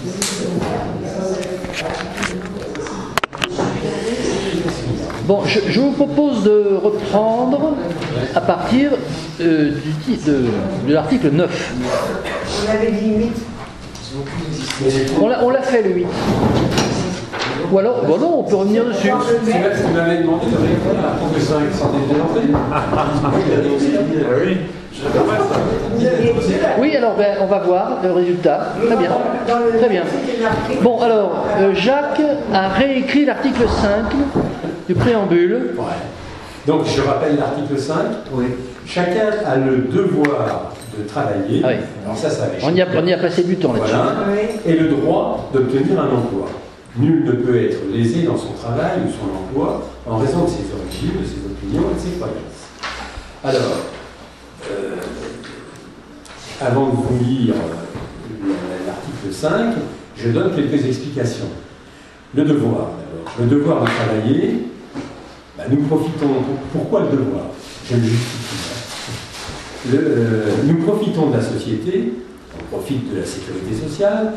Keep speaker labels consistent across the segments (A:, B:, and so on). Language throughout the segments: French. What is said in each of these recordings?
A: Bon, je vous propose de reprendre à partir de l'article 9.
B: On avait dit 8.
A: On l'a fait le 8. Ou alors, bon non, on peut revenir dessus.
C: C'est là que vous m'avez demandé de réécrire l'article 5 sans développer. Oui.
A: Oui, alors ben, on va voir le résultat. Très bien. Très bien. Bon, alors, Jacques a réécrit l'article 5 du préambule.
C: Ouais. Donc, je rappelle l'article 5.
D: Oui.
C: Chacun a le devoir de travailler.
A: Ah oui.
C: Alors ça va.
A: On y a passé du temps là-dessus.
C: Voilà. Et le droit d'obtenir un emploi. Nul ne peut être lésé dans son travail ou son emploi en raison de ses origines, de ses opinions et de ses croyances. Alors, avant de vous lire l'article 5, je donne quelques explications. Le devoir, d'abord. Le devoir de travailler, nous profitons. Pourquoi le devoir? Je le justifie. Nous profitons de la société, on profite de la sécurité sociale,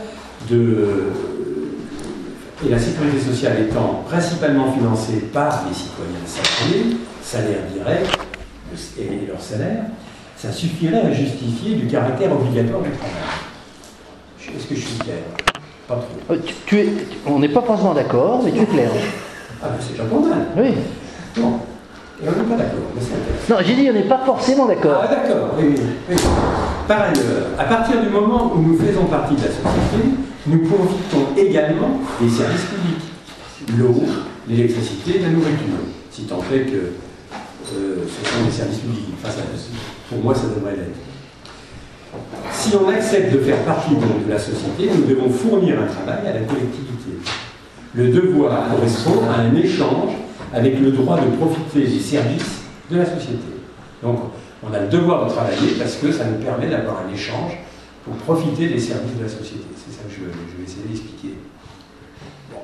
C: et la sécurité sociale étant principalement financée par les citoyens salariés, salaire direct et leur salaire, ça suffirait à justifier du caractère obligatoire du travail. Est-ce que je suis clair? Pas trop.
A: On n'est pas forcément d'accord, mais tu es clair.
C: Ah, ben c'est déjà pas mal.
A: Oui.
C: Bon. Et on n'est pas d'accord, mais c'est intéressant.
A: Non, j'ai dit on n'est pas forcément d'accord.
C: Ah, d'accord, oui, oui. Par ailleurs, à partir du moment où nous faisons partie de la société, nous profitons également des services publics. L'eau, l'électricité, la nourriture. Si tant est que ce sont des services publics. Enfin, pour moi, ça devrait l'être. Si on accepte de faire partie donc, de la société, nous devons fournir un travail à la collectivité. Le devoir correspond à un échange avec le droit de profiter des services de la société. Donc, on a le devoir de travailler parce que ça nous permet d'avoir un échange pour profiter des services de la société. C'est ça que je vais essayer d'expliquer. Bon.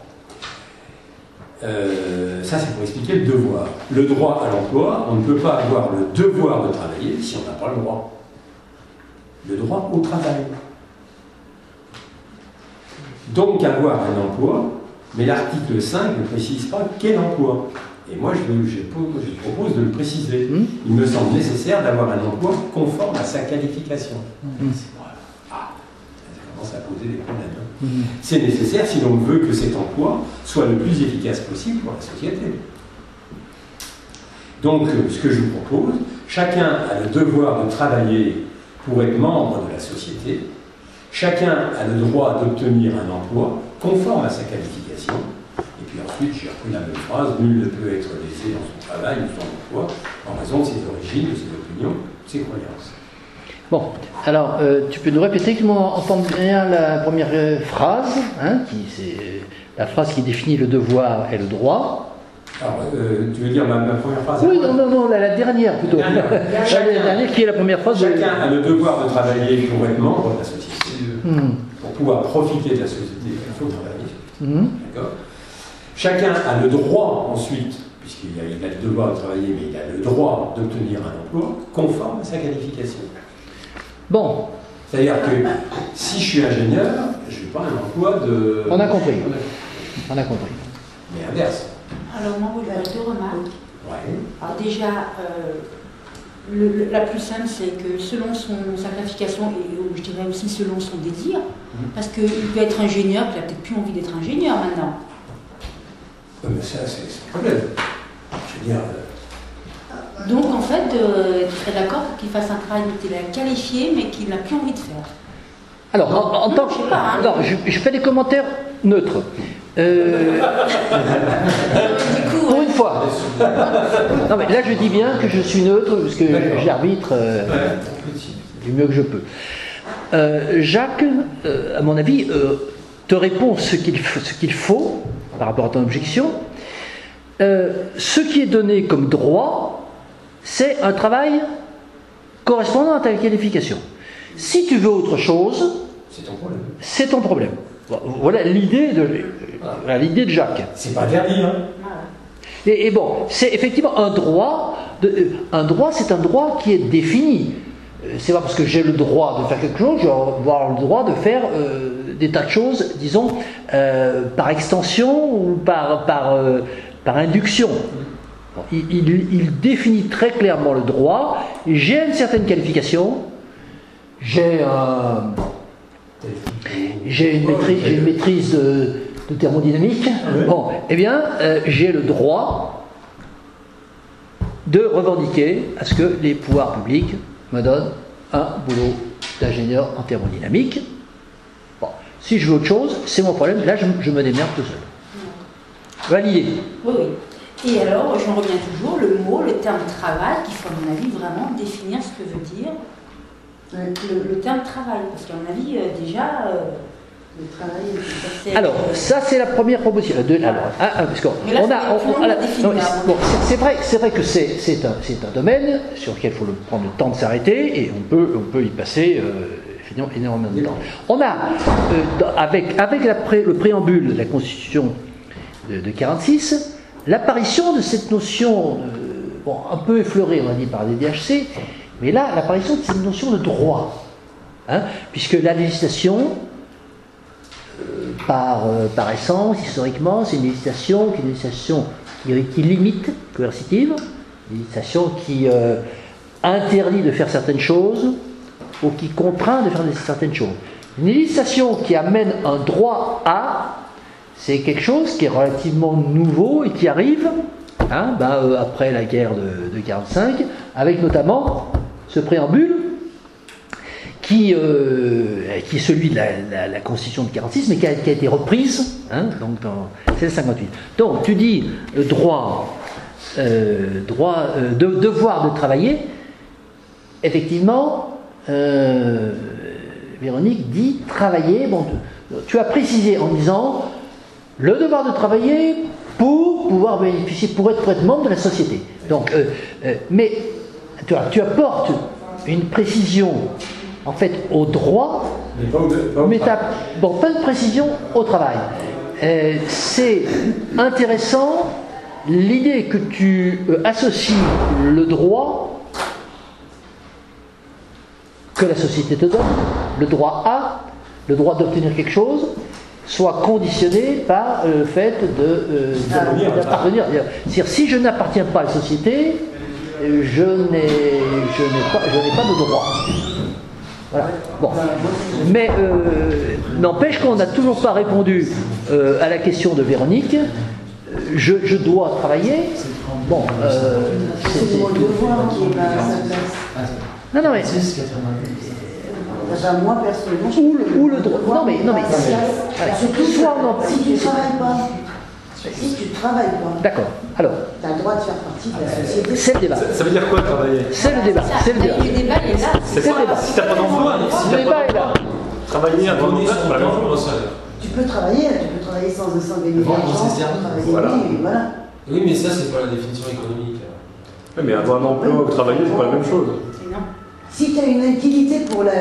C: Ça, c'est pour expliquer le devoir. Le droit à l'emploi, on ne peut pas avoir le devoir de travailler si on n'a pas le droit. Le droit au travail. Donc, avoir un emploi, mais l'article 5 ne précise pas quel emploi. Et moi, je propose de le préciser. Il me semble nécessaire d'avoir un emploi conforme à sa qualification. Ah, ça commence à poser des problèmes. C'est nécessaire si l'on veut que cet emploi soit le plus efficace possible pour la société. Donc, ce que je vous propose, chacun a le devoir de travailler pour être membre de la société. Chacun a le droit d'obtenir un emploi conforme à sa qualification. Et puis ensuite, j'ai repris la même phrase, nul ne peut être lésé dans son travail ou son emploi en raison de ses origines, de ses opinions, de ses croyances.
A: Bon, alors, tu peux nous répéter que moi entends bien la première phrase, hein, c'est la phrase qui définit le devoir et le droit.
C: Alors, tu veux dire ma première phrase?
A: Oui, non, la dernière plutôt. La dernière qui est la première phrase.
C: Chacun a le devoir de travailler pour être membre de la société. Pour pouvoir profiter de la société, il faut travailler. D'accord. Chacun a le droit ensuite, puisqu'il a le devoir de travailler, mais il a le droit d'obtenir un emploi conforme à sa qualification.
A: Bon.
C: C'est-à-dire que si je suis ingénieur, je n'ai pas un emploi de...
A: On a compris. On a compris.
C: Mais inverse.
E: Alors moi, j'aurais deux remarques.
C: Ouais.
E: Alors déjà, la plus simple, c'est que selon sa qualification, et je dirais aussi selon son désir, parce qu'il peut être ingénieur, puis il n'a peut-être plus envie d'être ingénieur maintenant.
C: Mais ça, c'est le problème. Je veux dire...
E: Donc en fait, tu serais d'accord pour qu'il fasse un travail dont il est qualifié, mais qu'il n'a plus envie de faire.
A: Alors, en tant que... Non, je fais des commentaires neutres. Pour une fois. Non, mais là, je dis bien que je suis neutre, parce que j'arbitre du mieux que je peux. Jacques, à mon avis, te répond ce qu'il faut par rapport à ton objection. Ce qui est donné comme droit, c'est un travail correspondant à ta qualification. Si tu veux autre chose, c'est ton problème. Voilà l'idée de Jacques.
C: C'est pas interdit, hein.
A: Et bon, c'est effectivement un droit. Un droit, c'est un droit qui est défini. c'est pas parce que j'ai le droit de faire quelque chose, je vais avoir le droit de faire des tas de choses, disons, par extension ou par induction. Bon, il définit très clairement le droit. J'ai une certaine qualification, j'ai une maîtrise de thermodynamique. Bon, eh bien, j'ai le droit de revendiquer à ce que les pouvoirs publics me donnent un boulot d'ingénieur en thermodynamique. Bon, si je veux autre chose, c'est mon problème. Là, je me démerde tout seul. Validé.
E: Oui, oui. Et alors, j'en reviens toujours, le terme travail, qui faut, à mon avis, vraiment définir ce que veut dire le terme travail. Parce qu'à mon avis, déjà, le travail...
A: Alors, ça, c'est la première proposition. C'est vrai que c'est un domaine sur lequel il faut prendre le temps de s'arrêter, et on peut y passer énormément de temps. On a, avec le préambule de la Constitution de 1946, l'apparition de cette notion, un peu effleurée, on a dit, par les DHC, mais là, l'apparition de cette notion de droit. Puisque la législation, par essence, historiquement, c'est une législation qui limite, coercitive, une législation qui interdit de faire certaines choses ou qui contraint de faire certaines choses. Une législation qui amène un droit à, c'est quelque chose qui est relativement nouveau et qui arrive après la guerre de 1945, avec notamment ce préambule qui est celui de la Constitution de 1946, mais qui a été reprise, c'est le 58. Donc tu dis le devoir de travailler. Effectivement, Véronique dit travailler. Bon, tu as précisé en disant le devoir de travailler pour pouvoir bénéficier, pour être membre de la société. Donc, mais tu apportes une précision en fait au droit, mais pas de précision au travail. C'est intéressant l'idée que tu associes le droit que la société te donne, le droit à, le droit d'obtenir quelque chose, soit conditionné par le fait d'appartenir. C'est-à-dire, si je n'appartiens pas à la société, je n'ai pas de droit. Voilà. Bon. Mais n'empêche qu'on n'a toujours pas répondu à la question de Véronique. Je dois travailler. Bon.
B: C'est mon devoir qui est pas à sa place.
A: Non, mais.
B: Moi, personnellement,
A: ou le droit. Non, mais.
B: Soit si tu ne travailles pas. Si tu ne travailles pas.
A: D'accord. Alors.
B: Tu as le droit de faire partie de la société.
A: C'est le débat.
D: Ça veut dire quoi travailler?
A: C'est le débat. C'est le débat.
E: Le débat est là.
D: C'est quoi? Si tu n'as pas d'emploi,
A: le débat est là.
D: Travailler à ton emploi, c'est pas la même chose.
B: Tu peux travailler sans gagner d'argent. Voilà.
F: Oui, mais ça, c'est pas la définition économique.
D: Oui, mais avoir un emploi ou travailler, c'est pas la même chose.
B: Si tu as une utilité pour la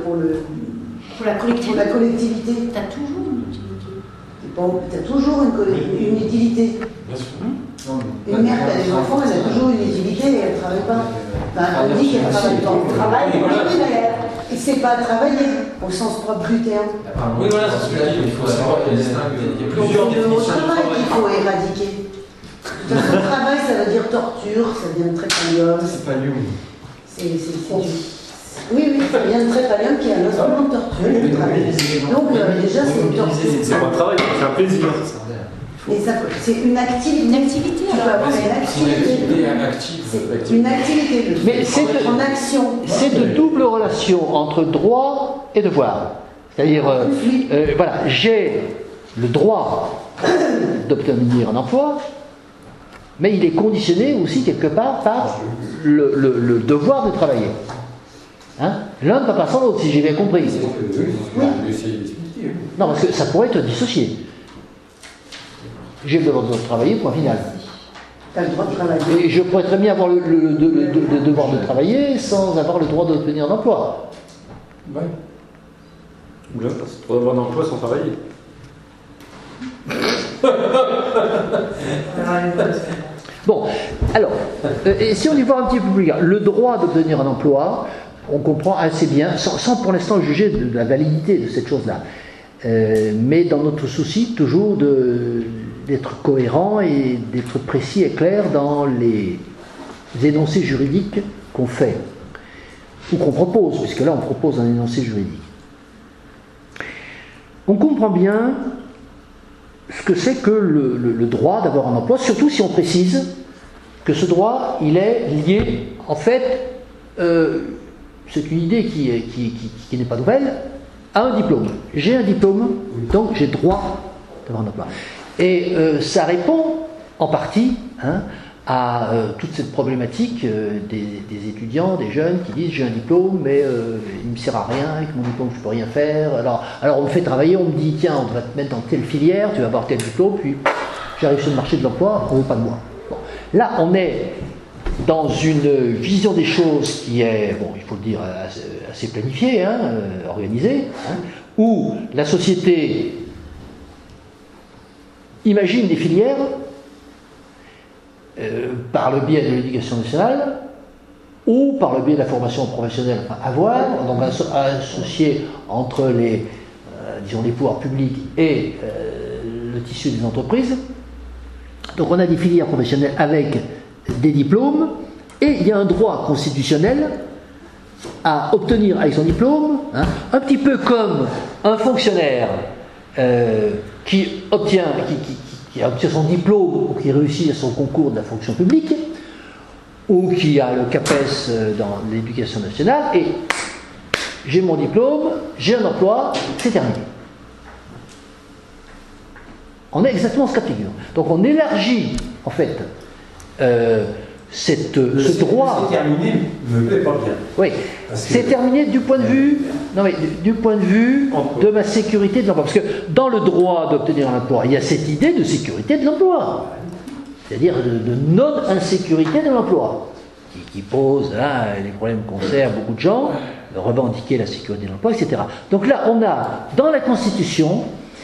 B: collectivité,
E: tu as toujours une utilité.
B: Tu as toujours une utilité.
F: Bien sûr.
B: Une mère qui a des enfants, elle a toujours une utilité et elle ne travaille pas. On dit qu'elle ne travaille pas. Elle travaille, et c'est pas travailler, au sens propre du terme.
F: Oui, voilà, c'est ce que je dis. Il faut savoir qu'il y a plusieurs définitions
B: du travail qu'il faut éradiquer. Le travail, ça veut dire torture, ça vient de trépalium.
F: C'est pas lui.
B: Oui, ça vient de trépalium qui est un instrument de torture. Donc déjà, c'est une torture.
D: C'est pas un travail, c'est un plaisir.
B: Et c'est une activité.
E: Une activité,
B: tu peux appeler une activité. C'est une activité.
A: Mais c'est
B: en action.
A: C'est de double relation entre droit et devoir. C'est-à-dire, voilà, j'ai le droit d'obtenir un emploi, mais il est conditionné aussi quelque part par le devoir de travailler. L'un ne va pas sans l'autre, si j'ai bien compris.
B: Oui.
A: Non, parce que ça pourrait être dissocié. J'ai le devoir de travailler, point final.
B: Tu as le droit de travailler.
A: Et je pourrais très bien avoir le devoir de travailler sans avoir le droit d'obtenir un emploi.
D: Ouais. Ou là, tu pourrais avoir un emploi sans travailler.
A: Bon, alors, et si on y voit un petit peu plus clair, le droit d'obtenir un emploi, on comprend assez bien, sans pour l'instant juger de la validité de cette chose-là, mais dans notre souci toujours d'être cohérent et d'être précis et clair dans les énoncés juridiques qu'on fait, ou qu'on propose, puisque là on propose un énoncé juridique. On comprend bien ce que c'est que le droit d'avoir un emploi, surtout si on précise que ce droit, il est lié, en fait, c'est une idée qui n'est pas nouvelle, à un diplôme. J'ai un diplôme, donc j'ai droit d'avoir un emploi. Et ça répond en partie à toute cette problématique des étudiants, des jeunes qui disent j'ai un diplôme mais il ne me sert à rien, avec mon diplôme je ne peux rien faire. Alors on me fait travailler, on me dit tiens on va te mettre dans telle filière, tu vas avoir tel diplôme, puis j'arrive sur le marché de l'emploi, on ne veut pas de moi. Bon. Là on est dans une vision des choses qui est, bon il faut le dire, assez planifiée, organisée, où la société imagine des filières par le biais de l'éducation nationale ou par le biais de la formation professionnelle à voir, donc associé entre les pouvoirs publics et le tissu des entreprises. Donc on a des filières professionnelles avec des diplômes et il y a un droit constitutionnel à obtenir avec son diplôme, un petit peu comme un fonctionnaire qui obtient son diplôme ou qui réussit à son concours de la fonction publique ou qui a le CAPES dans l'éducation nationale et j'ai mon diplôme, j'ai un emploi, c'est terminé. On a exactement ce cas de figure. Donc on élargit en fait ce droit.
C: C'est terminé, me plaît pas bien.
A: Oui, c'est terminé du point de vue, du point de vue de ma sécurité de l'emploi. Parce que dans le droit d'obtenir un emploi, il y a cette idée de sécurité de l'emploi, c'est-à-dire de non-insécurité de l'emploi, qui pose les problèmes qu'ont beaucoup de gens, de revendiquer la sécurité de l'emploi, etc. Donc là, on a dans la Constitution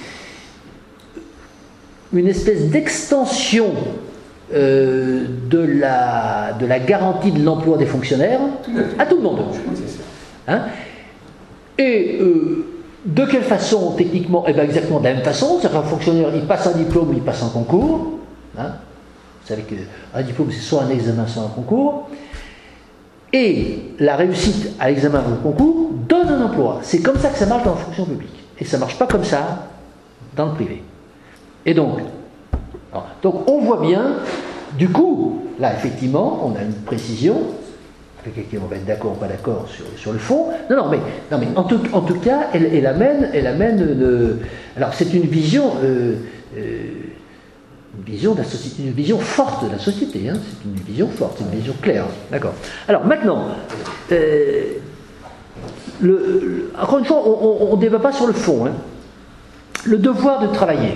A: une espèce d'extension de la garantie de l'emploi des fonctionnaires à tout le monde. Et de quelle façon, techniquement? Exactement de la même façon, c'est-à-dire qu'un fonctionnaire, il passe un diplôme, il passe un concours. Vous savez qu'un diplôme, c'est soit un examen, soit un concours. Et la réussite à l'examen ou au concours donne un emploi. C'est comme ça que ça marche dans la fonction publique. Et ça ne marche pas comme ça dans le privé. Et donc on voit bien, du coup, là effectivement, on a une précision, quelqu'un va être d'accord ou pas d'accord sur le fond. Non, mais en tout cas, elle amène alors c'est une vision, de la société, une vision forte de la société, c'est une vision forte, une vision claire, d'accord. Alors maintenant, encore une fois, on ne débat pas sur le fond, le devoir de travailler.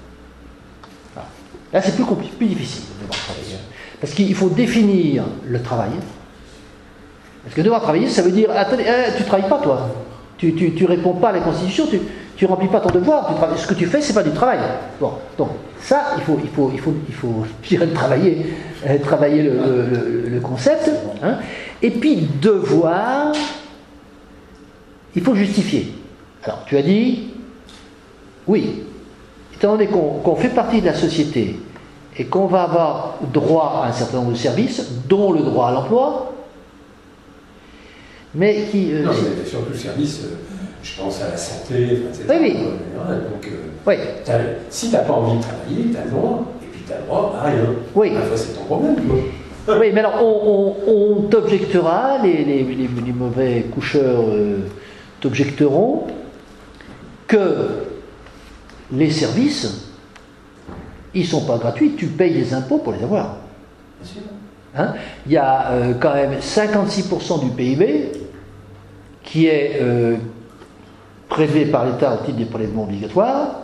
A: Là, c'est plus difficile de devoir travailler. Parce qu'il faut définir le travail. Parce que devoir travailler, ça veut dire attendez, tu ne travailles pas, toi. Tu réponds pas à la Constitution, tu remplis pas ton devoir. Ce que tu fais, c'est pas du travail. Bon, donc, ça, il faut je dirais, travailler le concept. Et puis, devoir, il faut justifier. Alors, tu as dit, oui. Étant donné qu'on fait partie de la société et qu'on va avoir droit à un certain nombre de services, dont le droit à l'emploi, mais qui...
C: non, mais surtout le service, je pense à la santé, etc.
A: Oui.
C: Donc,
A: oui.
C: Si tu n'as pas envie de travailler, tu as le droit, et puis tu as le droit à rien.
A: Oui.
C: Parfois, c'est ton problème.
A: Oui, mais alors on t'objectera, les mauvais coucheurs t'objecteront que les services, ils ne sont pas gratuits, tu payes des impôts pour les avoir.
C: Bien sûr.
A: Il y a quand même 56% du PIB qui est prélevé par l'État au titre des prélèvements obligatoires.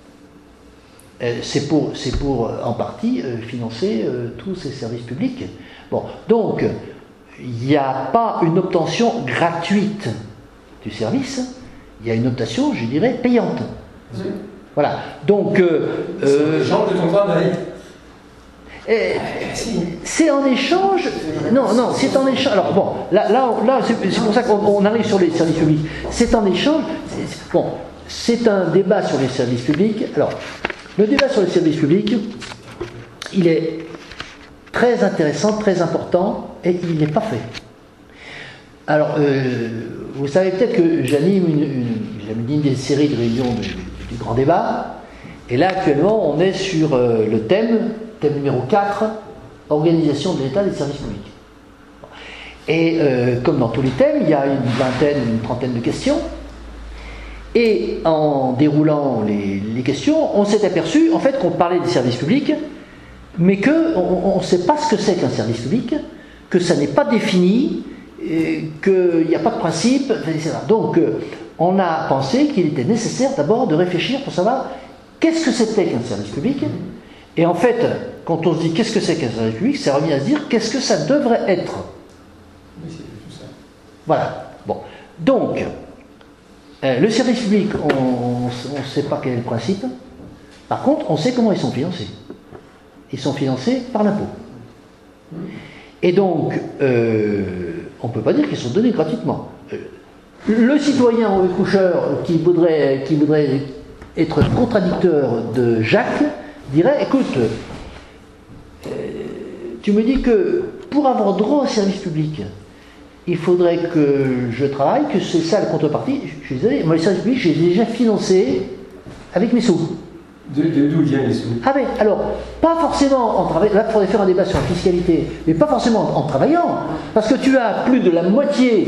A: C'est pour en partie financer tous ces services publics. Bon, donc il n'y a pas une obtention gratuite du service, il y a une obtention, je dirais, payante.
C: Oui.
A: Voilà. Donc,
C: c'est le genre de ton travail.
A: C'est en échange. Non, c'est en échange. Alors bon, là c'est pour ça qu'on arrive sur les services publics. C'est en échange. Bon, c'est un débat sur les services publics. Alors, le débat sur les services publics, il est très intéressant, très important, et il n'est pas fait. Alors, vous savez peut-être que j'anime une des séries de réunions du grand débat, et là actuellement on est sur le thème numéro 4, organisation de l'État des services publics. Et comme dans tous les thèmes, il y a une trentaine de questions, et en déroulant les questions, on s'est aperçu en fait qu'on parlait des services publics, mais qu'on ne sait pas ce que c'est qu'un service public, que ça n'est pas défini, qu'il n'y a pas de principe, etc. Donc, on a pensé qu'il était nécessaire d'abord de réfléchir pour savoir qu'est-ce que c'était qu'un service public. Et en fait, quand on se dit qu'est-ce que c'est qu'un service public, ça revient à se dire qu'est-ce que ça devrait être.
C: Oui, c'est tout ça.
A: Voilà. Bon. Donc, le service public, on ne sait pas quel est le principe. Par contre, on sait comment ils sont financés. Ils sont financés par l'impôt. Et donc, on ne peut pas dire qu'ils sont donnés gratuitement. Le citoyen ou le coucheur qui voudrait être contradicteur de Jacques dirait, écoute, tu me dis que pour avoir droit au service public, il faudrait que je travaille, que c'est ça la contrepartie. Je suis désolé, moi le service public, j'ai déjà financé avec mes sous.
C: D'où viennent les sous?
A: Ah mais alors, pas forcément en travaillant, là il faudrait faire un débat sur la fiscalité, mais pas forcément en travaillant, parce que tu as plus de la moitié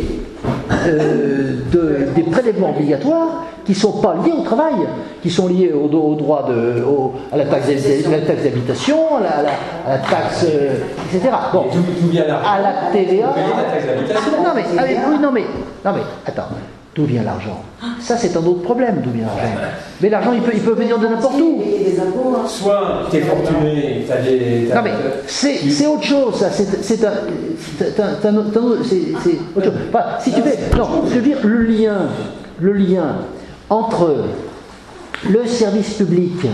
A: des prélèvements obligatoires qui ne sont pas liés au travail, qui sont liés au droit à la taxe d'habitation, à la taxe, etc. Bon,
C: D'où vient l'argent?
A: à la TVA.
C: La taxe d'habitation.
A: Non mais, attends. D'où vient l'argent? Ça, c'est un autre problème, d'où vient l'argent. Mais l'argent, il peut venir de n'importe où.
B: Il y a des impôts.
C: Soit tu es fortuné, tu as des...
A: Non mais, c'est autre chose, ça. C'est autre chose. Enfin, si tu fais... Non, je veux dire, le lien entre le service public,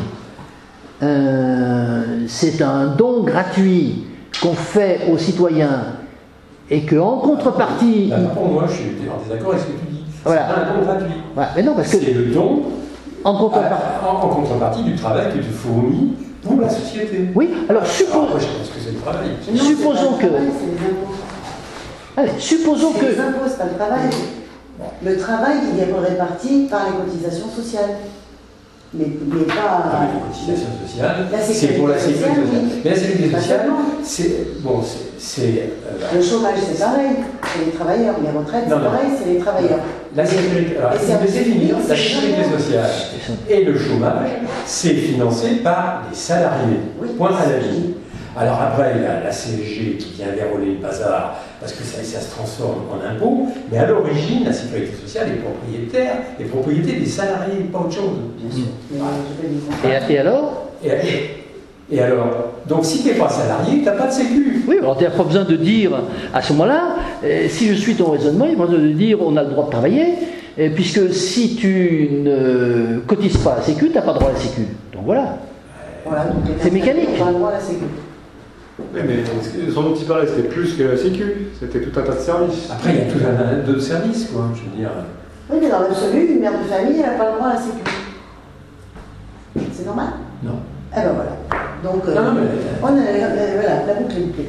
A: c'est un don gratuit qu'on fait aux citoyens et qu'en contrepartie...
C: Par contre, moi, je suis en désaccord avec ce que tu dis.
A: Voilà.
C: C'est pas un don gratuit.
A: Voilà, mais non, parce que
C: c'est le don
A: en
C: contrepartie du travail que tu fournis pour la société.
A: oui, alors
C: Moi, je pense que c'est le travail.
B: Non,
A: supposons
B: c'est pas
A: que-
B: le travail, c'est les impôts.
A: allez, supposons
B: C'est les
A: que
B: impôts, c'est pas le travail. Le travail, il est réparti par les cotisations sociales. Mais pas...
C: Les cotisations sociales,
B: La sécurité
C: c'est pour la sécurité
B: sociale,
C: sociale.
B: oui.
C: Mais la sécurité
B: Pas
C: sociale,
B: seulement.
C: c'est
B: Le chômage, c'est pareil, c'est les travailleurs. Les retraites,
C: Non,
B: c'est
C: non.
B: pareil, c'est les travailleurs.
C: la sécurité. Alors,
B: Les
C: c'est
B: services
C: défini,
B: publics,
C: la
B: c'est
C: sécurité
B: jamais.
C: sociale et le chômage, c'est financé par les salariés.
B: Oui,
C: Point à la
B: c'est
C: ligne.
B: dit.
C: Alors après, il y a la CSG qui vient verrouiller le bazar parce que ça se transforme en impôt, mais à l'origine, la sécurité sociale est propriété des salariés, pas autre chose.
B: Bien sûr. Mais je vais les comprendre.
A: et alors
C: Et alors, donc si tu n'es pas salarié, tu n'as pas de sécu.
A: oui, alors tu n'as pas besoin de dire à ce moment-là, si je suis ton raisonnement, il n'y a pas besoin de dire on a le droit de travailler, puisque si tu ne cotises pas à la sécu, tu n'as pas droit à la sécu. Donc voilà.
B: Voilà, donc les
A: C'est mécanique.
B: personnes qui ont pas le droit à la sécu.
D: Oui, mais ce dont il parlait, c'était plus que la Sécu, c'était tout un tas de services.
C: Après, il y a tout un tas d'autres services, quoi, je veux dire.
B: Oui, mais dans l'absolu, une mère de famille, elle n'a pas le droit à la sécu. C'est normal?
C: Non.
B: Eh ben voilà. Donc,
C: Non, mais-
B: voilà, la boucle est bouclée.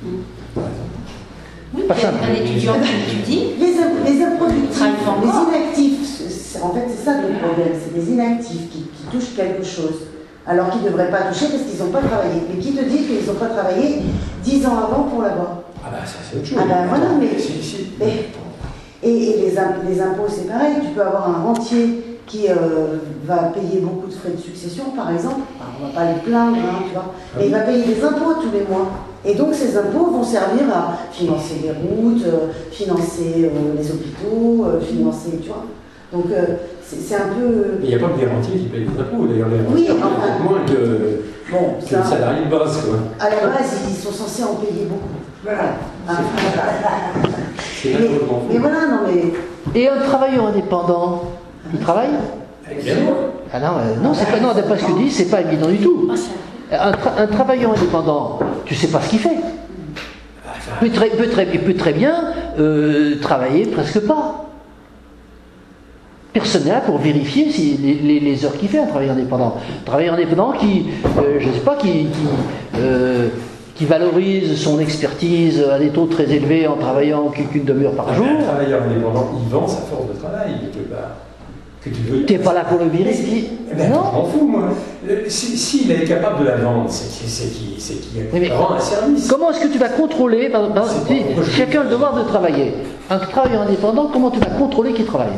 E: Oui,
A: Pas simple.
E: un étudiant qui étudie,
B: Les improductifs,
E: Travaille pas
B: les
E: encore.
B: inactifs, en fait c'est ça le problème, c'est des inactifs qui touchent quelque chose, alors qu'ils ne devraient pas toucher parce qu'ils n'ont pas travaillé. Mais qui te dit qu'ils n'ont pas travaillé 10 ans avant pour l'avoir?
C: Ah bah ça c'est autre chose.
B: Ah bah voilà, mais-
C: Si.
B: Et les impôts c'est pareil, tu peux avoir un rentier qui va payer beaucoup de frais de succession par exemple, alors, on ne va pas les plaindre, hein, tu vois, mais il va payer des impôts tous les mois. Et donc ces impôts vont servir à financer les routes, financer les hôpitaux, financer, tu vois. Donc c'est un peu...
C: Mais il n'y a pas que des rentiers qui payent des impôts, d'ailleurs les
B: Oui,
C: rentiers
B: enfin.
C: payent moins que
B: Bon,
C: le
B: ça,
C: salarié de base, quoi.
B: à la base, ils sont censés en payer beaucoup. Voilà. Hein,
C: C'est malheureusement
B: mais voilà, non mais...
A: Et un travailleur indépendant, il travaille?
C: Évidemment.
A: Ah non, non, c'est pas, non, d'après ce que tu dis, c'est pas évident du tout.
E: ah, ça-
A: Un travailleur indépendant, tu ne sais pas ce qu'il fait. Il peut très bien travailler presque pas. Personne n'est là pour vérifier si les heures qu'il fait un travailleur indépendant. Un travailleur indépendant qui, je ne sais pas, qui valorise son expertise à des taux très élevés en travaillant qu'une demi-heure par jour.
C: Un travailleur indépendant, il vend sa force de travail, quelque part. Que tu veux.
A: T'es pas là pour le vérifier.
C: Ben,
A: Non.
C: je m'en fous, moi. S'il est capable de la vendre, c'est qu'il rend un service.
A: Comment est-ce que tu vas contrôler, chacun a le devoir de travailler. Un travailleur indépendant, comment tu vas contrôler qu'il travaille?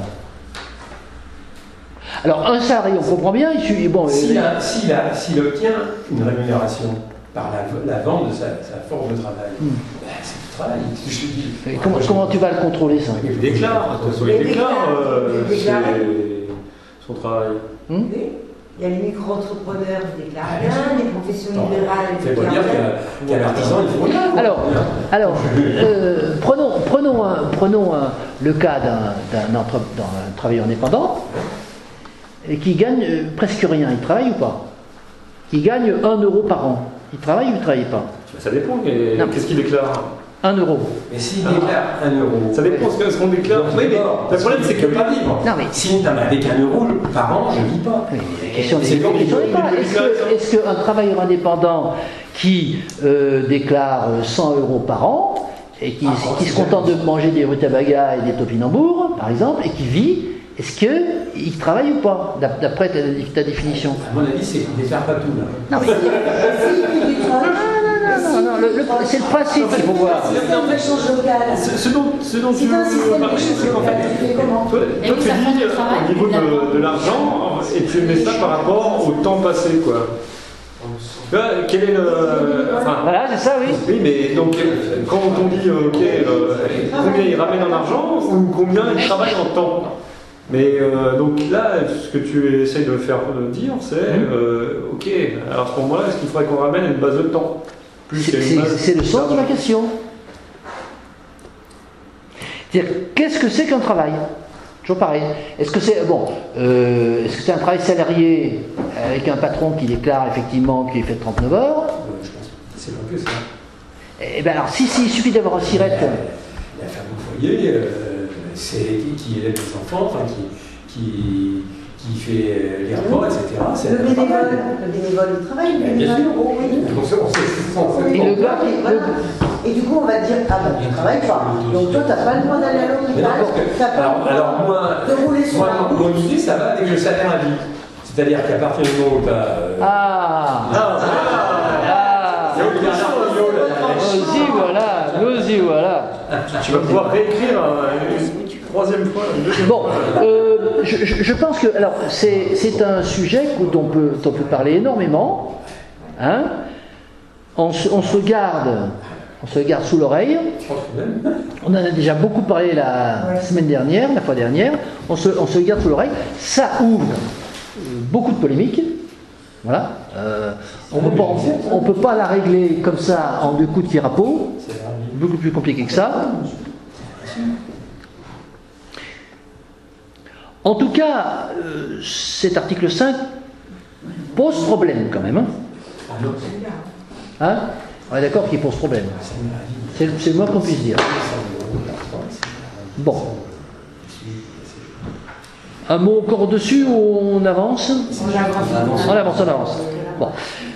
A: Alors, un salarié, on comprend bien,
C: S'il obtient une rémunération par la vente de sa force de travail, ben, c'est du travail, c'est ce que je te dis.
A: Comment tu vas le contrôler, ça?
D: Il déclare, son travail.
G: Il y a les micro-entrepreneurs qui déclarent bien, les professions libérales qui
C: Ça veut dire qu'un artisan, il faut rien.
A: Alors, prenons le cas d'un travailleur indépendant et qui gagne presque rien. Il travaille ou pas? Il gagne 1 euro par an. Il travaille ou il ne travaille pas?
D: Ça dépend, mais qu'est-ce qu'il déclare?
A: 1 euro.
C: Mais s'il déclare 1 euro.
D: Ça dépend de ce qu'on déclare. Oui, mais le problème, c'est que
C: pas vivre.
A: Non, mais
C: si tu n'as qu'un euro par an, je ne vis pas.
A: Oui, la question n'est pas. Est-ce qu'un travailleur indépendant qui déclare 100 euros par an et qui se contente de manger des rutabagas et des topinambours, par exemple, et qui vit, est-ce qu'il travaille ou pas, d'après ta définition?
C: À mon avis, c'est qu'il ne déclare pas tout. Là.
A: Non, mais c'est le principe qu'il faut voir.
D: Ce dont tu veux parler, c'est qu'en fait, toi tu dis au niveau de l'argent, et tu mets ça par rapport au temps passé, quoi. Quel est le...
A: Voilà, c'est ça, oui.
D: Oui, mais donc, quand on dit, combien il ramène en argent, ou combien il travaille en temps. Mais donc là, ce que tu essayes de faire dire, c'est, ok, alors à ce moment-là, est-ce qu'il faudrait qu'on ramène une base de temps?
A: C'est le sens de ma question. C'est-à-dire, qu'est-ce que c'est qu'un travail? Toujours pareil. Est-ce que c'est est-ce que c'est un travail salarié avec un patron qui déclare effectivement qu'il fait 39 heures?
C: Je pense que c'est pas que ça.
A: Eh bien alors, il suffit d'avoir un sirette.
C: La femme au foyer, c'est qui élève les enfants, enfin qui fait les repas, etc.
B: Le bénévole, il travaille,
C: bien sûr.
B: Et le gars, et du coup, on va te dire, ah ben, tu travailles pas. Donc toi, tu n'as pas le droit d'aller à l'hôpital.
C: Alors moi,
B: de rouler sur la route.
C: mon idée, ça va avec le salaire à vie. C'est-à-dire qu'à partir du moment où tu as...
A: Nous y voilà.
D: Tu vas pouvoir réécrire une troisième fois, une deuxième fois.
A: Bon, je pense que alors c'est un sujet dont on peut parler énormément. Hein. On se garde sous l'oreille. On en a déjà beaucoup parlé la fois dernière. On se garde sous l'oreille. Ça ouvre beaucoup de polémiques. Voilà. On peut pas la régler comme ça en 2 coups de pierre à peau. Beaucoup plus compliqué que ça. En tout cas, cet article 5 pose problème quand même. Hein? On est d'accord qu'il pose problème. C'est le moins qu'on puisse dire. Bon. Un mot encore dessus ou on avance? On avance. Bon.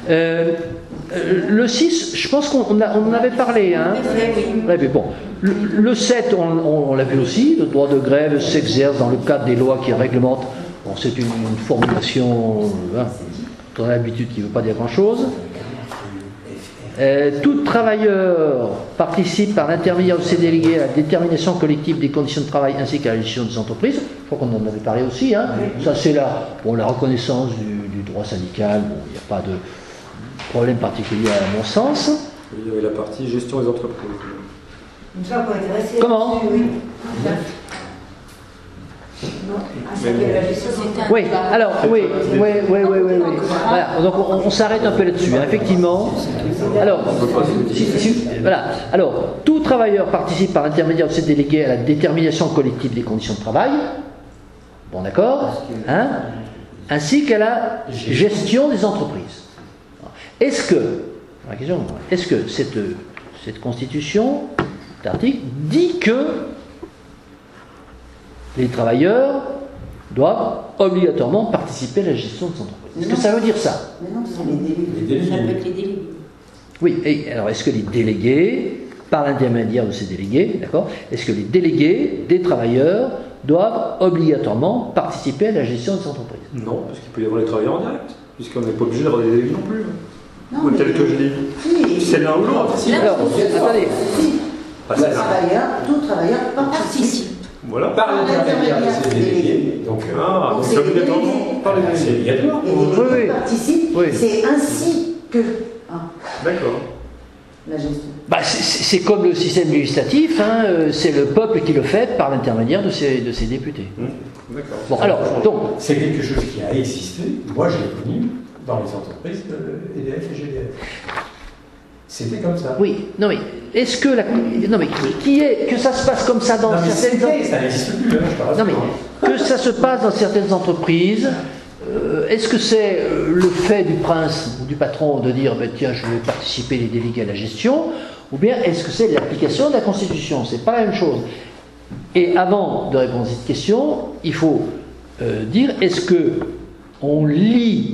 A: Le 6, je pense qu'on en avait parlé. Hein. Ouais, mais bon. Le 7, on l'a vu aussi. Le droit de grève s'exerce dans le cadre des lois qui réglementent. Bon, c'est une formulation, on a l'habitude qui ne veut pas dire grand-chose. Tout travailleur participe par l'intermédiaire de ses délégués à la détermination collective des conditions de travail ainsi qu'à la gestion des entreprises. Je crois qu'on en avait parlé aussi. Hein. Ça, c'est la reconnaissance du droit syndical. Bon, il n'y a pas de problème particulier à mon sens.
D: Il y avait la partie gestion des entreprises.
G: Une fois qu'on est resté
A: comment? Oui, alors, oui. Voilà, donc on s'arrête un peu là-dessus, hein, effectivement. Alors, voilà. Alors, tout travailleur participe par l'intermédiaire de ses délégués à la détermination collective des conditions de travail. Bon, d'accord, hein, ainsi qu'à la gestion des entreprises. Est-ce que, la question, est-ce que cette constitution, cet article, dit que les travailleurs doivent obligatoirement participer à la gestion de son entreprise? Est-ce que ça veut dire ça?
B: Mais non, c'est les délégués.
E: Ça peut être les délégués.
A: Oui, et alors est-ce que les délégués, par l'intermédiaire de ces délégués, d'accord, est-ce que les délégués des travailleurs doivent obligatoirement participer à la gestion de son entreprise?
D: Non, parce qu'il peut y avoir les travailleurs en direct, puisqu'on n'est pas obligé d'avoir des délégués non plus.
B: Non, mais-
D: Tel que je l'ai dit. C'est l'un ou l'autre.
A: Alors, attendez,
B: Tout travailleur participe.
D: Voilà.
C: Par l'intermédiaire de ces délégués. Donc,
D: Donc
B: c'est
D: c'est
B: les
D: obligatoire.
B: délégués.
D: Par les
C: c'est
D: délégués.
C: obligatoire.
B: Et les
A: Oui, oui.
B: délégués participent,
A: Oui.
B: c'est ainsi que
D: D'accord.
B: la gestion.
A: bah, c'est comme le système législatif, hein, c'est le peuple qui le fait par l'intermédiaire de ses députés.
D: D'accord.
A: Bon, alors, donc,
C: C'est quelque chose qui a existé. Moi, je l'ai connu dans les entreprises de EDF et GDF. C'était comme ça.
A: oui, non mais, est-ce que non mais, que ça se passe comme ça dans
C: Non, mais
A: certaines
C: c'était, ça n'existe plus, hein, je te rassure.
A: Non mais, que ça se passe dans certaines entreprises, est-ce que c'est le fait du prince ou du patron de dire ben, tiens je vais participer les délégués à la gestion, ou bien est-ce que c'est l'application de la Constitution? C'est pas la même chose. Et avant de répondre à cette question, il faut dire est-ce que on lit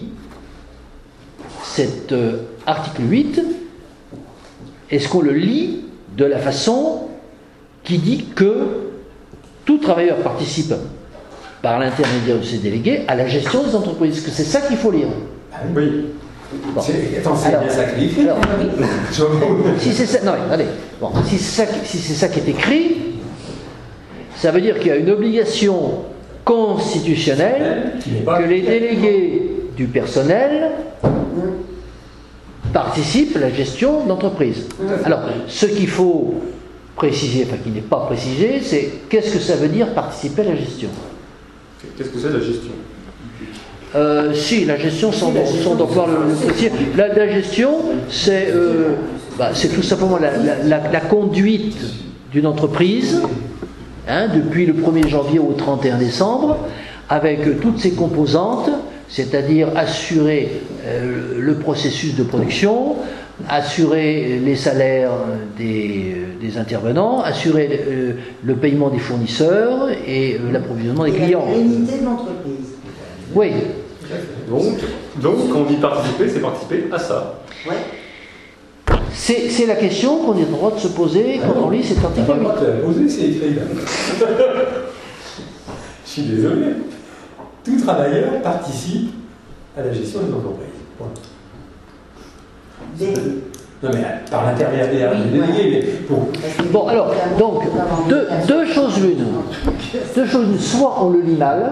A: cet article 8, est-ce qu'on le lit de la façon qui dit que tout travailleur participe par l'intermédiaire de ses délégués à la gestion des entreprises? Est-ce que c'est ça qu'il faut lire?
C: Ah oui.
D: Oui.
A: Bon.
C: Attends, c'est
A: Alors-
C: bien ça qu'il écrit.
A: alors,
C: Je-
A: si c'est ça, non, mais allez, bon, si c'est ça qui est écrit, ça veut dire qu'il y a une obligation constitutionnelle
C: Qui n'est pas
A: que les délégués du personnel participent à la gestion d'entreprise. Alors, ce qu'il faut préciser, enfin qui n'est pas précisé, c'est qu'est-ce que ça veut dire participer à la gestion?
D: Qu'est-ce que c'est la gestion?
A: Si, la gestion, sans donc pouvoir le préciser. La gestion, c'est tout simplement la conduite d'une entreprise, hein, depuis le 1er janvier au 31 décembre, avec toutes ses composantes, c'est-à-dire assurer le processus de production, assurer les salaires des intervenants, assurer le paiement des fournisseurs et l'approvisionnement des
B: Et
A: clients.
B: la pérennité de l'entreprise.
A: Oui.
D: Donc, quand on dit participer, c'est participer à ça.
B: Ouais.
A: C'est la question qu'on est en droit de se poser quand on lit cet
C: T'as
A: article
C: pas le
A: 8.
C: droit de te la poser, c'est écrit là. Je suis désolé. Tout travailleur participe à la gestion des entreprises. Point.
B: Délégué.
C: Non mais par l'intermédiaire
B: Oui,
C: des délégués, mais pour.
A: Bon, alors, donc, deux choses l'une. Deux choses l'une. Soit on le lit mal,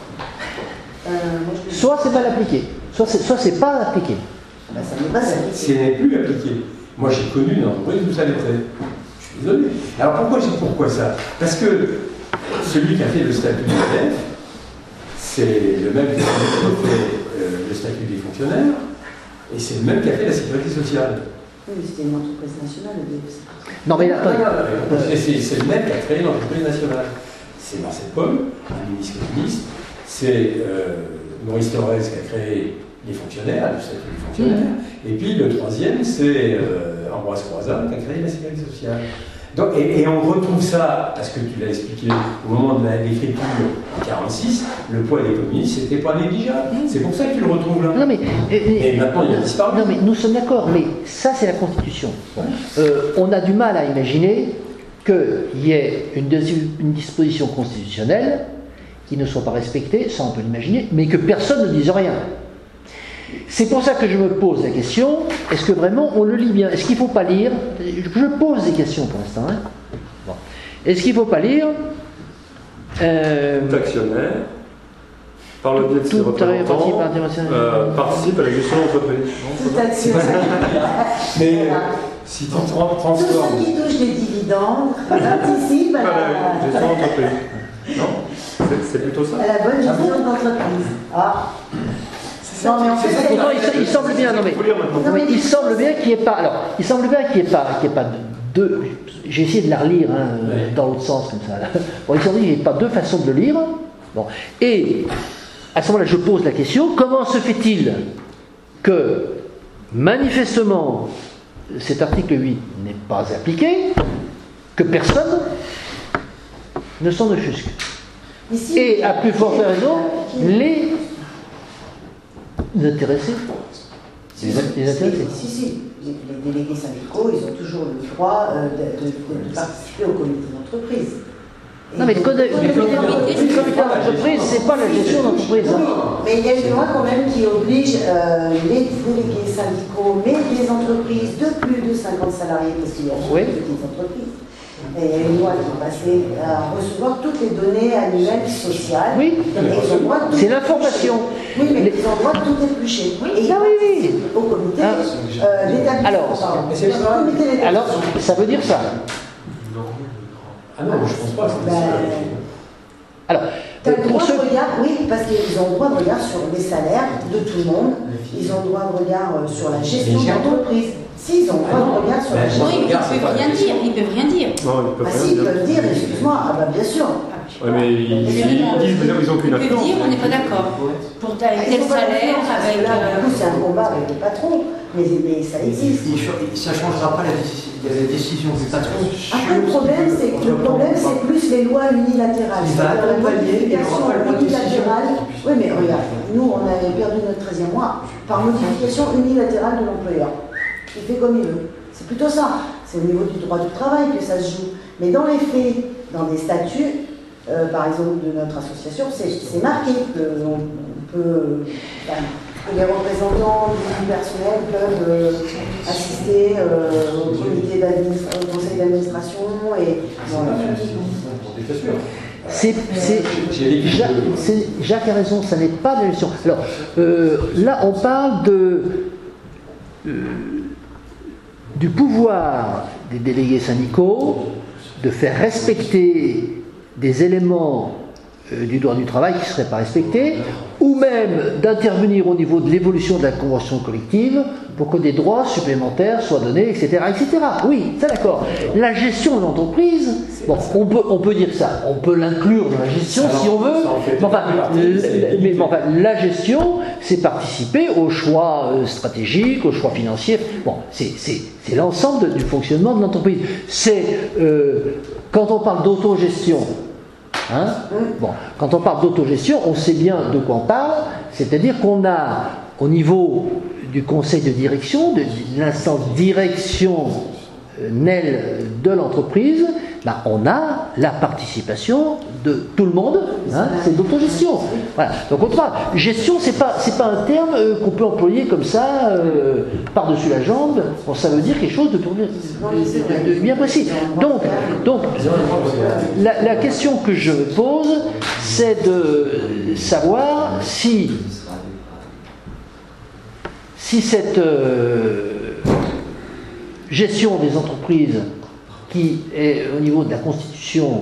A: soit c'est mal appliqué. Soit c'est pas appliqué.
B: Bah, ça n'est pas appliqué.
C: Ce n'est plus appliqué. Moi j'ai connu une entreprise où ça l'était. Je suis désolé. Alors pourquoi ça? Parce que celui qui a fait le statut de l'EDF, c'est le même qui a fait le statut des fonctionnaires, et c'est le même qui a fait la sécurité sociale.
B: Oui, mais c'était une entreprise nationale, le DF.
A: Non, mais attendez.
C: Et c'est le même qui a créé l'entreprise nationale. C'est Marcel Paul, un ministre communiste. C'est Maurice Thorez qui a créé les fonctionnaires, le statut des fonctionnaires. Et puis le troisième, c'est Ambroise Croizat qui a créé la sécurité sociale. Donc, et on retrouve ça, parce que tu l'as expliqué au moment de l'écriture en 1946, le poids des communistes n'était pas négligeable. C'est pour ça que tu le retrouves là.
A: Non, mais.
C: Et maintenant, il a disparu.
A: Non, mais nous sommes d'accord, mais ça, c'est la Constitution. On a du mal à imaginer qu'il y ait une disposition constitutionnelle qui ne soit pas respectée, ça on peut l'imaginer, mais que personne ne dise rien. C'est pour ça que je me pose la question, est-ce que vraiment on le lit bien? Est-ce qu'il ne faut pas lire? Je pose des questions pour l'instant. Hein. Bon. Est-ce qu'il ne faut pas lire
D: Tout actionnaire, par le biais de ses
A: tout travailleur
D: représentants, participe à la gestion d'entreprise.
B: Tout action.
C: Mais si tu
B: Tous
C: transformes.
B: ceux qui touchent les dividendes participent
D: À la gestion d'entreprise. Non? C'est plutôt ça?
B: à la bonne gestion d'entreprise. Ah. Non, mais en fait,
A: Pourtant, il semble bien, non mais,
D: Il faut lire maintenant.
A: non, mais il semble bien qu'il n'y ait pas. Alors, il semble bien qu'il n'y ait pas deux. J'ai essayé de la relire hein, dans l'autre sens comme ça. Là. Bon, il semble qu'il n'y ait pas deux façons de le lire. Bon, et à ce moment-là, je pose la question comment se fait-il que manifestement cet article 8 n'est pas appliqué, que personne ne s'en offusque.
B: Ici,
A: Et à plus forte raison, les intéressés. Les intéressés.
B: Si. Les délégués syndicaux, ils ont toujours le droit de participer au comité d'entreprise.
A: Non, mais le comité d'entreprise, c'est pas la gestion d'entreprise.
B: Mais il y a une loi quand même qui oblige les délégués syndicaux, mais des entreprises de plus de 50 salariés, parce qu'il y a des petites entreprises. Et il y a une loi qui est passée à recevoir toutes les données annuelles sociales.
A: Oui, c'est l'information.
B: Oui, mais ils ont le droit de tout éplucher.
A: Oui,
B: et ils participent au comité d'établissement.
A: Alors, ça veut dire ça.
D: Ah non, je pense pas.
A: Alors,
B: t'as le droit de regard, oui, parce qu'ils ont le droit de regard sur les salaires de tout le monde. Ils ont le droit de regard sur la gestion d'entreprise. S'ils ont le droit de regard sur la gestion d'entreprise.
E: Ils peuvent rien dire. Ils peuvent rien dire.
D: Non, ils peuvent
B: Ah
D: rien
B: si, ils
D: dire.
B: peuvent dire, excuse-moi, ah bah bien sûr.
D: Ouais, mais ils disent qu'ils n'ont aucune
E: Ils peuvent
D: influence.
E: dire on n'est pas d'accord. Pour tel
B: Ils ont pas
E: salaire,
B: d'influence, parce que
E: avec.
B: là, du coup, c'est un combat avec le patron, mais ça existe.
F: Ça ne changera pas la décision du patron.
B: Après, le problème, c'est plus les lois unilatérales.
F: Il va
B: C'est-à-dire la
F: accompagner, il
B: modification
F: aura pas le droit de
B: unilatérale. Oui, mais regarde, nous, on avait perdu notre 13e mois par modification unilatérale de l'employeur. Il fait comme il veut. C'est plutôt ça. C'est au niveau du droit du travail que ça se joue. Mais dans les faits, dans des statuts, par exemple de notre association, c'est marqué qu'on peut, que les représentants du personnel peuvent assister au comité au conseil d'administration et voilà.
A: Jacques a raison, ça n'est pas de la gestion. Alors, là, on parle du pouvoir des délégués syndicaux de faire respecter des éléments du droit du travail qui ne seraient pas respectés, ou même d'intervenir au niveau de l'évolution de la convention collective pour que des droits supplémentaires soient donnés, etc. etc. Oui, ça d'accord. La gestion de l'entreprise, bon, on peut dire ça, on peut l'inclure dans la gestion si on veut, mais enfin, la gestion, c'est participer au choix stratégique, au choix financier. Bon, c'est l'ensemble du fonctionnement de l'entreprise. C'est, quand on parle d'autogestion, hein, bon, quand on parle d'autogestion, on sait bien de quoi on parle, c'est-à-dire qu'on a, au niveau du conseil de direction, de l'instance direction de l'entreprise, ben, on a la participation de tout le monde, hein, c'est l'autogestion. Voilà. Donc autrement, gestion, c'est pas un terme qu'on peut employer comme ça, par-dessus la jambe. Bon, ça veut dire quelque chose de bien précis. Donc la question que je pose, c'est de savoir si cette gestion des entreprises qui est au niveau de la Constitution,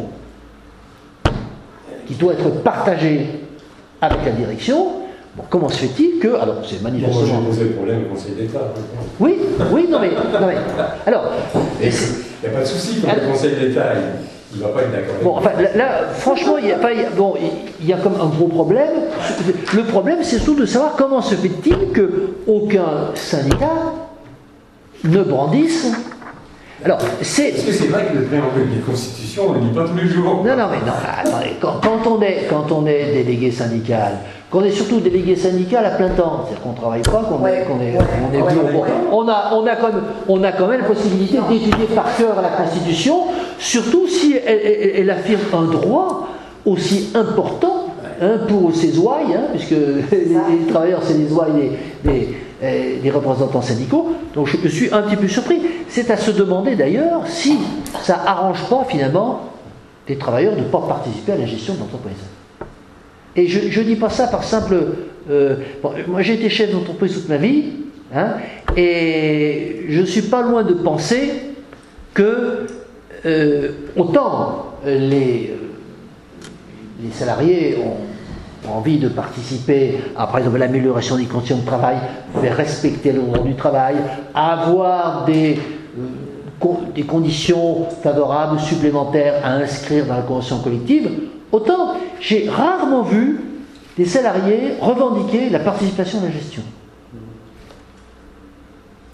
A: qui doit être partagée avec la direction, bon, comment se fait-il que... Alors, c'est manifestement...
C: Bon, moi, j'ai posé le problème au Conseil d'État.
A: Oui, non mais... Alors...
C: Il n'y a pas de souci quand le Conseil d'État, il ne va pas être d'accord.
A: Bon, enfin, là, franchement, il y a comme un gros problème. Le problème, c'est surtout de savoir comment se fait-il qu'aucun syndicat ne brandisse. Alors,
C: Parce que c'est vrai que le préambule des constitutions, on ne le lit pas tous les jours.
A: Non, mais non, attendez, quand on est délégué syndical, qu'on est surtout délégué syndical à plein temps, c'est-à-dire qu'on ne travaille pas, qu'on est bureau. On a quand même la possibilité d'étudier par cœur la Constitution, surtout si elle affirme un droit aussi important, hein, pour ses ouailles, hein, puisque les travailleurs, c'est les ouailles des représentants syndicaux. Donc je suis un petit peu surpris. C'est à se demander d'ailleurs si ça n'arrange pas finalement les travailleurs de ne pas participer à la gestion de l'entreprise. Et je ne dis pas ça par simple... moi j'ai été chef d'entreprise toute ma vie, hein, et je ne suis pas loin de penser que autant les salariés ont envie de participer à, par exemple, l'amélioration des conditions de travail, faire respecter le droit du travail, avoir des conditions favorables supplémentaires à inscrire dans la convention collective, autant j'ai rarement vu des salariés revendiquer la participation à la gestion.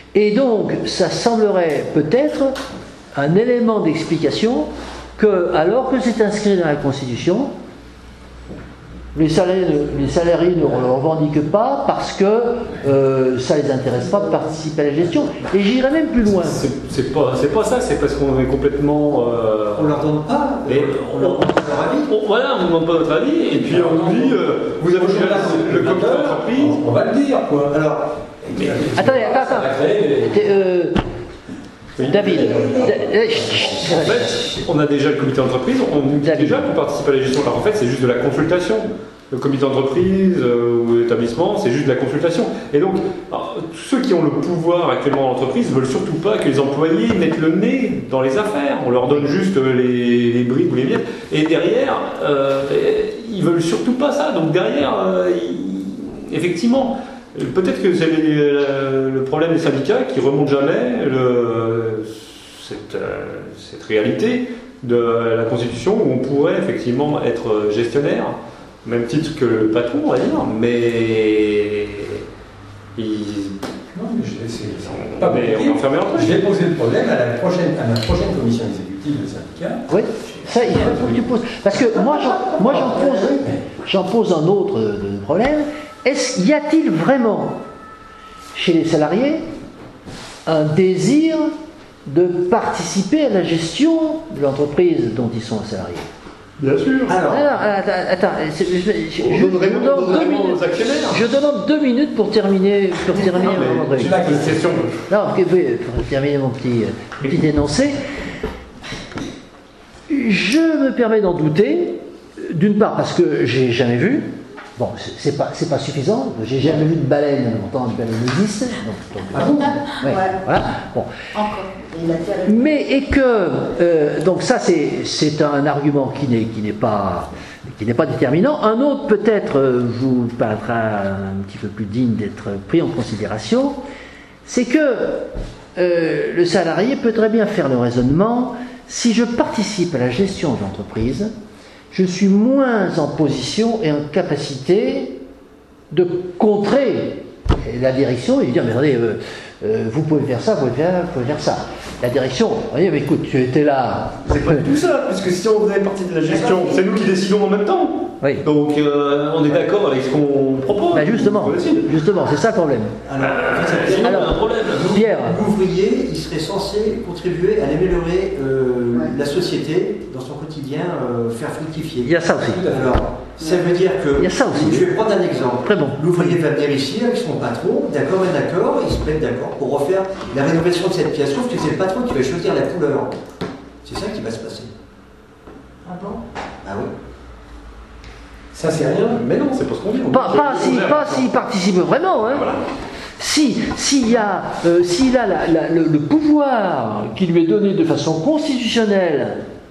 A: Et donc, ça semblerait peut-être un élément d'explication que, alors que c'est inscrit dans la Constitution, les salariés ne le revendiquent pas parce que ça ne les intéresse pas de participer à la gestion. Et j'irai même plus loin.
D: C'est pas ça, c'est parce qu'on est complètement...
C: On leur donne pas, on leur demande leur avis.
D: Voilà, on ne demande pas notre avis, et puis on nous dit, vous avez déjà le comité d'entreprise.
C: On va le dire, quoi. Alors,
A: Attendez. David.
D: En fait, on a déjà le comité d'entreprise, on nous dit déjà qu'on participe à la gestion. Alors en fait, c'est juste de la consultation. Le comité d'entreprise ou l'établissement, c'est juste de la consultation. Et donc, tous ceux qui ont le pouvoir actuellement dans l'entreprise ne veulent surtout pas que les employés mettent le nez dans les affaires. On leur donne juste les briques ou les miettes. Et derrière, ils veulent surtout pas ça. Donc derrière, effectivement, peut-être que c'est le problème des syndicats qui remontent jamais cette réalité de la Constitution où on pourrait effectivement être gestionnaire, au même titre que le patron, on va dire, mais
C: non, mais c'est
D: pas mais on est enfermé entre eux.
C: Je vais poser le problème à ma prochaine commission exécutive de syndicat.
A: Oui, ça, il faut que tu poses. Parce que moi j'en pose un autre problème. Y a-t-il vraiment, chez les salariés, un désir de participer à la gestion de l'entreprise dont ils sont salariés?
D: Bien sûr.
A: Alors, attends, je demande 2 minutes pour terminer mon truc.
C: C'est la question.
A: Non, pour terminer mon petit énoncé. Je me permets d'en douter, d'une part parce que j'ai jamais vu. Bon, c'est pas suffisant. J'ai jamais vu de baleine. Pourtant, une baleine existe. Ouais. Voilà. Bon.
E: Encore.
A: Mais donc ça c'est un argument qui n'est pas déterminant. Un autre peut-être vous paraîtra un petit peu plus digne d'être pris en considération, c'est que le salarié peut très bien faire le raisonnement: si je participe à la gestion de l'entreprise, je suis moins en position et en capacité de contrer la direction et de dire: mais attendez, vous pouvez faire ça, vous pouvez faire ça. La direction, vous voyez, mais écoute, tu étais là.
D: C'est pas du tout ça, puisque si on faisait partie de la gestion, c'est nous qui décidons en même temps.
A: Oui.
D: Donc on est d'accord avec ce qu'on propose.
A: Ben justement, c'est ça le problème.
C: Alors,
D: un problème.
A: Pierre.
H: L'ouvrier, il serait censé contribuer à améliorer la société dans son quotidien, faire fructifier.
A: Il y a ça aussi.
H: Alors, ça veut dire que.
A: Il y a ça aussi.
H: Je vais prendre un exemple.
A: Très bon.
H: L'ouvrier va venir ici avec son patron, d'accord et d'accord, il se met d'accord pour refaire la rénovation de cette pièce. Sauf que c'est le patron qui va choisir la couleur. C'est ça qui va se passer.
G: Ah bon?
H: Ah oui.
C: Ça, c'est rien.
D: Mais non, c'est pas ce qu'on dit.
A: Pas s'il participe vraiment. Hein. Voilà. S'il a le pouvoir qui lui est donné de façon constitutionnelle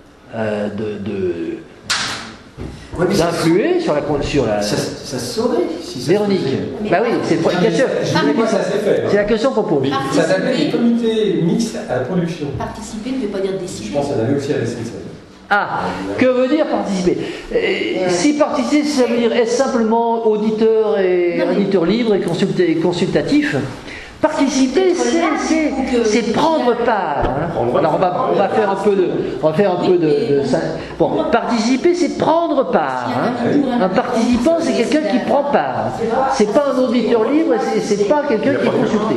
A: d'influer sur la
H: ça se saurait si ça
A: Véronique. Bah oui, c'est bien sûr.
C: Ça s'est fait.
A: C'est la question qu'on pose.
C: Ça s'appelle les comités mixtes à la production.
E: Participer ne veut pas dire
C: Je
E: décider.
C: pense qu'on avait aussi à la SNCF.
A: Ah, que veut dire participer? Si participer, ça veut dire être simplement auditeur libre et consultatif. Participer, c'est prendre part. Hein. Alors on va faire un peu de ça. Bon, participer, c'est prendre part. Hein. Un participant, c'est quelqu'un qui prend part. C'est pas un auditeur libre, c'est pas quelqu'un qui est consulté.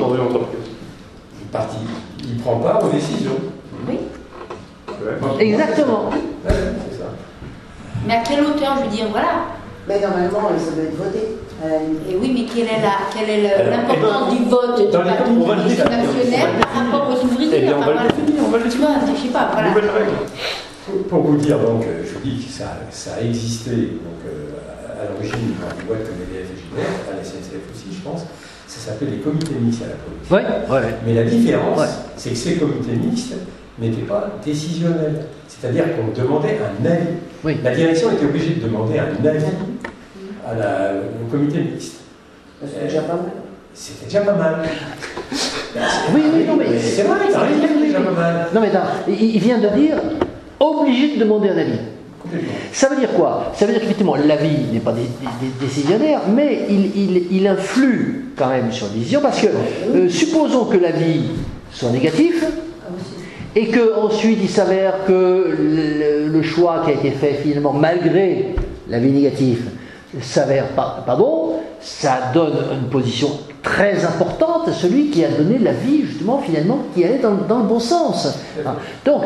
C: Il prend part aux décisions.
E: Oui.
A: Exactement.
C: Ouais, c'est ça.
E: Mais à quelle hauteur, je veux dire, voilà.
B: Mais normalement, ça doit être voté.
E: Et oui, mais quelle est l'importance du vote du Parti actionnaire par rapport aux ouvriers?
D: On va le définir.
E: Tu vois, je sais pas, voilà.
D: Nouvelle règle.
C: Pour vous dire, donc, je vous dis que ça a existé donc, à l'origine dans les boîtes comme les DF à la SNCF aussi, je pense. Ça s'appelait les comités mixtes à la production.
A: Ouais.
C: Mais la différence, c'est que ces comités mixtes n'étaient pas décisionnels. C'est-à-dire qu'on demandait un avis.
A: Oui.
C: La direction était obligée de demander un avis au comité mixte.
B: C'était déjà pas mal.
C: C'était déjà pas mal.
A: Oui, non, mais
C: c'est vrai, c'était déjà pas mal.
A: Non, mais attends, il vient de dire obligé de demander un avis. Ça veut dire quoi? Ça veut dire qu'effectivement, l'avis n'est pas décisionnaire, mais il influe quand même sur la décision, parce que supposons que l'avis soit négatif, et qu'ensuite il s'avère que le choix qui a été fait finalement, malgré l'avis négatif, s'avère pas bon, ça donne une position très importante à celui qui a donné l'avis, justement, finalement, qui allait dans le bon sens. Donc,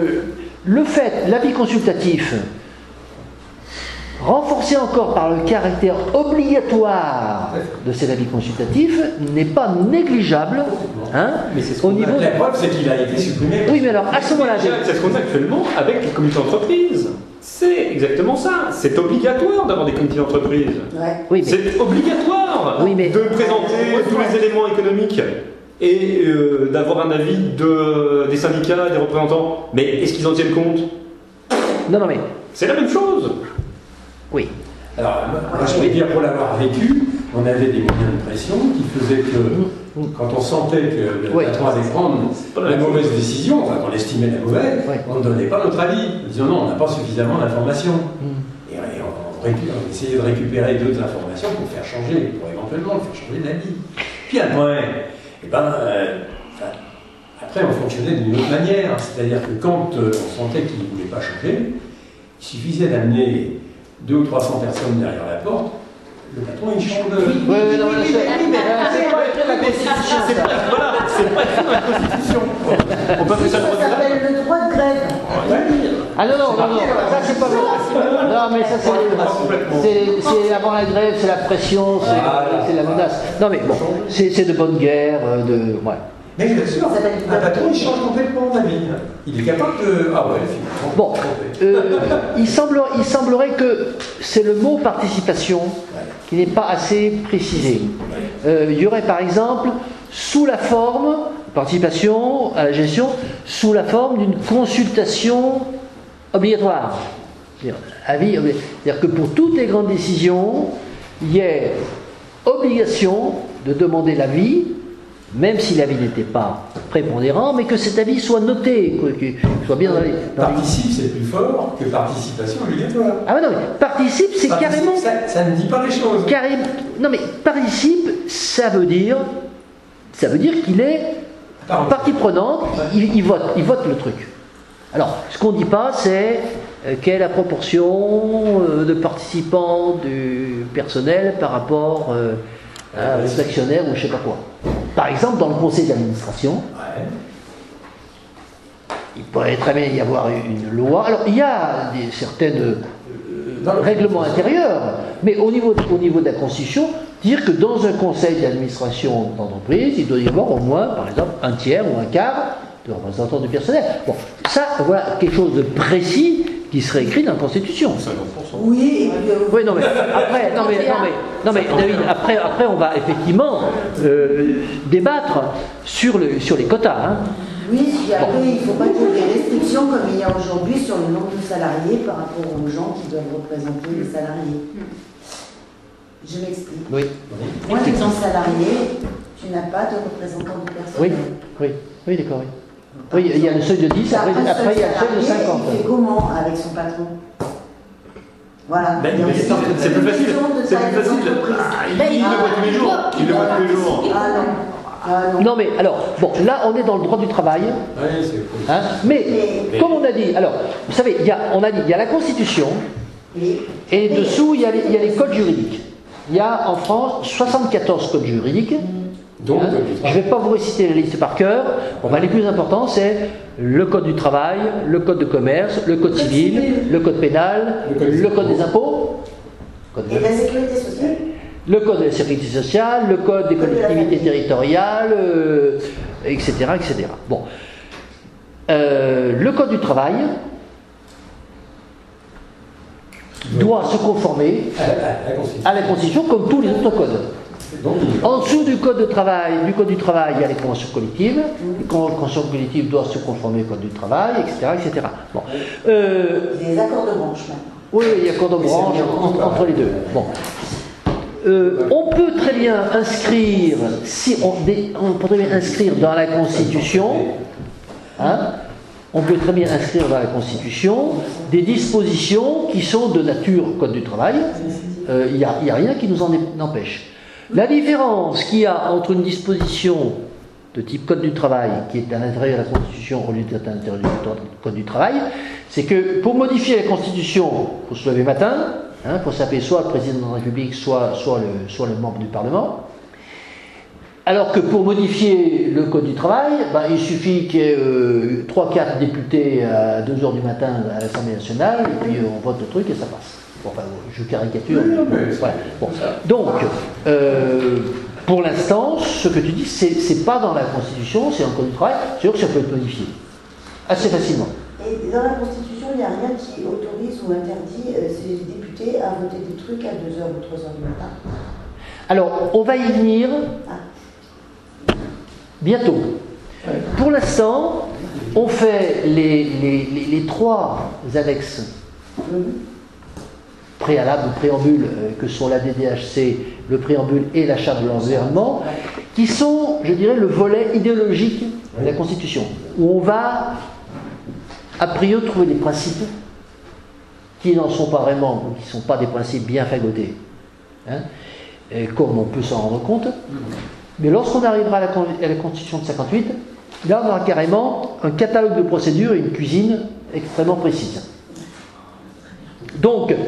A: l'avis consultatif, renforcé encore par le caractère obligatoire de cet avis consultatif, n'est pas négligeable. Hein,
C: mais c'est au niveau la preuve, c'est qu'il a été supprimé.
A: Oui, mais alors, à ce moment-là...
D: C'est ce qu'on a actuellement avec les comités d'entreprise. C'est exactement ça. C'est obligatoire d'avoir des comités d'entreprise.
B: Ouais.
A: Oui, mais...
D: C'est obligatoire de présenter tous les éléments économiques et d'avoir un avis des syndicats, des représentants. Mais est-ce qu'ils en tiennent compte?
A: Non, mais...
D: C'est la même chose.
A: Oui.
C: Alors, moi, je peux dire, pour l'avoir vécu, on avait des moyens de pression qui faisaient que, quand on sentait que le patron allait prendre la mauvaise décision, enfin, qu'on estimait la mauvaise, on ne donnait pas notre avis. En disant non, on n'a pas suffisamment d'informations. Et on essayait de récupérer d'autres informations pour faire changer, pour éventuellement faire changer d'avis. Puis après, après, on fonctionnait d'une autre manière. C'est-à-dire que quand on sentait qu'il ne voulait pas changer, il suffisait d'amener 200 ou 300 personnes derrière la porte, le patron il change de...
A: Oui, c'est pas écrit dans la Constitution.
D: C'est pas écrit dans la Constitution. On peut faire ça
B: s'appelle le droit de grève.
A: Ah non, ça c'est pas vrai. Non, mais ça c'est avant la grève, c'est la pression, c'est la menace. Non, mais bon, c'est de bonne guerre, ouais.
C: Mais bien sûr, un patron il change complètement d'avis. Il est capable de... Ah ouais, finalement.
A: Bon, il semblerait que c'est le mot participation qui n'est pas assez précisé. Il y aurait par exemple, sous la forme, participation à la gestion, sous la forme d'une consultation obligatoire. C'est-à-dire que pour toutes les grandes décisions, il y a obligation de demander l'avis, même si l'avis n'était pas prépondérant, mais que cet avis soit noté, qu'il soit bien dans les...
C: Participe, c'est plus fort que participation obligatoire.
A: Ah non, mais participe, c'est carrément...
C: Ça ne dit pas les choses.
A: Non, mais participe, ça veut dire qu'il est partie prenante, il vote le truc. Alors, ce qu'on ne dit pas, c'est quelle est la proportion de participants du personnel par rapport aux actionnaires ou je ne sais pas quoi. Par exemple, dans le conseil d'administration, il pourrait très bien y avoir une loi. Alors, il y a certaines règlements intérieurs, mais au niveau de la Constitution, dire que dans un conseil d'administration d'entreprise, il doit y avoir au moins, par exemple, un tiers ou un quart de représentants du personnel. Bon, ça, voilà quelque chose de précis qui serait écrit dans la Constitution. 50%.
B: Oui,
A: oui, non mais David, après on va effectivement débattre sur les quotas. Hein.
B: Oui, après il ne faut pas qu'il y ait des restrictions comme il y a aujourd'hui sur le nombre de salariés par rapport aux gens qui doivent représenter les salariés. Je m'explique.
A: Oui.
B: Moins de 100 salariés, tu n'as pas de représentant du personnel.
A: Oui, d'accord, oui. Oui, il y a le seuil de 10, après il y a le seuil de 50.
B: Il fait comment avec son patron? Voilà.
D: C'est plus facile. C'est plus facile. Il le voit tous les jours. Il le voit tous les jours.
A: Non mais alors, bon, là on est dans le droit du travail. Hein, mais comme on a dit, alors, vous savez, il y a la Constitution, et dessous il y a les codes juridiques. Il y a en France 74 codes juridiques. Donc, je ne vais pas vous réciter la liste par cœur. Bon, les plus importants, c'est le code du travail, le code de commerce, le code civil, le code pénal, le code des impôts,
B: et la sécurité sociale,
A: le code de la sécurité sociale, le code des collectivités territoriales, etc., etc. Bon, le code du travail doit se conformer à la Constitution comme tous les autres codes. En dessous du code du travail, il y a les conventions collectives. Les conventions collectives doivent se conformer au code du travail, etc., etc. Bon.
B: Des accords de branche maintenant.
A: Oui, il y a accords de branche entre les deux. Bon. On peut très bien inscrire, on peut très bien inscrire dans la Constitution, hein, on peut très bien inscrire dans la Constitution des dispositions qui sont de nature Code du travail. Il n'y a rien qui nous en empêche. La différence qu'il y a entre une disposition de type Code du travail qui est à l'intérieur de la Constitution au lieu d'être à l'intérieur du Code du travail, c'est que pour modifier la Constitution, il faut se lever matin, il faut s'appeler soit le président de la République, soit le membre du Parlement. Alors que pour modifier le Code du travail, il suffit qu'il y ait 3-4 députés à 2h du matin à l'Assemblée nationale, et puis on vote le truc et ça passe. Bon, enfin, je caricature. Mais voilà. Bon. Donc, pour l'instant, ce que tu dis, c'est pas dans la Constitution, c'est dans le Code du travail, c'est sûr que ça peut être modifié. Assez facilement.
B: Et dans la Constitution, il n'y a rien qui autorise ou interdit ces députés à voter des trucs à 2h ou 3h du matin.
A: Alors, on va y venir bientôt. Pour l'instant, on fait les 3 annexes préalables ou préambules que sont la DDHC, le préambule et la charte de l'environnement, qui sont, je dirais, le volet idéologique de la Constitution, où on va a priori trouver des principes qui n'en sont pas vraiment, ou qui ne sont pas des principes bien fagotés, comme on peut s'en rendre compte. Mais lorsqu'on arrivera à la Constitution de 58, là on aura carrément un catalogue de procédures et une cuisine extrêmement précise. Donc,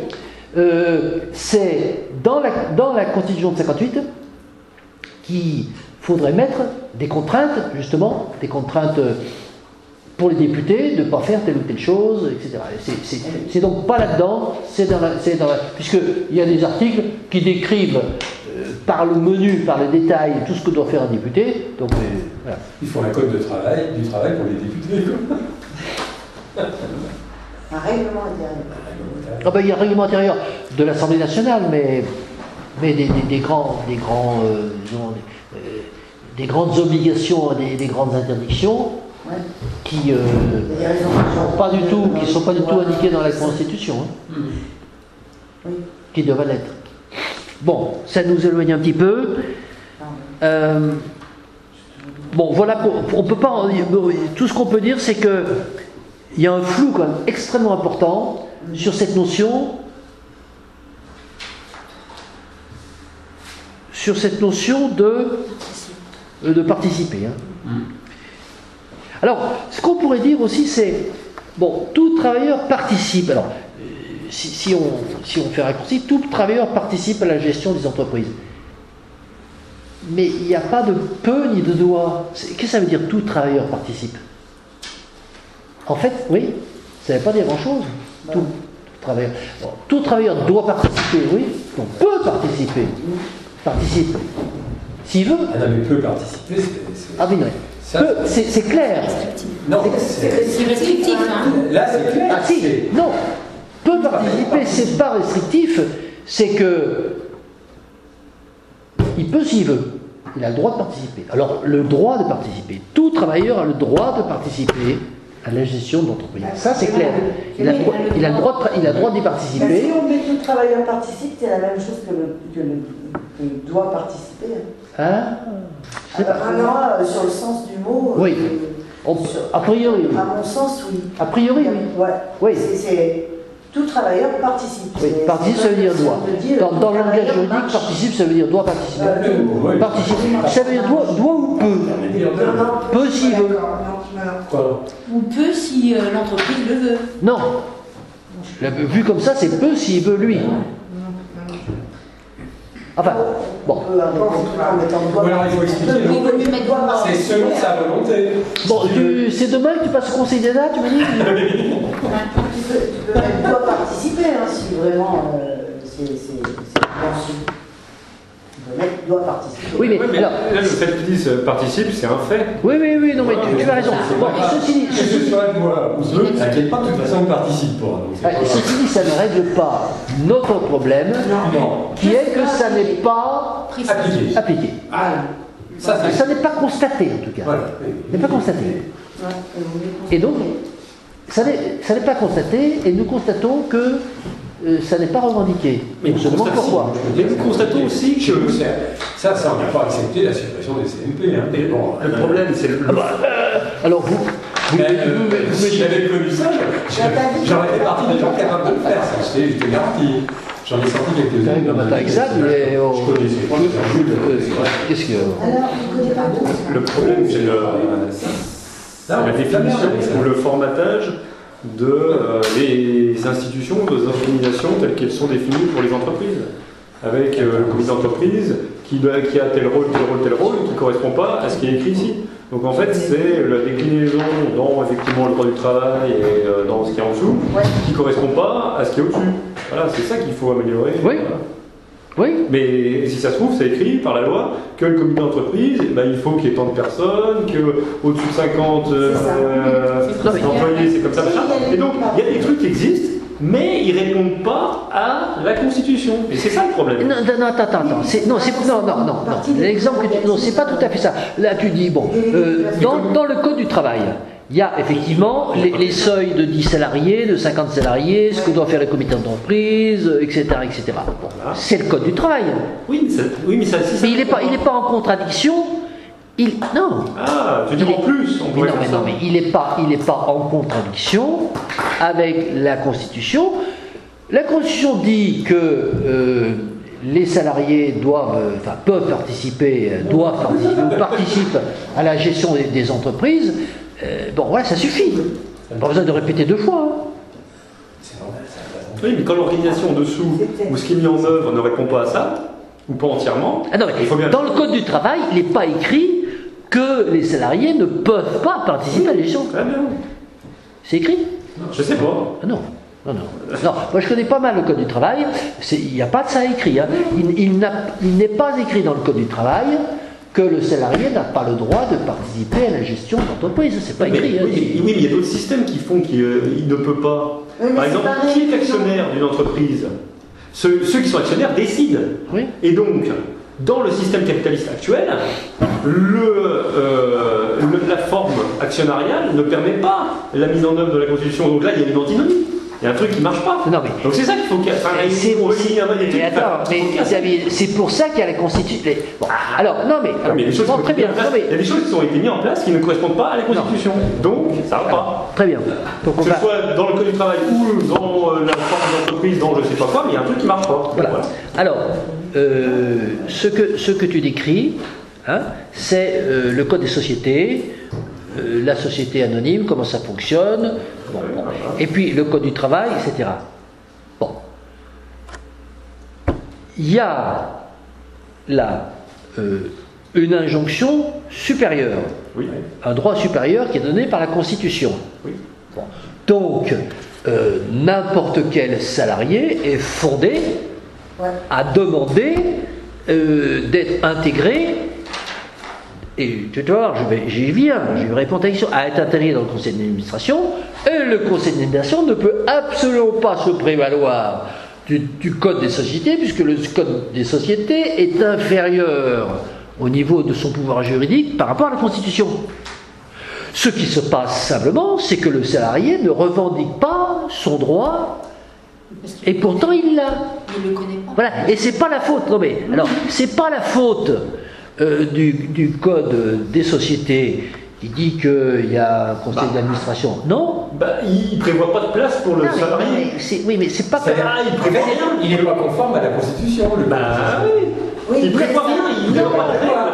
A: c'est dans la Constitution de 58 qu'il faudrait mettre des contraintes, justement, des contraintes pour les députés de ne pas faire telle ou telle chose, etc. C'est donc pas là-dedans, puisqu'il y a des articles qui décrivent par le menu, par le détail, tout ce que doit faire un député. Donc, voilà.
C: Ils font un code du travail pour les députés.
B: Un règlement intérieur.
A: Il y a un règlement intérieur de l'Assemblée nationale, mais des grandes obligations, des grandes interdictions qui sont pas du tout indiquées dans la Constitution, qui doivent l'être. Bon, ça nous éloigne un petit peu. Bon, voilà, on peut pas. Tout ce qu'on peut dire, c'est que il y a un flou quand même extrêmement important sur cette notion. De participer. Alors, ce qu'on pourrait dire aussi, c'est tout travailleur participe. Alors, si on fait raccourci, tout travailleur participe à la gestion des entreprises. Mais il n'y a pas de peu ni de doit. Qu'est-ce que ça veut dire tout travailleur participe? En fait, oui, ça ne veut pas dire grand-chose. Tout travailleur doit participer, oui, donc peut participer. Participe. S'il veut.
C: Ah non, mais peut participer, c'est...
A: Ah oui, non. C'est clair.
C: Non,
E: c'est restrictif.
C: Là, c'est clair.
A: Ah si, non. Peut participer, c'est pas restrictif, c'est que il peut s'il veut. Il a le droit de participer. Alors, le droit de participer. Tout travailleur a le droit de participer à la gestion de l'entreprise. Ça, c'est clair. Il a le droit d'y participer.
B: Mais si on met tout travailleur participe, c'est la même chose que doit participer. Sur le sens du mot.
A: Oui. A priori, oui.
B: À mon sens, oui.
A: A priori, oui.
B: Oui. C'est tout travailleur participe.
A: Oui, participe, ça veut dire doit. Dans le langage juridique, participe, ça veut dire doit participer. Participe, ça veut dire doit ou peut. Peut s'il veut.
E: Ou peut si l'entreprise le veut.
A: Non. Vu comme ça, c'est peu s'il veut lui. Enfin, bon.
C: Ou alors il faut expliquer. C'est selon sa volonté.
A: Bon, c'est demain que tu passes au conseil d'État, tu m'as dit.
B: Tu peux même doit participer, si vraiment c'est pensu. Tu peux mettre doit participer.
A: Oui, mais
D: alors, là, le fait que tu dises participe, c'est un fait.
A: Oui, non, mais tu as raison. Bon, ceci dit,
C: t'inquiète pas, de toute façon, on participe pas.
A: Ceci dit, ça ne règle pas notre problème, qui est que ça n'est pas appliqué. Ça n'est pas constaté, en tout cas.
C: Voilà.
A: N'est pas constaté. Et donc, ça n'est pas constaté, et nous constatons que ça n'est pas revendiqué.
D: Mais
A: on se demande pourquoi.
D: Mais nous constatons aussi que...
C: Ça, on n'a pas accepté la suppression des CMP.
D: Mais bon, le problème, c'est le...
A: Alors,
C: Si j'avais connu ça, j'aurais fait partie des gens capables de le faire, ça, je te garantis. J'en ai sorti quelques-uns.
A: Le matin exact, mais
C: je connaissais pas.
A: qu'est-ce que...
B: Alors, vous ne connaissez pas tout.
D: Le problème, c'est la définition ou le formatage des institutions, des organisations telles qu'elles sont définies pour les entreprises. Avec le comité d'entreprise qui a tel rôle, qui ne correspond pas à ce qui est écrit ici. Donc en fait, c'est la déclinaison dans effectivement le droit du travail et dans ce qui est en dessous, qui ne correspond pas à ce qui est au-dessus. Voilà, c'est ça qu'il faut améliorer.
A: Oui.
D: Voilà.
A: Oui.
D: Mais si ça se trouve, c'est écrit par la loi que le comité d'entreprise, il faut qu'il y ait tant de personnes, qu'au-dessus de 50 employés, c'est comme ça. Et donc, il y a des trucs qui existent, mais ils ne répondent pas à la Constitution. Et c'est ça le problème.
A: Non, attends. Non. L'exemple que tu... Non, c'est pas tout à fait ça. Là, tu dis, bon, dans le Code du travail, il y a effectivement les seuils de 10 salariés, de 50 salariés, ce que doit faire le comité d'entreprise, etc. Bon, c'est le Code du travail.
D: Oui, mais ça
A: Mais il n'est pas en contradiction. Non.
D: Ah, tu dis en plus, on pourrait faire ça.
A: Non, mais il n'est pas en contradiction avec la Constitution. La Constitution dit que les salariés peuvent participer ou participent à la gestion des entreprises. Bon, voilà, ça suffit. Pas besoin de répéter 2 fois.
D: Oui, mais quand l'organisation en dessous, ou ce qui est mis en œuvre, ne répond pas à ça, ou pas entièrement,
A: non, mais dans le Code du travail, il n'est pas écrit que les salariés ne peuvent pas participer à la gestion.
D: Très bien.
A: C'est écrit?
D: Je sais pas.
A: Non, moi je connais pas mal le Code du travail, il n'y a pas de ça écrit. Hein. Il n'est pas écrit dans le Code du travail que le salarié n'a pas le droit de participer à la gestion d'entreprise. C'est pas écrit.
D: Oui, mais il y a d'autres systèmes qui font qu'il ne peut pas. Par exemple, qui est actionnaire d'une entreprise? Ceux qui sont actionnaires décident.
A: Oui.
D: Et donc, dans le système capitaliste actuel, la forme actionnariale ne permet pas la mise en œuvre de la Constitution. Donc là, il y a une antinomie. Il y a un truc qui ne marche pas.
A: Non, mais
D: donc c'est ça qu'il faut qu'il y ait.
A: C'est pour ça qu'il y a la Constitution. Bon, alors,
D: il y a des choses qui ont été mises en place qui ne correspondent pas à la Constitution. Donc, ça ne va pas.
A: Très bien. Donc,
D: que ce soit dans le Code du travail ou dans la forme d'entreprise, dans je ne sais pas quoi, mais il y a un truc qui ne marche pas.
A: Voilà. Alors, ce que tu décris, hein, c'est le Code des sociétés, la société anonyme, comment ça fonctionne, et puis le Code du travail, etc. Bon. Il y a là une injonction supérieure, un droit supérieur qui est donné par la Constitution.
D: Oui.
A: Bon. Donc, n'importe quel salarié est fondé à demander d'être intégré. Et tu vas voir, j'y viens, je vais répondre à la question, à être intégré dans le conseil d'administration, et le conseil d'administration ne peut absolument pas se prévaloir du code des sociétés, puisque le code des sociétés est inférieur au niveau de son pouvoir juridique par rapport à la Constitution. Ce qui se passe simplement, c'est que le salarié ne revendique pas son droit, et pourtant il l'a.
E: Il ne le connaît pas.
A: Voilà, et c'est pas la faute, c'est pas la faute du code des sociétés qui dit qu'il y a un conseil d'administration. Non.
D: Il ne prévoit pas de place pour le salarié.
A: Oui, mais c'est pas...
C: il prévoit rien. Il n'est pas conforme à la Constitution.
D: Il ne prévoit rien. Il devrait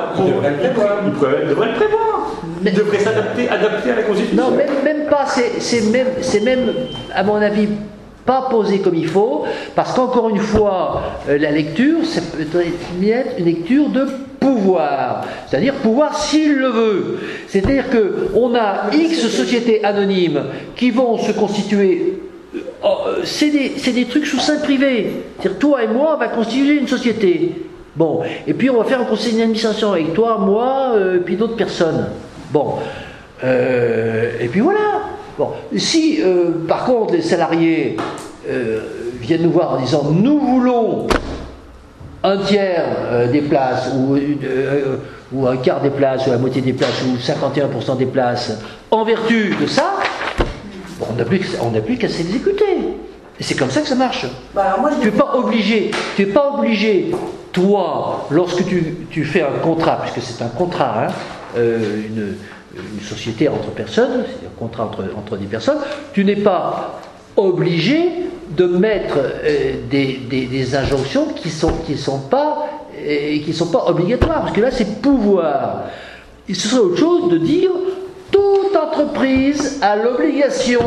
D: le prévoir. Il devrait s'adapter à la Constitution.
A: Non, même pas. C'est même, à mon avis, pas posé comme il faut, parce qu'encore une fois, la lecture, ça peut être une lecture de pouvoir, c'est-à-dire pouvoir s'il le veut. C'est-à-dire qu'on a X sociétés anonymes qui vont se constituer, c'est des trucs sous seing privé. C'est-à-dire toi et moi, on va constituer une société. Bon, et puis on va faire un conseil d'administration avec toi, moi, et puis d'autres personnes. Bon, et puis voilà. Bon, si par contre les salariés viennent nous voir en disant nous voulons un tiers des places ou un quart des places ou la moitié des places ou 51% des places en vertu de ça, bon, on n'a plus qu'à s'exécuter. Et c'est comme ça que ça marche. Tu n'es pas obligé, toi, lorsque tu fais un contrat, puisque c'est un contrat, hein, une société entre personnes, c'est un contrat entre des personnes, tu n'es pas obligé de mettre des injonctions qui sont pas obligatoires, parce que là c'est pouvoir. Et ce serait autre chose de dire toute entreprise a l'obligation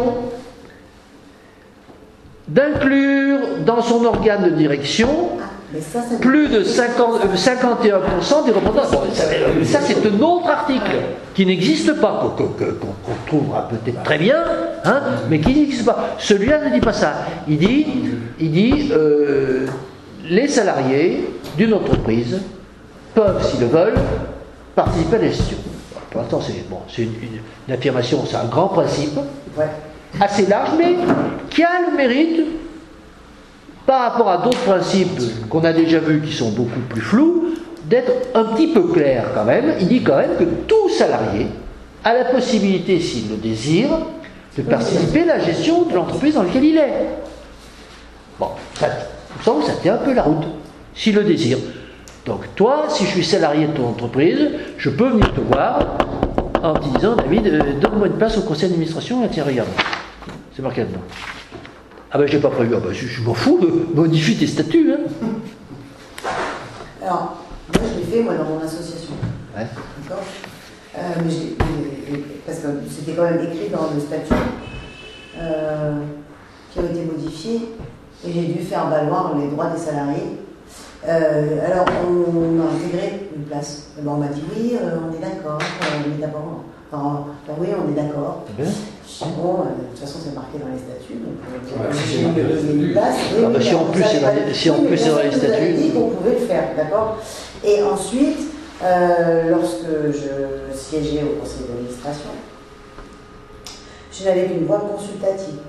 A: d'inclure dans son organe de direction plus de 51% des représentants. Bon, ça c'est un autre article qui n'existe pas, qu'on trouvera peut-être très bien, hein, mais qui n'existe pas. Celui-là ne dit pas ça. Il dit les salariés d'une entreprise peuvent, s'ils le veulent, participer à la gestion. Pour l'instant, c'est une affirmation, c'est un grand principe, assez large, mais qui a le mérite, par rapport à d'autres principes qu'on a déjà vus qui sont beaucoup plus flous, d'être un petit peu clair quand même. Il dit quand même que tout salarié a la possibilité, s'il le désire, de participer à la gestion de l'entreprise dans laquelle il est. Bon, ça me semble que ça tient un peu la route, s'il le désire. Donc toi, si je suis salarié de ton entreprise, je peux venir te voir en te disant, David, donne-moi une place au conseil d'administration, et tiens, regarde, c'est marqué là-dedans. Ah ben je l'ai pas prévu, ah ben je m'en fous, modifie tes statuts. Hein.
B: Alors, moi je l'ai fait moi dans mon association.
A: Ouais.
B: D'accord parce que c'était quand même écrit dans le statut qui a été modifié et j'ai dû faire valoir les droits des salariés. Alors on a intégré une place. Alors, on m'a dit oui, on est d'accord, mais d'abord. Enfin, oui, on est d'accord. Bon, de toute façon, c'est marqué dans les statuts. Donc, j'ai une place. Oui,
A: ah bah, si en plus c'est dans les statuts.
B: On a dit qu'on pouvait le faire, d'accord. Et ensuite, lorsque je siégeais au conseil d'administration, je n'avais qu'une voix consultative.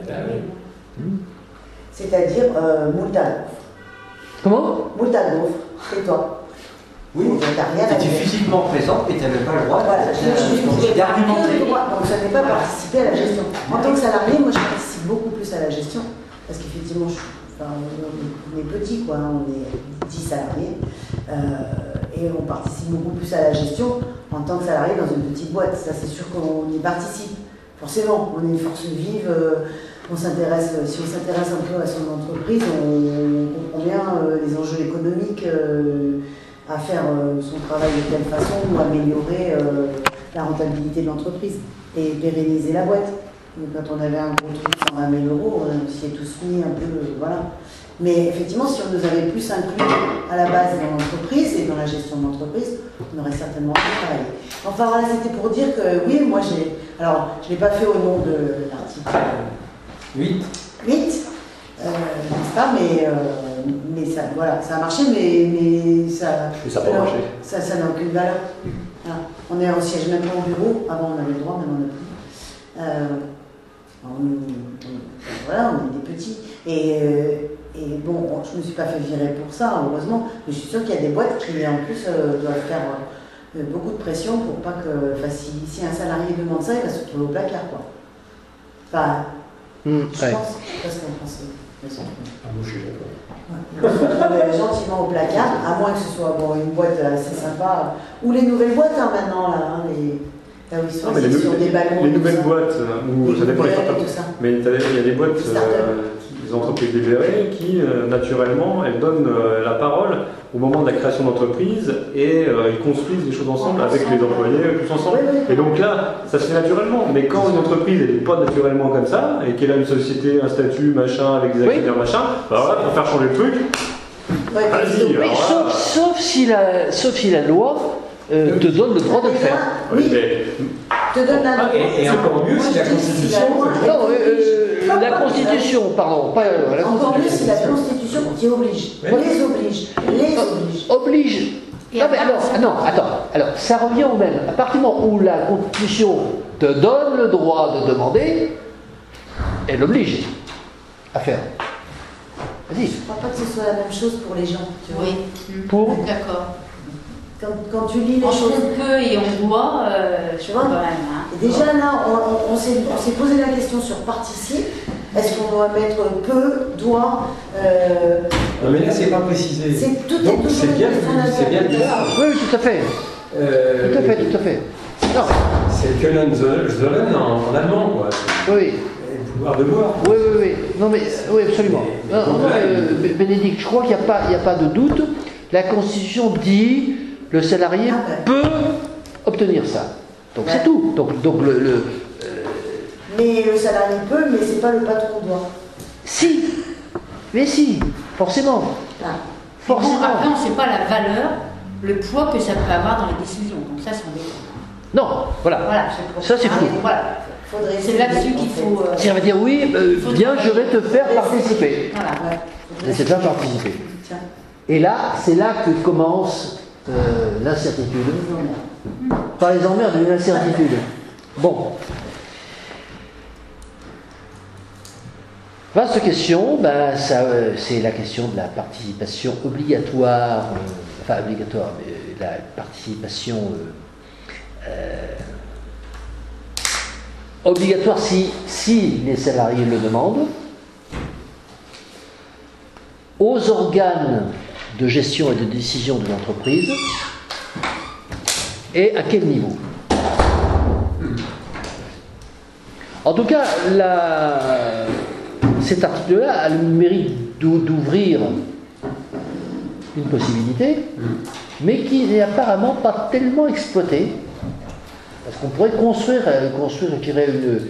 B: C'est-à-dire moult à gaufre.
A: Comment?
B: Moult à gaufre, c'est toi.
H: Oui, tu étais physiquement présent et tu n'avais pas le droit
B: d'argumenter. Donc ça n'est pas participer à la gestion. En tant que salarié, moi je participe beaucoup plus à la gestion. Parce qu'effectivement, on est petit, quoi, on est 10 salariés. Et on participe beaucoup plus à la gestion en tant que salarié dans une petite boîte. Ça, c'est sûr qu'on y participe. Forcément, on est une force vive. Si on s'intéresse un peu à son entreprise, on comprend bien les enjeux économiques. À faire son travail de telle façon ou améliorer la rentabilité de l'entreprise et pérenniser la boîte. Donc, quand on avait un gros truc de 120 000 €, on s'y est tous mis un peu, voilà. Mais effectivement, si on nous avait plus inclus à la base dans l'entreprise et dans la gestion de l'entreprise, on aurait certainement pu travailler. Enfin voilà, c'était pour dire que oui, moi j'ai... Alors, je ne l'ai pas fait au nom de l'article 8, n'est-ce pas, mais ça, voilà, ça a marché, mais ça n'a marché. Ça n'a aucune valeur. Voilà. On est au siège même pas au bureau. Avant on avait le droit, maintenant on n'a plus. Voilà, on est des petits. Et bon, je ne me suis pas fait virer pour ça, heureusement, mais je suis sûre qu'il y a des boîtes qui en plus doivent faire beaucoup de pression pour pas que. Enfin, si un salarié demande ça, il va se retrouver au placard, quoi. Enfin, je pense, je sais pas ce qu'on pense. Gentiment au placard, à moins que ce soit une boîte assez sympa, ou les nouvelles boîtes maintenant, là, là où ils sont sur des ballons.
D: Les nouvelles boîtes, ça dépend des startups, mais il y a des boîtes, des entreprises libérées qui, naturellement, elles donnent la parole au moment de la création d'entreprise et ils construisent les choses ensemble avec les employés, tous ensemble. Et donc là, ça se fait naturellement. Mais quand une entreprise n'est pas naturellement comme ça et qu'elle a une société, un statut, machin, avec des actionnaires, machin, bah voilà, pour faire changer le truc, vas-y.
A: Oui, sauf si la loi te donne le droit de le faire.
B: Oui, te donne la loi.
C: Et encore mieux si la Constitution...
A: Non, la Constitution, pardon, pas la Constitution.
B: Encore mieux, c'est la Constitution qui oblige. Les oblige.
A: Oblige. Non, mais alors, ça revient au même. À partir du moment où la Constitution te donne le droit de demander, elle oblige à faire. Vas-y.
B: Je ne crois pas que ce soit la même chose pour les gens. Tu vois.
E: Oui.
A: Pour
E: D'accord.
B: Quand tu lis les choses.
E: On peut et on doit,
B: tu vois,
E: quand même. Hein.
B: Et déjà là, on s'est posé la question sur participe. Est-ce qu'on doit mettre peut, doit
C: Non mais là c'est pas précisé.
B: Tout est toujours
C: c'est bien de dire.
A: Oui, tout à fait. Tout à fait. Non.
C: C'est Können en allemand, quoi.
A: Oui.
C: Le pouvoir de voir.
A: Oui, oui, oui. Non, mais oui, absolument. Bénédicte, je crois qu'il n'y a pas de doute. La Constitution dit le salarié peut obtenir ça. Donc c'est tout. Donc
B: Mais le salarié peut, mais c'est pas le patron doit.
A: Si, mais si, forcément. Forcément.
E: Bon, après, on ne sait pas la valeur, le poids que ça peut avoir dans les décisions. Donc ça, c'est embêtant.
A: Non, voilà. Ça, c'est fou.
E: Voilà. C'est là-dessus qu'il faut.
A: Si on va dire oui, bien, je vais te faire participer.
E: Voilà.
A: Je vais te faire participer. Et là, c'est là que commence l'incertitude. Pas les emmerdes, mais l'incertitude. Bon. Vaste question, c'est la question de la participation obligatoire, mais la participation obligatoire si les salariés le demandent, aux organes de gestion et de décision de l'entreprise, et à quel niveau. En tout cas, cet article-là a le mérite d'ouvrir une possibilité, mais qui n'est apparemment pas tellement exploitée, parce qu'on pourrait construire, je dirais,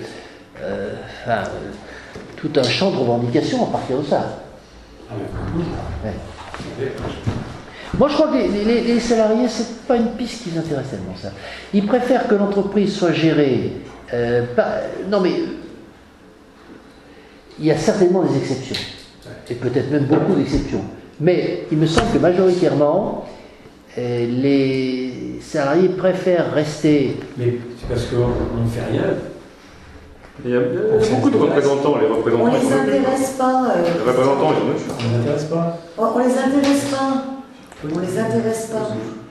A: tout un champ de revendications à partir de ça. Ouais. Moi, je crois que les salariés, c'est pas une piste qui les intéresse tellement, ça. Ils préfèrent que l'entreprise soit gérée non, mais il y a certainement des exceptions, et peut-être même beaucoup d'exceptions. Mais il me semble que majoritairement, les salariés préfèrent rester.
C: Mais c'est parce qu'on ne fait rien.
D: Il y a beaucoup de représentants, les représentants.
B: On les intéresse pas.
D: Les représentants, il y en a.
C: On ne les intéresse pas.
B: On les intéresse pas. On les intéresse pas.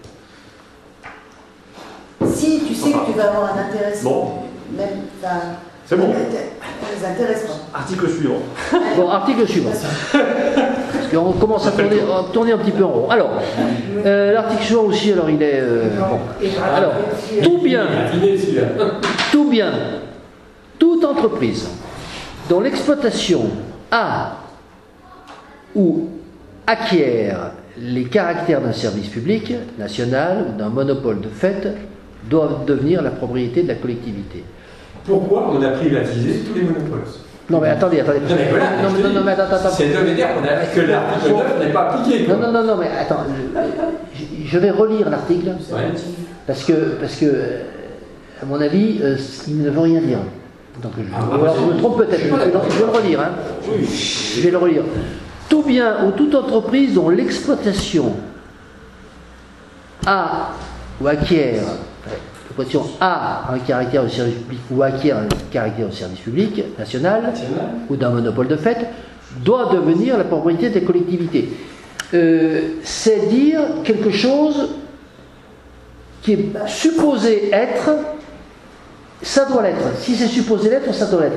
B: Si tu sais que tu vas avoir un intéressement, même,
D: c'est bon.
B: On les intéresse pas.
D: Article suivant.
A: Bon, article suivant. Parce qu'on commence à tourner un petit peu en rond. Alors, l'article suivant aussi, alors il est. Bon. Alors, tout bien, toute entreprise dont l'exploitation a ou acquiert les caractères d'un service public national ou d'un monopole de fait doivent devenir la propriété de la collectivité.
C: Pourquoi on a privatisé tous les monopoles?
A: Non mais attendez.
C: Non mais voilà,
A: non, mais attends.
C: c'est de me dire que l'article 9 n'est pas appliqué. Quoi.
A: Non, mais attends, je vais relire l'article, parce que, à mon avis, il ne veut rien dire. Donc, je me trompe peut-être, je vais le relire. Hein.
C: Oui.
A: Je vais le relire. Tout bien ou toute entreprise dont l'exploitation a ou acquiert un caractère de service public ou acquiert un caractère de service public national ou d'un monopole de fait doit devenir la propriété des collectivités. C'est dire quelque chose qui est supposé être, ça doit l'être. Si c'est supposé l'être, ça doit l'être.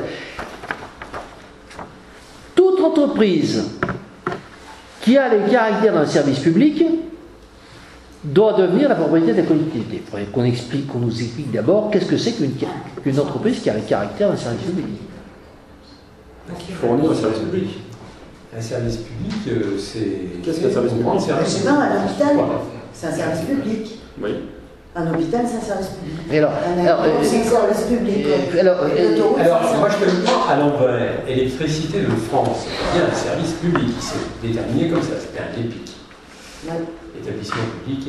A: Toute entreprise qui a les caractères d'un service public doit devenir la propriété des collectivités. Il faudrait qu'on nous explique d'abord qu'est-ce que c'est qu'une entreprise qui a les caractères d'un service public.
D: Qui fournit un service public.
C: Un service public, c'est.
D: Qu'est-ce qu'un service public?
B: Je sais pas, un hôpital, c'est un service public.
D: Oui.
B: Un hôpital, c'est un service public.
A: Et alors,
B: c'est un service public.
A: Alors,
C: moi je te le prends à l'envers. Électricité de France, c'est bien un service public. C'est déterminé comme ça, c'était un EPIC.
B: Ouais.
C: Établissement public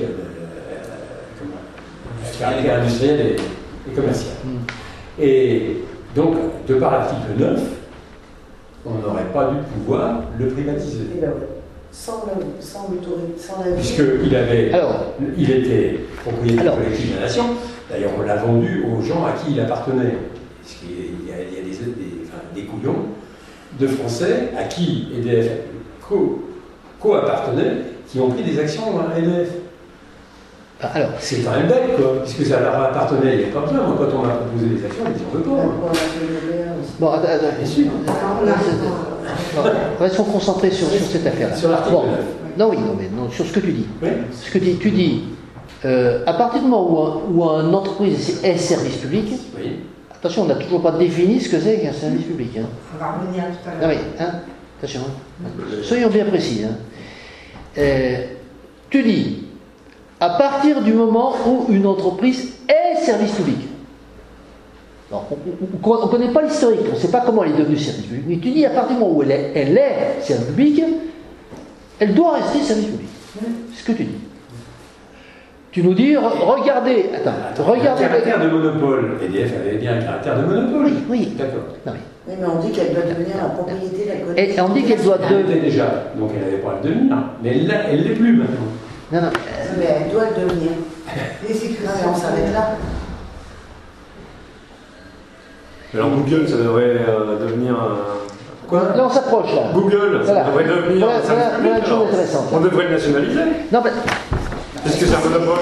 C: caractère industriel et commercial. Et donc, de par l'article 9, on n'aurait pas dû pouvoir le privatiser.
B: Et ben ouais. Sans l'autorité, sans la.
C: Il était propriétaire collectif de la nation. D'ailleurs, on l'a vendu aux gens à qui il appartenait. Parce qu'il y a des couillons de Français à qui EDF co-appartenait, qui ont pris des actions à EDF.
A: Alors,
C: c'est quand même bête, quoi, puisque ça leur appartenait, il n'y a pas besoin. Moi, quand on m'a proposé des actions, ils disent on veut pas.
A: Bon, bien sûr. On va se concentrer sur cette affaire-là.
C: Sur l'article 9.
A: Non, sur ce que tu dis.
C: Oui.
A: Ce que tu dis, À partir du moment où une entreprise est service public,
C: Oui.
A: attention, on n'a toujours pas défini ce que c'est qu'un service public. Hein.
G: On va revenir tout à
A: Ah
G: l'heure.
A: oui, hein, attention, hein. Soyons bien précis. Hein. Tu dis, à partir du moment où une entreprise est service public. Alors, on ne connaît pas l'historique, on ne sait pas comment elle est devenue service public, mais tu dis, à partir du moment où elle est service public, elle doit rester service public. C'est ce que tu dis. Tu nous dis, regardez, regardez.
C: Un caractère de monopole. EDF avait bien un caractère de monopole.
A: Oui, oui.
C: D'accord.
A: Non, oui.
B: Oui, mais on dit qu'elle doit devenir la propriété de la
A: Et
B: collectivité.
A: on dit qu'elle doit
C: Elle
A: devenir.
C: l'était déjà, donc elle n'avait pas à le devenir. Mais elle l'est plus maintenant.
A: Non, non.
B: Mais elle doit le devenir.
G: Les sécurités,
B: On s'arrête là.
D: Alors Google, ça devrait devenir quoi?
A: Là, on s'approche, là.
D: Google, ça
A: Voilà.
D: devrait devenir
A: Voilà,
D: un service
A: voilà,
D: public,
A: voilà une chose
D: alors.
A: intéressante.
D: On devrait le nationaliser.
A: Non, mais
D: Est-ce que c'est un monopole?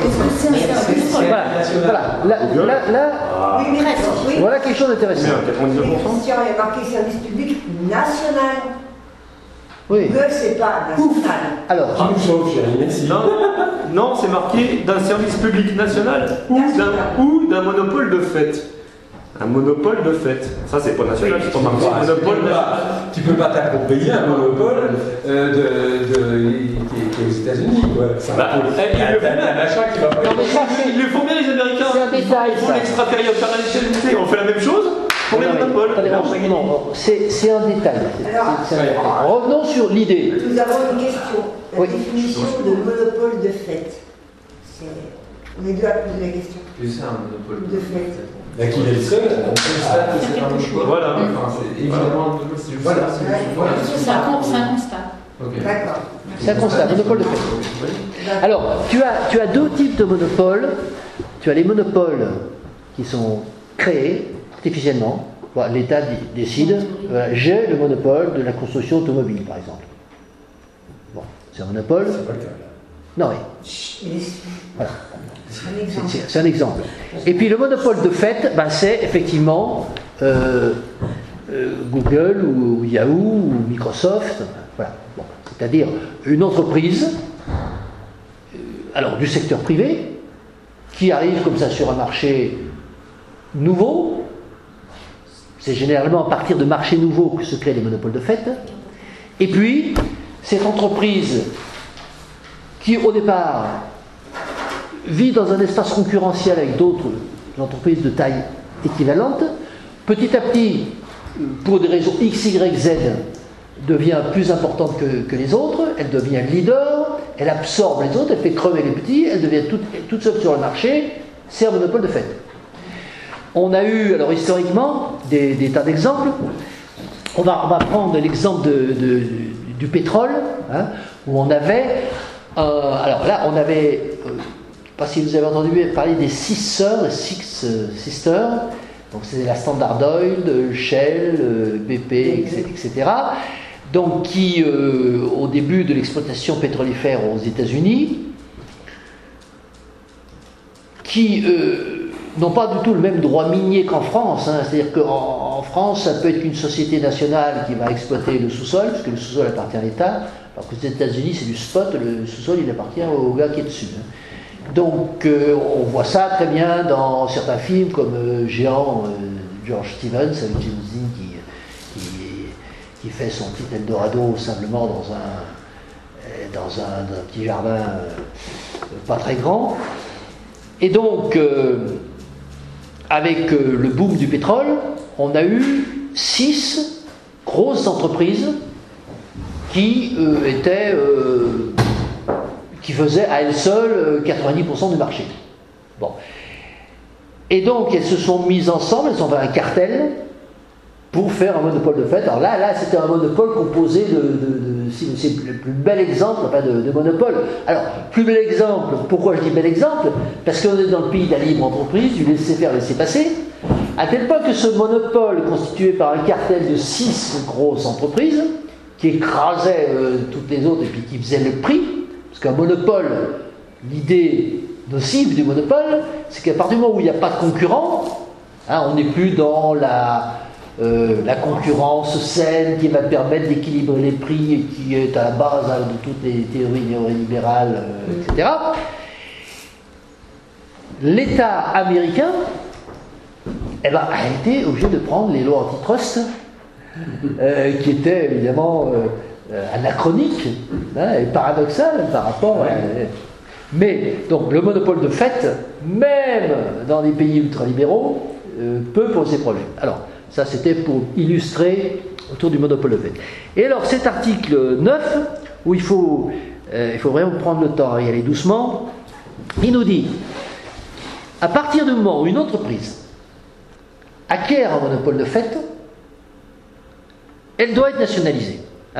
A: voilà. Là,
D: Ah,
G: Oui, mais oui.
A: voilà quelque chose d'intéressant.
D: bien, 99%.
G: Christian, il y a marqué service public national.
A: Oui.
G: Google, c'est pas national.
A: Alors,
C: Qui nous sauve, chérie, merci.
D: Non, c'est marqué d'un service public national ou d'un monopole de fait. Un monopole de fait. Ça, c'est pas national, c'est pas marqué. Monopole national.
C: Tu peux pas t'approprier un monopole qui est aux États-Unis, quoi. C'est un
D: Bah,
C: un achat qui va pas.
A: non, mais ça,
D: Ils le font bien, les Américains.
A: c'est un détail,
D: Ils font
A: ça.
D: l'extraterritorialité. On fait la même chose pour les
A: Non, mais-
D: monopoles.
A: attendez, non, c'est un détail. C'est un détail. Revenons sur l'idée.
G: Nous avons une question. La
A: Oui.
G: définition de monopole de fait. On est deux à poser la question.
F: C'est un monopole
G: De fait.
F: Là, qu'il est le seul, on constate que c'est un monopole.
D: Voilà.
F: Enfin, c'est évidemment un monopole, c'est juste
D: Voilà.
F: ça.
G: Voilà.
E: C'est un constat.
F: Ok.
G: D'accord.
A: C'est un constat, monopole de fait. Alors, tu as deux types de monopoles. Tu as les monopoles qui sont créés artificiellement. Voilà, l'État décide, voilà, j'ai le monopole de la construction automobile, par exemple. Bon, c'est un monopole.
C: C'est pas le cas, là.
A: Non, oui. Voilà.
G: Un exemple.
A: C'est un exemple. Et puis le monopole de fait, ben, c'est effectivement Google ou Yahoo ou Microsoft. Voilà. Bon. C'est-à-dire une entreprise, alors du secteur privé, qui arrive comme ça sur un marché nouveau. C'est généralement à partir de marchés nouveaux que se créent les monopoles de fait. Et puis, cette entreprise qui, au départ, vit dans un espace concurrentiel avec d'autres entreprises de taille équivalente, petit à petit, pour des raisons X, Y, Z, devient plus importante que les autres, elle devient leader, elle absorbe les autres, elle fait crever les petits, elle devient toute seule sur le marché, c'est un monopole de fait. On a eu, alors historiquement, des tas d'exemples. On va prendre l'exemple du pétrole, hein, où on avait... alors là, on avait... je ne sais pas si vous avez entendu parler des Six Sœurs, Six Sisters. Donc c'était la Standard Oil, Shell, BP, etc. Donc qui, au début de l'exploitation pétrolifère aux États-Unis, qui n'ont pas du tout le même droit minier qu'en France. Hein. C'est-à-dire qu'en France, ça peut être une société nationale qui va exploiter le sous-sol, puisque le sous-sol appartient à l'État, alors qu'aux États-Unis, c'est du spot, le sous-sol, il appartient au gars qui est dessus. Hein. Donc, on voit ça très bien dans certains films comme Géant, George Stevens, avec James Dean qui fait son petit Eldorado simplement dans un petit jardin pas très grand. Et donc, avec le boom du pétrole, on a eu 6 grosses entreprises qui faisaient à elles seules 90% du marché. Bon. Et donc, elles se sont mises ensemble, elles ont fait un cartel pour faire un monopole de fait. Alors là c'était un monopole composé c'est le plus bel exemple de monopole. Alors, plus bel exemple, pourquoi je dis bel exemple? Parce qu'on est dans le pays de la libre entreprise, du laisser-faire, laisser-passer, à tel point que ce monopole, constitué par un cartel de 6 grosses entreprises, qui écrasaient toutes les autres et puis qui faisaient le prix, parce qu'un monopole, l'idée nocive du monopole, c'est qu'à partir du moment où il n'y a pas de concurrent, hein, on n'est plus dans la concurrence saine qui va permettre d'équilibrer les prix et qui est à la base de toutes les théories néolibérales, etc. l'État américain a été obligé de prendre les lois antitrust, qui étaient évidemment anachroniques et paradoxales par rapport à... Mais, donc, le monopole de fait, même dans des pays ultralibéraux, peut poser problème. Alors, ça, c'était pour illustrer autour du monopole de fait. Et alors, cet article 9, où il faut vraiment prendre le temps et y aller doucement, il nous dit, à partir du moment où une entreprise acquiert un monopole de fait, elle doit être nationalisée.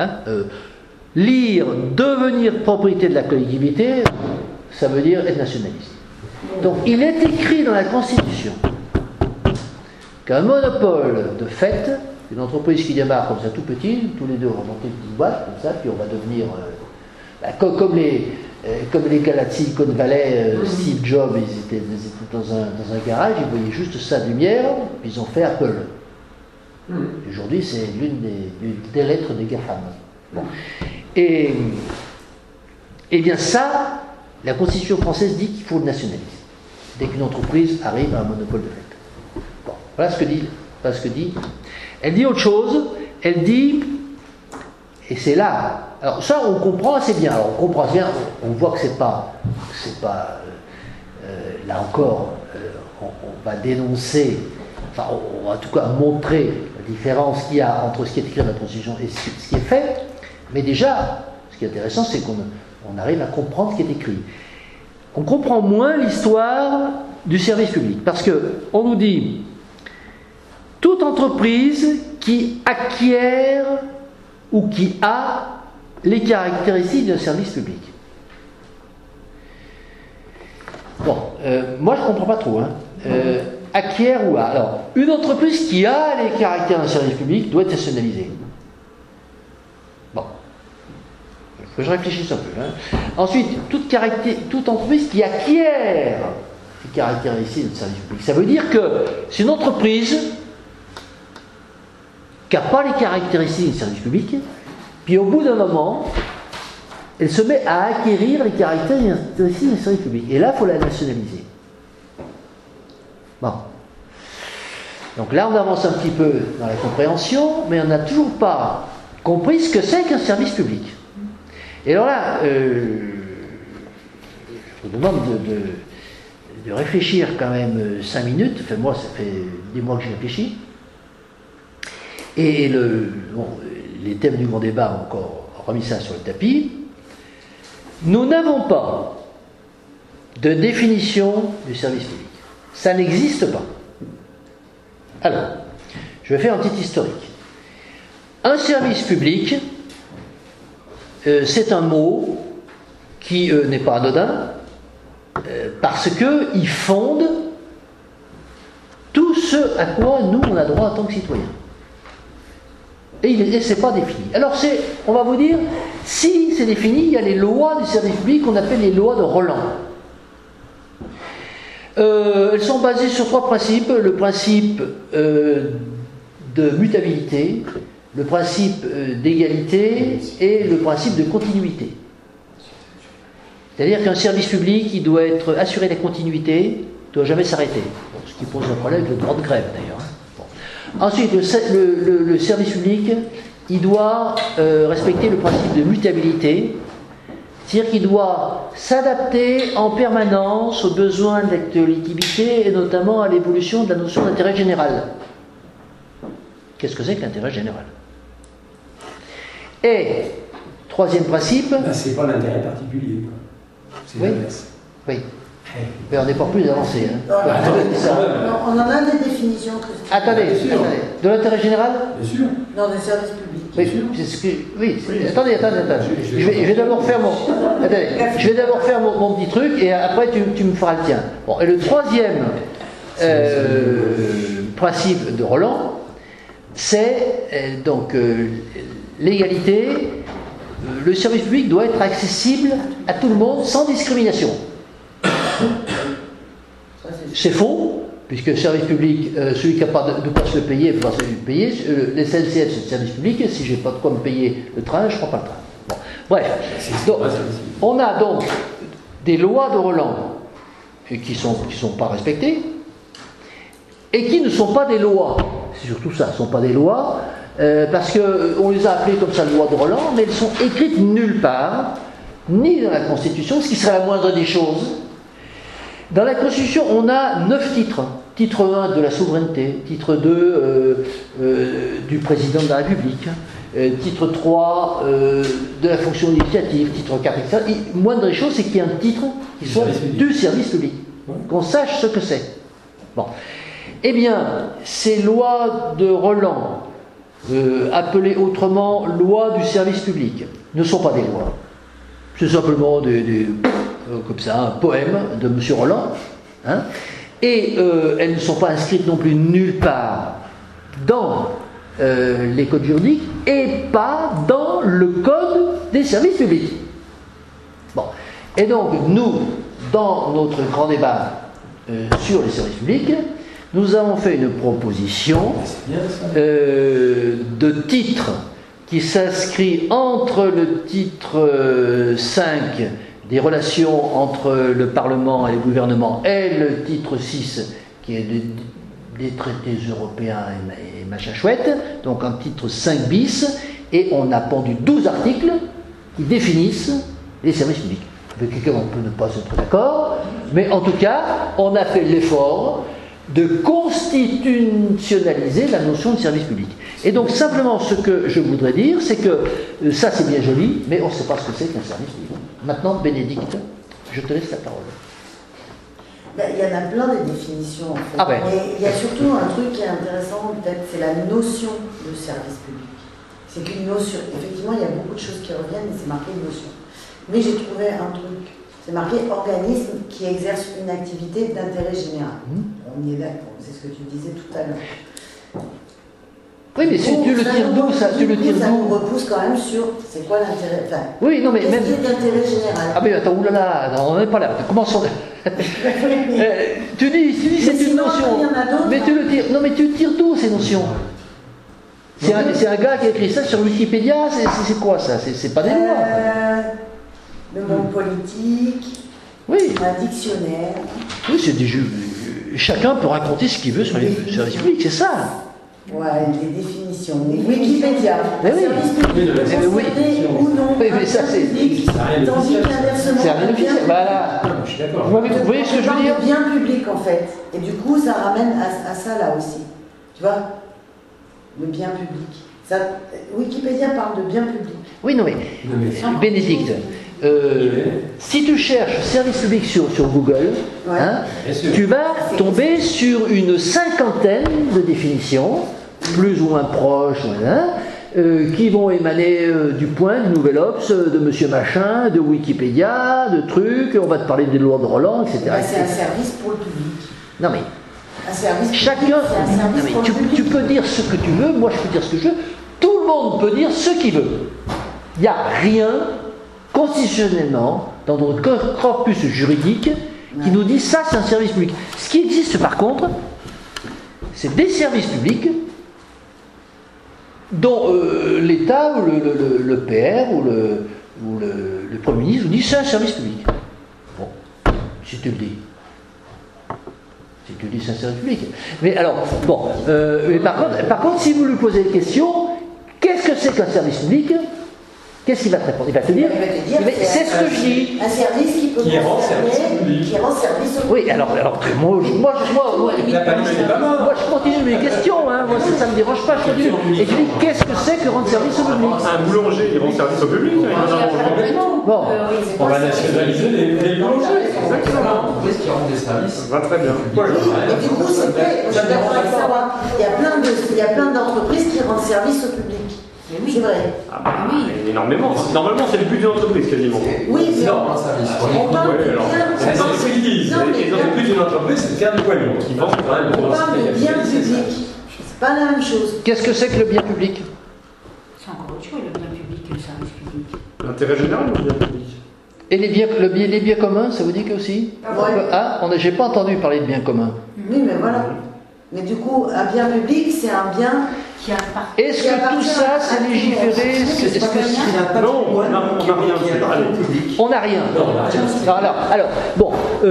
A: Lire devenir propriété de la collectivité, ça veut dire être nationalisé. Donc il est écrit dans la Constitution qu'un monopole de fait, une entreprise qui démarre comme ça tout petit, tous les deux on va monter une petite boîte comme ça, puis on va devenir comme les gars de Silicon Valley, Steve Jobs, ils étaient dans un garage, ils voyaient juste sa lumière, puis ils ont fait Apple. Aujourd'hui, c'est l'une des lettres des GAFAM. Bon. Et bien ça, la Constitution française dit qu'il faut le nationaliser, dès qu'une entreprise arrive à un monopole de fait. Bon, voilà ce que dit. Elle dit autre chose, elle dit, et c'est là, alors ça on comprend assez bien, alors on comprend assez bien, on voit que c'est pas là encore, on va dénoncer, enfin on va en tout cas montrer la différence qu'il y a entre ce qui est écrit dans la Constitution et ce qui est fait, mais déjà, ce qui est intéressant, c'est qu'on arrive à comprendre ce qui est écrit. On comprend moins l'histoire du service public, parce qu'on nous dit toute entreprise qui acquiert ou qui a les caractéristiques d'un service public. Bon, moi je ne comprends pas trop. Acquiert ou a. Alors, une entreprise qui a les caractères d'un service public doit être nationalisée. Bon. Il faut que je réfléchisse un peu. Ensuite, toute entreprise qui acquiert les caractéristiques d'un service public. Ça veut dire que c'est une entreprise qui n'a pas les caractéristiques du service public, puis au bout d'un moment, elle se met à acquérir les caractéristiques du service public. Et là, il faut la nationaliser. Bon. Donc là, on avance un petit peu dans la compréhension, mais on n'a toujours pas compris ce que c'est qu'un service public. Et alors là, je vous demande de réfléchir quand même 5 minutes. Enfin, moi, ça fait des mois que j'y réfléchis. Et les thèmes du grand débat ont encore remis ça sur le tapis. Nous n'avons pas de définition du service public. Ça n'existe pas. Alors, je vais faire un petit historique. Un service public, c'est un mot qui n'est pas anodin, parce qu'il fonde tout ce à quoi nous, on a droit en tant que citoyens. Et ce n'est pas défini. Alors, on va vous dire, si c'est défini, il y a les lois du service public qu'on appelle les lois de Roland. Elles sont basées sur 3 principes. Le principe de mutabilité, le principe d'égalité et le principe de continuité. C'est-à-dire qu'un service public, il doit être assuré la continuité, ne doit jamais s'arrêter. Bon, ce qui pose un problème avec le droit de grève, d'ailleurs. Bon. Ensuite, le service public, il doit respecter le principe de mutabilité, c'est-à-dire qu'il doit s'adapter en permanence aux besoins de la collectivité et notamment à l'évolution de la notion d'intérêt général. Qu'est-ce que c'est que l'intérêt général? Et, 3e principe...
C: c'est pas l'intérêt particulier, quoi. C'est l'inverse.
A: Oui. Mais on n'est pas plus avancé.
B: On en a des définitions.
A: Attendez. De l'intérêt général?
B: Bien sûr. Dans des services publics.
A: Attendez. Je vais d'abord faire mon petit truc et après tu me feras le tien. Bon, et le 3e principe de Roland, c'est donc l'égalité. Le service public doit être accessible à tout le monde sans discrimination. C'est faux, puisque le service public, celui qui n'a pas de quoi se le payer, il ne peut pas se le payer. Les SNCF, c'est le service public, et si je n'ai pas de quoi me payer le train, je ne prends pas le train. Bon. Bref, donc, on a donc des lois de Roland et qui sont pas respectées, et qui ne sont pas des lois. C'est surtout ça, ne sont pas des lois, parce qu'on les a appelées comme ça loi de Roland, mais elles sont écrites nulle part, ni dans la Constitution, ce qui serait la moindre des choses. Dans la Constitution, on a 9 titres. Titre 1 de la souveraineté, titre 2 du président de la République, titre 3 de la fonction législative, titre 4, etc. Et moindre des choses, c'est qu'il y ait un titre qui soit du service public, qu'on sache ce que c'est. Bon. Eh bien, ces lois de Roland, appelées autrement loi du service public, ne sont pas des lois. C'est simplement comme ça, un poème de M. Roland. Hein, et elles ne sont pas inscrites non plus nulle part dans les codes juridiques et pas dans le code des services publics. Bon. Et donc, nous, dans notre grand débat sur les services publics, nous avons fait une proposition de titre qui s'inscrit entre le titre 5 des relations entre le Parlement et le gouvernement et le titre 6 qui est des traités européens et machin chouette, donc un titre 5 bis, et on a pendu 12 articles qui définissent les services publics. Avec lesquels on peut ne pas être d'accord, mais en tout cas, on a fait l'effort de constitutionnaliser la notion de service public. Et donc simplement ce que je voudrais dire, c'est que ça c'est bien joli, mais on ne sait pas ce que c'est qu'un service public. Maintenant, Bénédicte, je te laisse la parole.
B: Ben, il y en a plein des définitions en fait.
A: Ah ben.
B: Mais il y a surtout un truc qui est intéressant, peut-être, c'est la notion de service public. C'est qu'une notion, effectivement, il y a beaucoup de choses qui reviennent, mais c'est marqué notion. Mais j'ai trouvé un truc, c'est marqué organisme qui exerce une activité d'intérêt général. On y est d'accord, c'est ce que tu disais tout à l'heure.
A: Oui, mais si tu le tires d'où, ça, tu le tires
B: ça nous
A: d'où?
B: repousse quand même sur c'est quoi l'intérêt. Enfin,
A: Oui, non, mais
B: qu'est-ce
A: même.
B: qui est d'intérêt général?
A: Ah, mais attends, oulala, on n'en est pas là. Commençons. Tu dis c'est une notion.
B: Il y en a d'autres.
A: Mais tu le tires. Non, mais tu tires d'où ces notions? C'est un gars qui a écrit ça sur Wikipédia, c'est quoi ça? C'est pas des lois.
B: Le monde politique,
A: Oui.
B: un dictionnaire.
A: Oui, c'est des jeux. Chacun peut raconter ce qu'il veut sur les services publics, c'est ça.
B: Ouais, des définitions. Wikipédia.
A: Mais oui.
B: Service public
A: Oui.
B: concerné ou non.
A: Oui, mais ça, c'est-
B: public, tandis qu'inversement.
A: C'est rien officiel. Voilà.
C: Je suis d'accord.
A: Vous voyez ce que je veux dire?
B: Bien public en fait. Et du coup, ça ramène à ça là aussi. Tu vois? Le bien public. Ça, Wikipédia parle de bien public.
A: Oui, non, mais Bénédicte, si tu cherches service public sur Google,
B: Ouais.
A: hein, tu vas tomber sur une cinquantaine de définitions, plus ou moins proches, voilà, qui vont émaner du Point, du Nouvel Obs, de Monsieur Machin, de Wikipédia, de trucs, on va te parler des lois de Roland, etc.
B: Ben, c'est un service pour le public.
A: Non mais,
B: Un service
A: chacun,
B: public, c'est un service
A: non, mais
B: pour le
A: tu
B: public.
A: peux dire ce que tu veux, moi je peux dire ce que je veux, tout le monde peut dire ce qu'il veut. Il n'y a rien, constitutionnellement, dans notre corpus juridique, qui nous dit ça c'est un service public. Ce qui existe par contre, c'est des services publics dont l'État ou le PR ou le Premier ministre vous dit c'est un service public. Bon, si tu le dis. Si tu dis c'est un service public. Mais alors, bon, mais par contre, si vous lui posez une question, qu'est-ce que c'est qu'un service public? Qu'est-ce qu'il va te répondre? Il va te dire, c'est ce que je dis.
B: Un service qui peut
C: Qui rend service au public.
B: qui rend service au public.
A: Oui, alors moi, je continue mes questions, hein. Moi, ça ne me dérange pas, je continue. Et je dis, qu'est-ce que c'est que rendre service au public?
D: Un boulanger, il rend service au public, il en a complètement.
A: Bon,
C: On va nationaliser les boulangers.
D: Exactement.
F: Qu'est-ce qui rend des services?
D: Ça va très bien.
B: Et du coup, c'est fait. Je suis d'accord avec ça. Il y a plein d'entreprises qui rendent service au public. C'est vrai.
D: Ah bah, énormément. Normalement, c'est le but d'une entreprise quasiment.
B: Oui, mais
F: Ça rend un service.
B: on parle
D: Ouais,
B: de
D: alors,
B: bien.
C: C'est ce qu'ils disent.
B: Non, mais
C: Les entreprises d'une entreprise, c'est de faire du pognon. Qui vendent quand même
B: on parle de bien public. C'est pas la même chose.
A: qu'est-ce que c'est que le bien public?
E: C'est encore autre chose, le bien public et le service public.
D: L'intérêt général ou le bien public?
A: Et les biens communs, ça vous dit que aussi?
B: Ouais.
A: Ah, j'ai pas entendu parler de biens communs.
B: Oui, mais voilà. Mais du coup, un bien public, c'est un bien
E: qui appartient.
A: Est-ce que tout ça, c'est légiféré? Est-ce que
D: Non, on n'a rien fait. Allez.
A: on n'a rien. Alors, bon,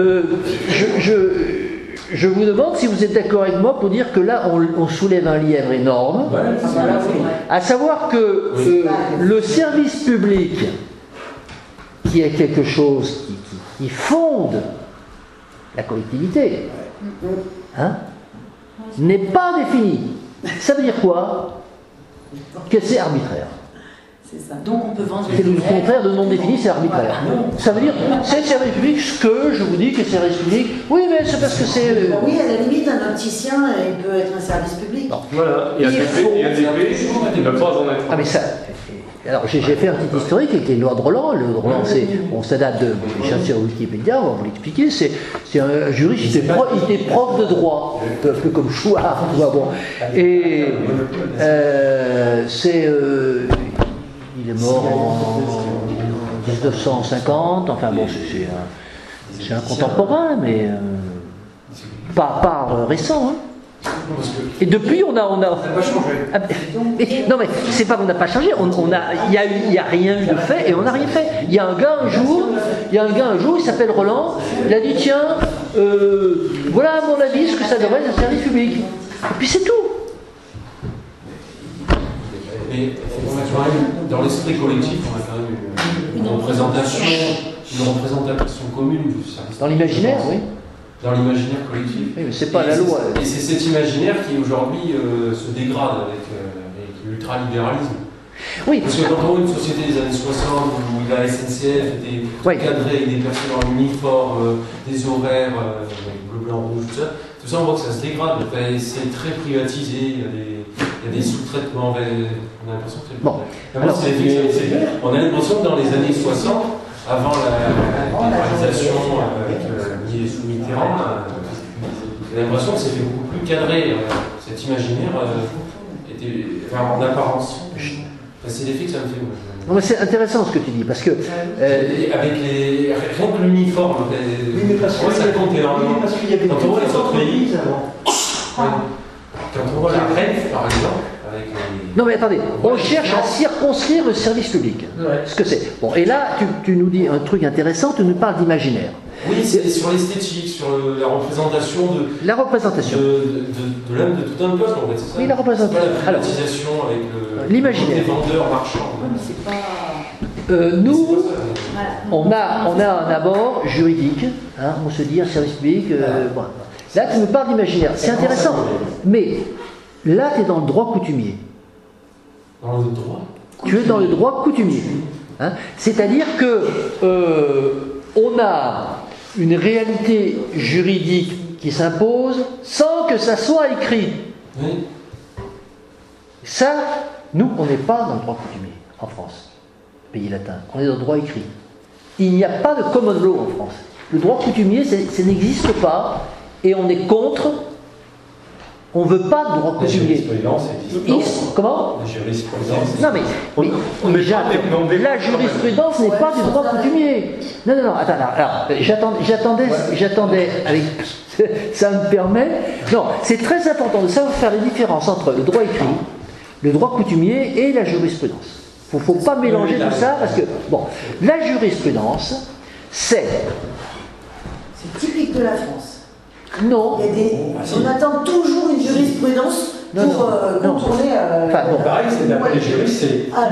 A: je vous demande si vous êtes d'accord avec moi pour dire que là, on soulève un lièvre énorme, à savoir que le service public, qui est quelque chose qui fonde la collectivité, hein, n'est pas défini. Ça veut dire quoi? Que c'est arbitraire.
E: C'est ça. Donc on peut vendre.
A: C'est le contraire de non défini, c'est arbitraire. Ça veut dire, c'est le service public, ce que je vous dis que c'est service public. Oui, mais c'est parce que c'est.
B: Oui, à la limite, un opticien, il peut être un service public.
A: Non.
D: Voilà, et ADP, il ne va pas en être.
A: Ah, mais ça. Alors, j'ai fait un petit historique avec les lois de Roland. Le Roland, ça date de. Je cherche sur Wikipédia, on va vous l'expliquer. C'est un juriste, il était prof de droit, un peu comme Chouard, tu vois, bon. Et il est mort en 1950, enfin bon, c'est un contemporain, mais pas récent. Hein. Et depuis, on a.
H: Ça n'a pas changé.
A: Ah, non, mais c'est pas qu'on n'a pas changé. Il n'y a rien eu de fait et on n'a rien fait. Il y a un gars un jour, il s'appelle Roland. Il a dit tiens, voilà à mon avis ce que ça devrait être un service public. Et puis c'est tout.
F: Mais dans l'esprit collectif, on a quand même une représentation commune du service.
A: Dans l'imaginaire, oui.
F: Dans l'imaginaire collectif.
A: Oui, mais c'est pas la loi.
F: Et c'est cet imaginaire qui aujourd'hui se dégrade avec l'ultralibéralisme.
A: Oui.
F: Parce que quand on voit une société des années 60 où la SNCF était cadrée avec des personnes en uniforme, des horaires, bleu, blanc, rouge, tout ça, on voit que ça se dégrade. C'est très privatisé, il y a des sous-traitements. On a l'impression que c'est
A: bon. Alors,
F: on a l'impression que dans les années 60, avant la libéralisation sous Mitterrand, j'ai l'impression que c'était beaucoup plus cadré. Cet imaginaire était en apparence. C'est l'effet que ça me fait.
A: Non, mais c'est intéressant ce que tu dis, parce que.
F: Avec rien que l'uniforme, ça compte énormément.
H: Parce qu'il y avait
F: quand on voit les autres pays,
H: avant.
F: Quand on voit la REF, par exemple.
A: Non mais attendez, on cherche à circonscrire le service public. Ce que c'est. Bon, et là, tu nous dis un truc intéressant, tu nous parles d'imaginaire.
F: Oui, c'est sur l'esthétique, sur la représentation de.
A: La représentation.
F: De l'âme de tout un peuple, en fait, c'est ça.
A: Oui, la représentation.
F: C'est pas la privatisation avec
A: l'imaginaire.
F: Les vendeurs marchands.
E: C'est pas.
A: Nous, on a un abord juridique, hein, on se dit un service public. Bon. Là, tu nous parles d'imaginaire. C'est intéressant. Mais là, tu es dans le droit coutumier.
F: Dans le droit
A: Tu es dans le droit coutumier. Hein. C'est-à-dire que on a une réalité juridique qui s'impose sans que ça soit écrit.
F: Oui.
A: Ça, nous, on n'est pas dans le droit coutumier en France, pays latin. On est dans le droit écrit. Il n'y a pas de common law en France. Le droit coutumier, ça n'existe pas et on est contre. On ne veut pas de droit coutumier. Comment ?
F: La jurisprudence.
A: Non, mais Jacques, la jurisprudence n'est pas du droit coutumier. Non, attends, alors, j'attendais avec. Ça me permet. Non, c'est très important de savoir faire la différence entre le droit écrit, le droit coutumier et la jurisprudence. Il ne faut pas mélanger tout ça parce que, bon, la jurisprudence, c'est.
B: C'est typique de la France.
A: Non.
B: On attend toujours une jurisprudence pour contourner.
C: Enfin, bon, pareil, c'est d'après les juristes,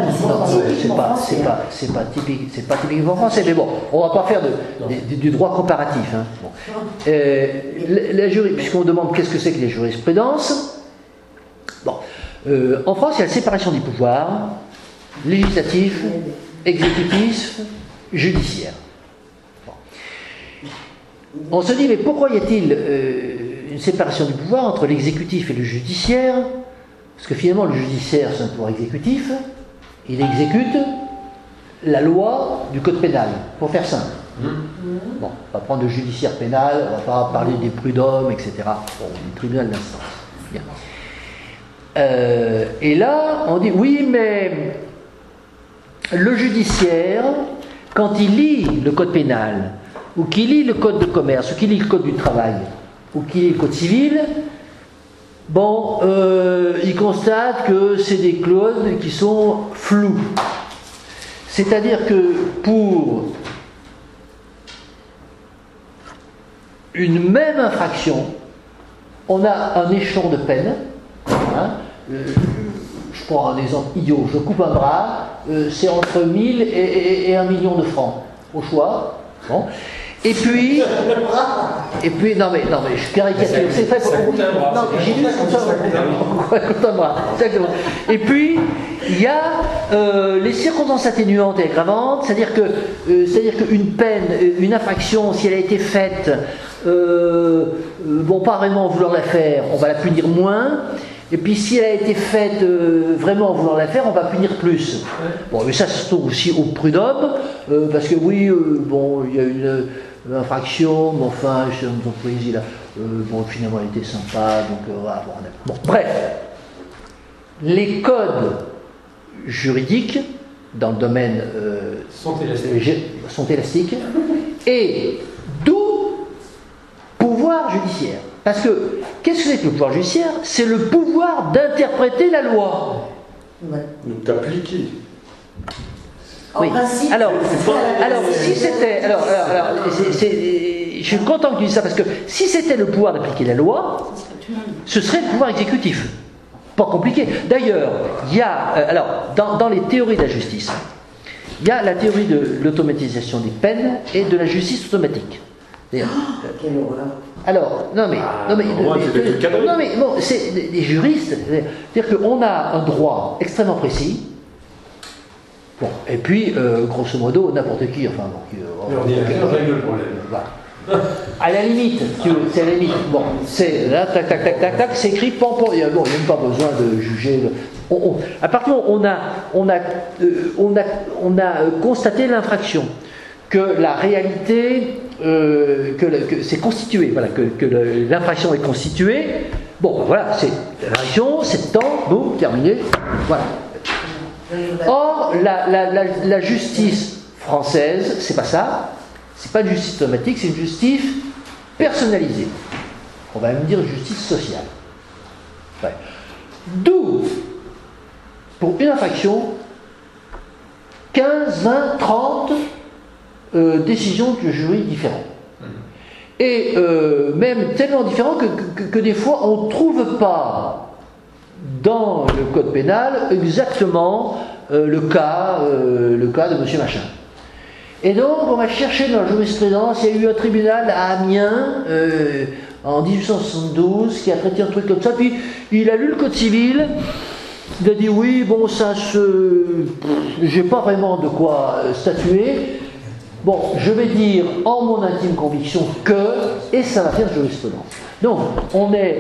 A: c'est pas typique en français, mais bon, on va pas faire du droit comparatif. Hein. Bon. Puisqu'on demande qu'est-ce que c'est que les jurisprudences, bon, en France, il y a la séparation des pouvoirs, législatif, exécutif, judiciaire. On se dit, mais pourquoi y a-t-il une séparation du pouvoir entre l'exécutif et le judiciaire? Parce que finalement, le judiciaire, c'est un pouvoir exécutif. Il exécute la loi du code pénal, pour faire simple. Bon, on va prendre le judiciaire pénal, on va pas parler des prud'hommes, etc. Bon, le tribunal d'instance. Bien. Et là, on dit, oui, mais le judiciaire, quand il lit le code pénal, ou qu'il lit le code de commerce, ou qu'il lit le code du travail, ou qu'il lit le code civil, Bon, il constate que c'est des clauses qui sont floues. C'est-à-dire que pour une même infraction, on a un échelon de peine. Hein, je prends un exemple idiot, je coupe un bras, c'est entre 1000 et 1 million de francs, au choix. Bon. Et puis, non mais je caricature, c'est fait pour vous. Non, j'ai lu ça coûte un bras, exactement. Et puis, il y a les circonstances atténuantes et aggravantes, c'est-à-dire qu'une peine, une infraction, si elle a été faite, bon, pas vraiment en vouloir la faire, on va la punir moins. Et puis si elle a été faite vraiment en voulant la faire, on va punir plus. Bon, mais ça se trouve aussi au prud'homme, parce que oui, bon, il y a une infraction, mais enfin, chez l'entreprise, bon, finalement, elle était sympa, donc voilà. Bon, bref, les codes juridiques dans le domaine sont élastiques, et d'où pouvoir judiciaire. Parce que, qu'est-ce que c'est que le pouvoir judiciaire? C'est le pouvoir d'interpréter la loi.
D: Donc d'appliquer.
A: Oui. Alors, si c'était... je suis content que tu dises ça, parce que si c'était le pouvoir d'appliquer la loi, ce serait le pouvoir exécutif. Pas compliqué. D'ailleurs, il y a... dans les théories de la justice, il y a la théorie de l'automatisation des peines et de la justice automatique. Alors, non mais bon, c'est des juristes, c'est-à-dire qu'on a un droit extrêmement précis, bon, et puis, grosso modo, n'importe qui, enfin,
F: on règle le problème.
A: Voilà. À la limite, c'est à la limite, bon, c'est là, tac, tac, tac, tac, tac, c'est écrit, bon, il n'y a même pas besoin de juger. À partir du moment où on a constaté l'infraction, que la réalité, que c'est constitué, voilà, que l'infraction est constituée, bon, ben voilà, c'est l'infraction, c'est le temps, boum, terminé, voilà. Or, la justice française, c'est pas ça, c'est pas une justice automatique, c'est une justice personnalisée. On va même dire justice sociale. Ouais. D'où, pour une infraction, 15, 20, 30 décisions de jury différentes. Et même tellement différentes que des fois on ne trouve pas dans le code pénal exactement le cas de monsieur machin. Et donc on va chercher dans la jurisprudence, il y a eu un tribunal à Amiens en 1872 qui a traité un truc comme ça, puis il a lu le code civil. Il a dit oui, bon, ça j'ai pas vraiment de quoi statuer. Bon, je vais dire en mon intime conviction que, et ça va faire jurisprudence. Donc, on est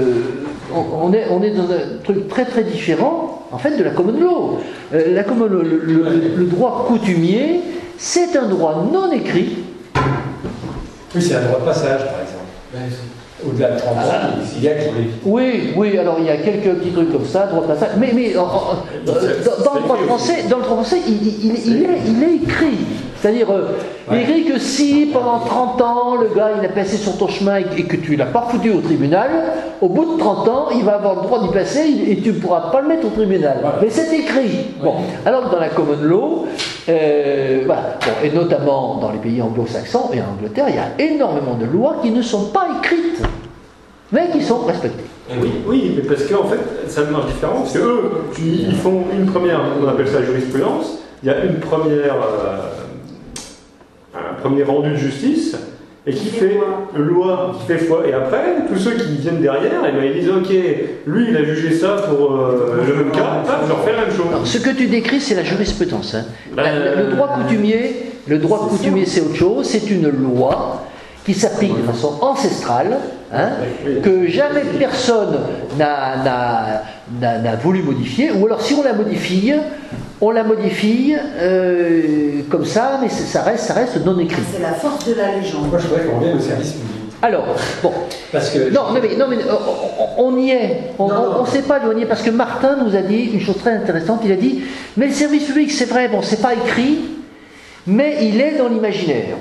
A: dans un truc très très différent, en fait, de la common law. La common law, le droit coutumier, c'est un droit non écrit.
C: Oui, c'est un droit de passage, par exemple. Au-delà de 30 ans, il y a pour les...
A: Oui, alors il y a quelques petits trucs comme ça, droit de passage. Mais dans le droit français, il est écrit. C'est-à-dire, il est écrit que si pendant 30 ans, le gars il a passé sur ton chemin et que tu ne l'as pas foutu au tribunal, au bout de 30 ans, il va avoir le droit d'y passer et tu ne pourras pas le mettre au tribunal. Voilà. Mais c'est écrit. Bon, alors que dans la common law, voilà. Bon, et notamment dans les pays anglo-saxons et en Angleterre, il y a énormément de lois qui ne sont pas écrites, mais qui sont respectées.
D: Oui, mais parce qu'en fait, ça marche différent, parce qu'eux, ils font une première, on appelle ça jurisprudence, il y a une première... un premier rendu de justice, et qui fait loi, qui fait foi. Et après, tous ceux qui viennent derrière, ils disent ok, lui il a jugé ça pour le même cas, je leur fais la même chose.
A: Non, ce que tu décris, c'est la jurisprudence. Hein. Le droit coutumier, c'est autre chose, c'est une loi qui s'applique de façon ancestrale, hein, que jamais personne n'a voulu modifier, ou alors si on la modifie comme ça, mais ça reste non écrit.
B: C'est la force de la légende.
C: Moi, je voudrais qu'on revienne au service public.
A: Alors, bon.
C: Parce que...
A: Non, mais on y est. On ne s'est pas éloigné, parce que Martin nous a dit une chose très intéressante. Il a dit, mais le service public, c'est vrai, bon, c'est pas écrit, mais il est dans l'imaginaire.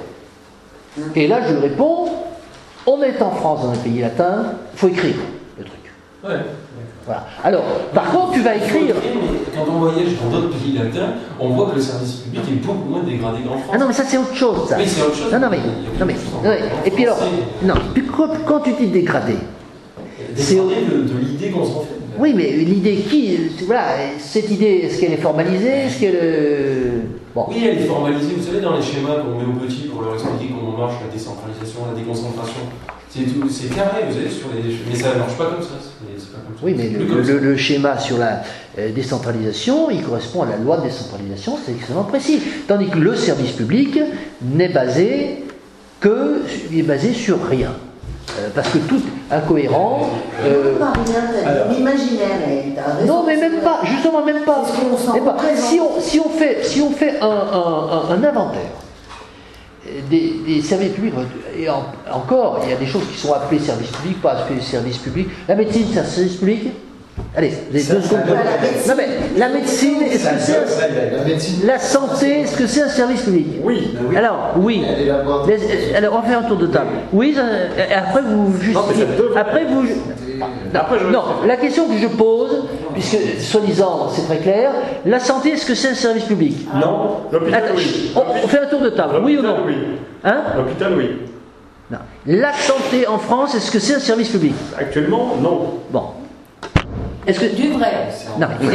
A: Et là, je lui réponds, on est en France, dans un pays latin, il faut écrire le truc.
F: Ouais.
A: Voilà. Alors, par contre, tu vas écrire.
F: Mais quand on voyage dans d'autres pays latins, on voit que le service public est beaucoup moins dégradé qu'en France.
A: Ah non, mais ça c'est autre chose, ça.
F: Oui, c'est autre chose.
A: Non, mais. Et puis alors, non, puis quand tu dis dégradé, c'est
F: de l'idée qu'on s'en fait.
A: Oui, mais l'idée voilà, cette idée, est-ce qu'elle est formalisée? Est-ce qu'elle. Bon.
F: Oui, elle est formalisée. Vous savez, dans les schémas qu'on met aux petits pour leur expliquer comment marche la décentralisation, la déconcentration, c'est carré, vous savez, sur les. Mais ça ne marche pas comme ça. C'est pas comme ça.
A: Oui, mais le schéma sur la décentralisation, il correspond à la loi de décentralisation, c'est extrêmement précis. Tandis que le service public n'est basé sur rien. Parce que tout incohérent.
B: L'imaginaire est.
A: Non, mais même pas, justement, même pas. Si on fait un inventaire des services publics, et encore, il y a des choses qui sont appelées services publics, pas appelées services publics. La médecine, c'est un service public? Allez, vous avez 2 secondes. Non, mais la médecine, est-ce que c'est la santé, est-ce que c'est un service public?
D: Oui.
A: Alors, oui. Alors, on fait un tour de table. Oui, après vous justifiez. Non, la question que je pose, puisque soi-disant c'est très clair, la santé, est-ce que c'est un service public?
D: Non. L'hôpital, oui.
A: On fait un tour de table, oui ou non?
D: Oui.
A: Hein?
D: L'hôpital, oui.
A: Non. La santé en France, est-ce que c'est un service public?
D: Actuellement, non.
A: Bon. Est-ce que
E: du vrai?
A: Non, mais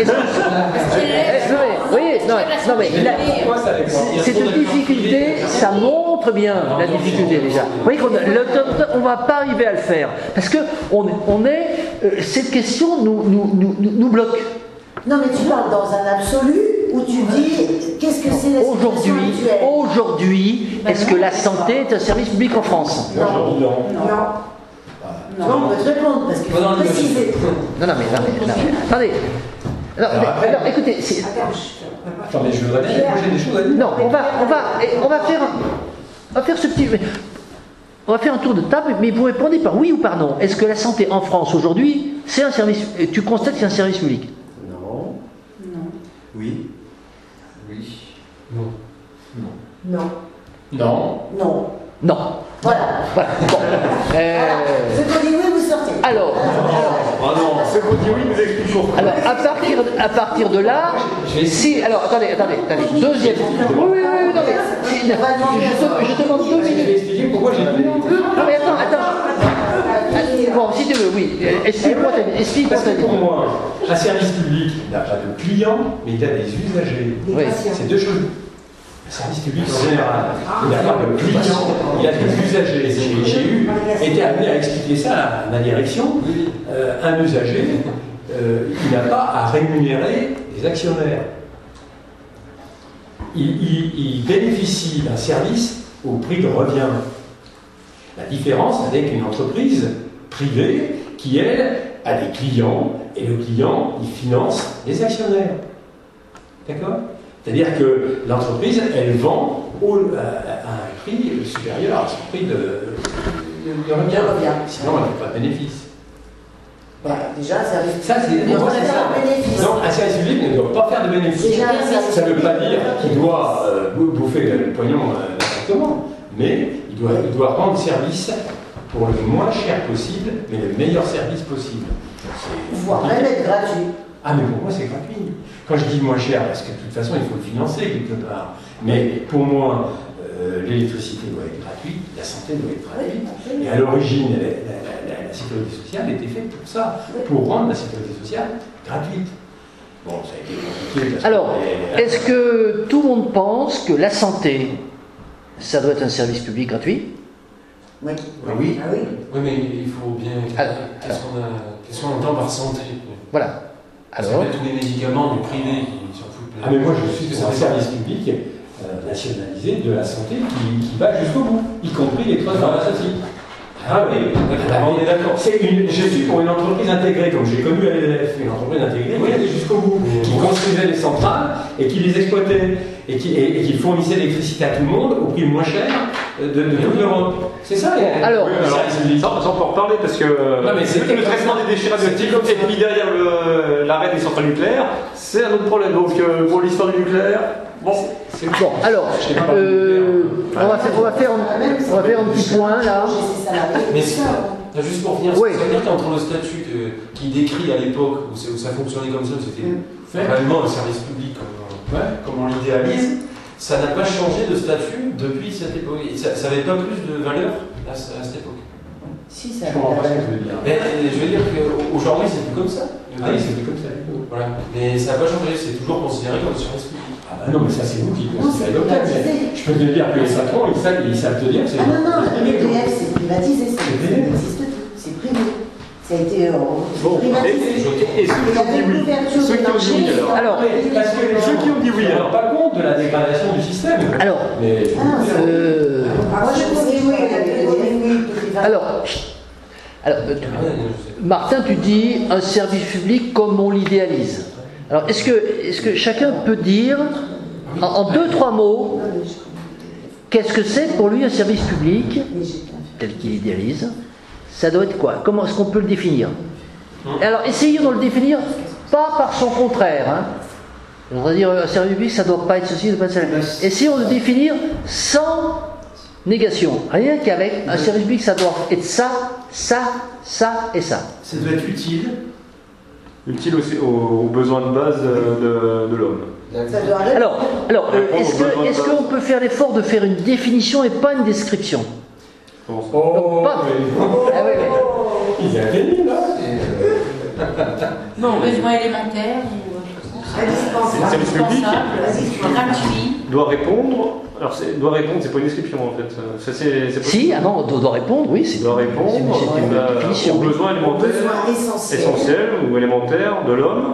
A: cette difficulté, ça montre bien la difficulté déjà. Vous voyez qu'on ne va pas arriver à le faire parce que cette question nous bloque.
B: Non, mais tu parles dans un absolu où tu dis qu'est-ce que c'est la situation actuelle.
A: Aujourd'hui, est-ce que la santé est un service public en France?
B: Non. Non, on peut te répondre parce qu'il faut préciser.
A: Non, mais attendez. Alors, écoutez.
C: Attendez, je voudrais dire, moi j'ai des choses à dire.
A: Non, on va faire ce petit. On va faire un tour de table, mais vous répondez par oui ou par non. Est-ce que la santé en France aujourd'hui, c'est un service. Tu constates que c'est un service public?
H: Non.
E: Non.
H: Oui.
C: Oui.
B: Non.
A: Non. Voilà. Bon.
B: Ceux qui dit oui, vous sortez.
A: Alors.
D: Ah non, c'est vous dit oui, vous expliquez pourquoi.
A: Alors, à partir de là, si. Alors, attendez. Deuxième. Oui, non, mais. Je demande 2 minutes.
C: Je vais expliquer pourquoi j'ai dit.
A: Non, mais attends. Bon, si tu veux, oui. Explique-moi ta
C: Pour moi, un service public n'a pas de clients, mais il a des usagers.
A: Oui.
C: C'est 2 choses. Le service public en général, il n'a pas de clients, il y a des usagers. J'ai été amené à expliquer ça à ma direction. Un usager, il n'a pas à rémunérer les actionnaires. Il bénéficie d'un service au prix de revient. La différence avec une entreprise privée qui, elle, a des clients, et le client, il finance les actionnaires. D'accord ? C'est-à-dire que l'entreprise, elle vend à un prix supérieur à son prix de revient. Sinon, elle n'a pas de bénéfice.
B: Déjà, un service
C: Ça, c'est
B: bénéfice.
C: Non, un service public ne doit pas faire de bénéfice. Ça ne veut pas dire qu'il doit bouffer le pognon exactement, mais il doit rendre service pour le moins cher possible, mais le meilleur service possible.
B: Voire même être gratuit.
C: Ah, mais pour moi, c'est gratuit. Quand je dis moins cher, parce que de toute façon, il faut le financer quelque part. Mais pour moi, l'électricité doit être gratuite, la santé doit être gratuite. Et à l'origine, la sécurité sociale était faite pour ça, pour rendre la sécurité sociale gratuite. Bon, ça a été compliqué.
A: Alors, est-ce que tout le monde pense que la santé, ça doit être un service public gratuit?
B: Oui.
H: Oui.
B: Ah oui.
F: Oui, mais il faut bien. Qu'est-ce qu'on entend par santé?
A: Voilà.
F: Alors, tous les médicaments du privé qui s'en foutent.
C: Ah, mais moi je suis pour un service public nationalisé de la santé qui va jusqu'au bout, y compris les 3 pharmaceutiques. Ah oui, on est d'accord. Je suis pour une entreprise intégrée, comme j'ai connu à l'EDF, une entreprise intégrée qui allait jusqu'au bout, qui construisait les centrales et qui les exploitait, et qui fournissait l'électricité à tout le monde au prix le moins cher de toute l'Europe. C'est ça.
A: Alors,
D: ça on peut en reparler parce que le traitement des déchets radioactifs et puis derrière l'arrêt des centrales nucléaires, c'est un autre problème. Donc pour l'histoire du nucléaire, bon.
A: Bon, alors, on va faire un petit point là.
F: Mais Juste pour finir,
A: Oui.
F: ça veut dire qu'entre le statut qui décrit à l'époque où ça fonctionnait comme ça, où c'était réellement un service public comme on l'idéalise, ça n'a pas changé de statut depuis cette époque. Ça n'avait pas plus de valeur à cette époque.
B: Si, ça
C: Je comprends pas ce que je veux dire.
F: Mais je veux dire qu'aujourd'hui, c'est plus comme ça.
C: Ah oui, c'est plus comme ça.
F: Voilà. Mais ça n'a pas changé, c'est toujours considéré comme un service public.
C: Ah bah non, mais ça c'est vous qui
B: Non, c'est
C: considérez local.
B: privatisé.
C: Je peux te dire que les patrons, ils savent te dire que c'est...
B: Ah non, non,
C: privé.
B: l'EDF c'est privatisé, ça
C: privé.
B: n'existe plus, c'est privé. Ça a été
C: Bon,
B: privatisé.
C: et ceux qui ont dit oui, ceux qui ont dit oui alors. Parce que ceux qui ont dit oui, alors pas compte de la dégradation du système.
A: Alors,
C: Mais
B: Moi je pensais oui,
A: alors, Martin, tu dis un service public comme on l'idéalise. Alors, est-ce que chacun peut dire, en 2-3 mots, qu'est-ce que c'est pour lui un service public tel qu'il idéalise? Ça doit être quoi? Comment est-ce qu'on peut le définir? Alors, essayons de le définir pas par son contraire. Hein. On va dire un service public, ça ne doit pas être ceci, ça doit pas être ça. Essayons de définir sans négation. Rien qu'avec un service public, ça doit être ça, ça, ça et ça.
D: Ça doit être utile. Utile aussi aux besoins de base de l'homme.
B: Ça doit arrêter.
A: Alors est-ce qu'on peut faire l'effort de faire une définition et pas une description? Donc, pas... Ah, oui, oui.
C: ils avaient mis là.
E: Non, besoin élémentaire ou
D: service public
E: gratuit.
D: doit répondre. Alors, doit répondre, c'est pas une description en fait. Ça, c'est pas
A: Si, ah non, on doit répondre, oui, c'est
D: doit répondre
A: c'est une définition.
D: aux
A: Oui.
D: besoins alimentaires essentiels ou élémentaires de l'homme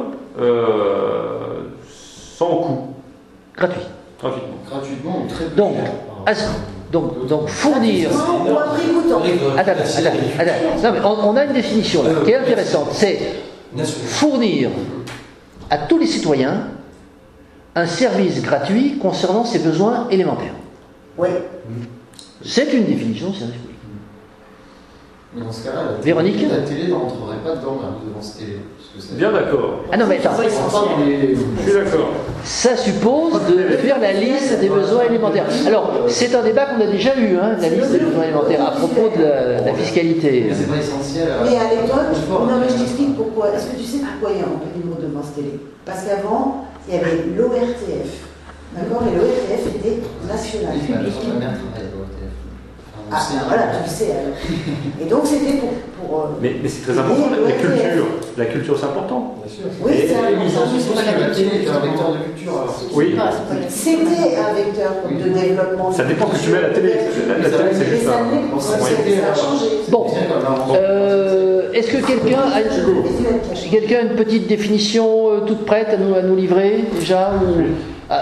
D: sans coût,
A: Gratuit.
D: gratuitement.
I: Gratuitement ou très peu
A: Donc,
I: cher.
A: donc fournir.
B: Ou à prix coûtant.
A: Attends. Non, mais on a une définition là, qui est intéressante. C'est fournir à tous les citoyens un service gratuit concernant ses besoins élémentaires.
B: Oui.
A: C'est une définition de service public.
I: Mais dans ce cas-là,
A: Véronique
I: la télé n'entrerait pas dedans, devant cette télé. Parce que ça-
D: Bien d'accord.
A: Ah non, mais attends.
I: Ça rentre pas dans les-
D: Je suis d'accord.
A: Ça suppose de faire la liste des besoins élémentaires. Alors, c'est un débat qu'on a déjà eu, hein, la liste des besoins élémentaires, à propos de la fiscalité.
I: Mais c'est pas essentiel.
B: Mais à l'époque,
I: confort.
B: non mais je t'explique pourquoi. Est-ce que tu sais pourquoi il y a un peu de devant cette télé? Parce qu'avant, il y avait l'ORTF. D'accord? Et l'ORTF était national.
I: Oui, ma mère travaille à l'ORTF.
B: Ah, voilà, tu le sais alors. Et donc c'était pour
D: Mais c'est très important, la culture. La culture, c'est important.
I: Bien sûr.
B: Oui, c'est
I: Et ils
B: important.
I: ont suppose que la télé est un vecteur de culture. Alors.
D: Oui.
B: C'était un vecteur de développement.
D: Ça dépend que tu mets à la télé. La télé, c'est
B: Mais
D: juste
B: ça
D: ça.
B: l'est,
I: Bon,
B: ça
I: c'était
B: a changé.
A: Bon,
I: bien comme un-
A: est-ce que quelqu'un a une petite définition toute prête à nous livrer déjà ou,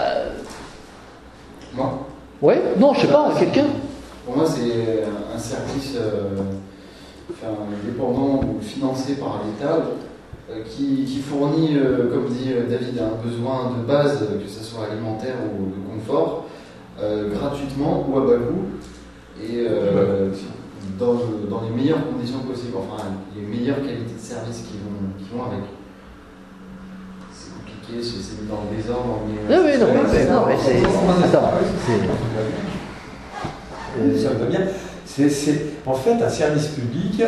I: Moi,
A: ouais? Non, je sais pas, quelqu'un?
I: pour moi, c'est un service dépendant ou financé par l'État qui fournit, comme dit David, un besoin de base, que ce soit alimentaire ou de confort, gratuitement ou à bas coût, et dans les meilleures conditions possibles, enfin les meilleures qualités de service qui vont avec. C'est compliqué, c'est mis dans le désordre. Mais,
A: Oui, non, mais c'est... Attends,
C: Ça va bien. C'est en fait un service public,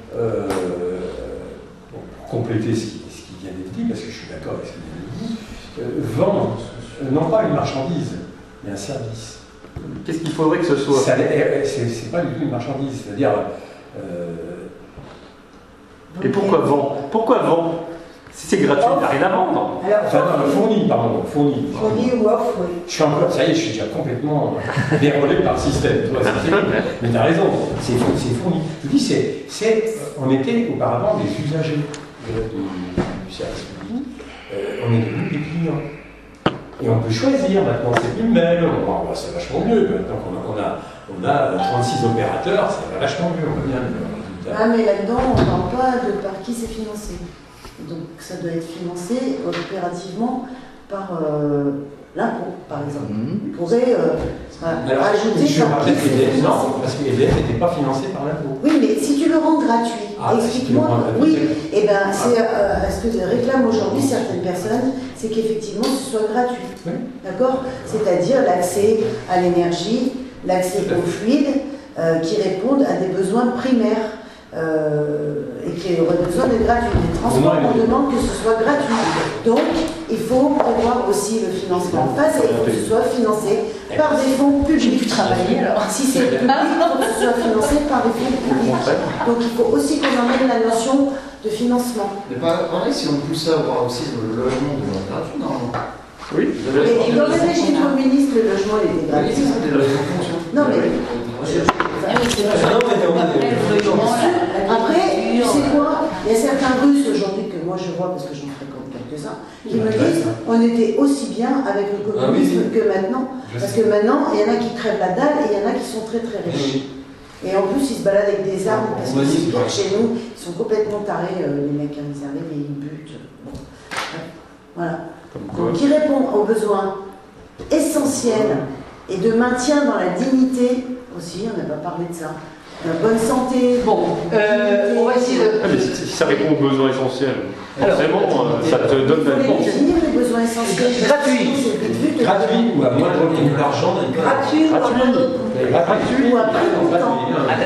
C: pour compléter ce qui vient d'être dit, parce que je suis d'accord avec ce qui vient d'être dit, vend non pas une marchandise, mais un service.
D: Qu'est-ce qu'il faudrait que ce soit?
C: C'est pas du tout une marchandise, c'est-à-dire...
D: Et pourquoi vend? Pourquoi vend? Si c'est gratuit, il n'y a rien à vendre.
C: Enfin non, fourni.
B: Fourni ou offre, oui.
C: Je suis encore, ça y est, je suis déjà complètement dérôlé par le système. Tu vois, c'est terrible. Mais tu as raison, c'est fourni. Je dis, on était auparavant des usagers du service public. On est devenus des clients. Et on peut choisir maintenant, c'est plus le même. C'est vachement mieux. Maintenant qu'on a 36 opérateurs, c'est vachement mieux. On voit bien le résultat.
B: Ah, mais là-dedans, on ne parle pas de par qui c'est financé. Donc ça doit être financé opérativement par l'impôt, par exemple. On pourrait rajouter
C: je
B: par qui
C: rappelle
B: c'est
C: qu'EDF,
B: financé.
C: non, parce qu'EDF n'était pas financé par l'impôt.
B: Oui, mais si tu le rends gratuit, explique-moi. Oui, et bien c'est ce que réclament aujourd'hui certaines personnes, c'est qu'effectivement ce soit gratuit.
C: Oui.
B: D'accord? C'est-à-dire l'accès à l'énergie, l'accès aux fluides qui répondent à des besoins primaires qui aurait besoin d'être gratuit. Les transports, on demande que ce soit gratuit. Donc, il faut prévoir aussi le financement en face et il faut que ce soit financé par des fonds publics.
E: Tu travailles alors.
B: Si c'est public, il faut que ce soit financé par des fonds publics. Donc, il faut aussi qu'on emmène la notion de financement.
I: Mais pareil, si on pousse ça à voir aussi le logement de gratuit, normalement.
D: Oui,
B: Mais dans le régime communiste, le logement il était gratuit.
I: Des logements de fonction.
B: Non, mais. Après, tu sais quoi? Il y a certains Russes aujourd'hui que moi je vois parce que j'en fréquente quelques-uns qui me disent on était aussi bien avec le communisme que maintenant. Parce que maintenant, il y en a qui crèvent la dalle et il y en a qui sont très très riches. Et en plus, ils se baladent avec des armes parce que chez nous, ils sont complètement tarés, les mecs à réserver, mais ils butent. Bon. Voilà. Donc, qui répond aux besoins essentiels et de maintien dans la dignité aussi, on n'a pas parlé de ça. La bonne santé.
A: Bon, on va essayer de.
D: Ah, mais si ça répond aux besoins essentiels, forcément, ça te donne la
B: Il faut définir les besoins essentiels.
A: Gratuit.
F: Gratuit ou à moins de l'argent.
B: Gratuit ou à moins de
D: gratuit.
B: Ou à pas longtemps.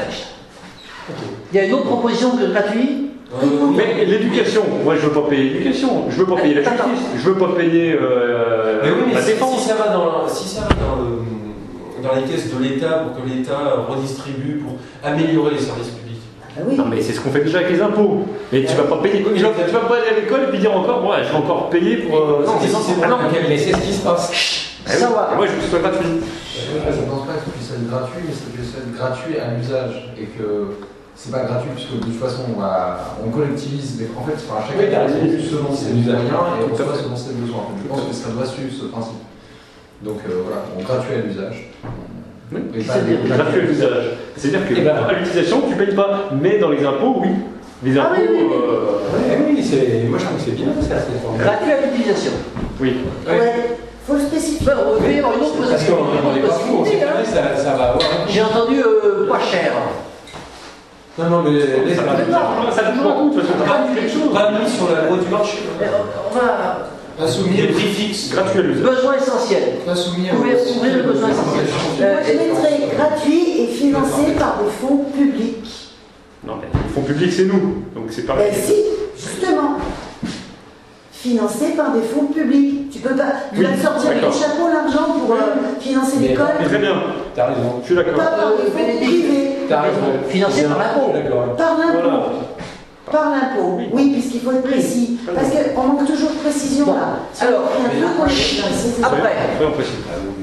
A: Il y a une autre proposition que gratuit.
D: Mais l'éducation, moi je veux pas payer l'éducation, je veux pas payer la justice, je veux pas payer la défense.
F: Si ça va dans les caisses de l'État pour que l'État redistribue pour améliorer les services publics.
B: Ah oui.
D: Non mais c'est ce qu'on fait déjà avec les impôts. Mais tu vas pas payer. Tu vas pas aller à l'école et puis dire encore, moi je vais encore payer pour.
F: Non, mais c'est ce qui se passe.
A: Ça va.
D: Moi je veux que ce soit gratuit.
J: Je ne pense pas que ce puisse être gratuit, mais ça puisse être gratuit à l'usage. Et que c'est pas gratuit, puisque de toute façon on collectivise. En fait, chacun contribue selon ses moyens et on reçoit selon ses besoins. Je pense que ça doit suivre ce principe. Donc voilà, on gratuit à l'usage.
D: Oui, gratuit à l'usage. C'est-à-dire que à l'utilisation, tu ne payes pas, mais dans les impôts, oui. Les impôts.
C: Moi je trouve que c'est bien ça.
A: Gratuit à l'utilisation.
D: Oui.
B: Ouais. Faut le spécifier.
A: Il va y avoir une autre
C: Parce qu'on n'est pas fou, on sait jamais, ça va avoir.
A: J'ai entendu pas cher.
C: Non, mais
D: ça touche pas tout, de toute façon.
F: Pas mis sur la loi du marché.
A: On va.
I: Pas soumis
F: Des prix fixes.
D: Gratuit à l'usage.
A: Besoin essentiel.
I: Pas soumis
A: Couvrir le besoin essentiel.
B: Moi, je mettrais gratuit et financé par des fonds publics.
D: Non, mais les fonds publics, c'est nous. Donc c'est pas.
B: Ben si, justement. Financé par des fonds publics. Tu peux pas sortir du chapeau l'argent pour financer l'école.
D: Très bien.
C: T'as raison.
D: Je suis d'accord.
B: Pas par des fonds privés.
C: T'as raison.
A: Financé par l'impôt.
B: Par l'impôt.
D: Voilà.
B: Par l'impôt, oui, puisqu'il faut être précis. Parce qu'on manque toujours de précision là.
A: Alors,
B: après.
D: On précise.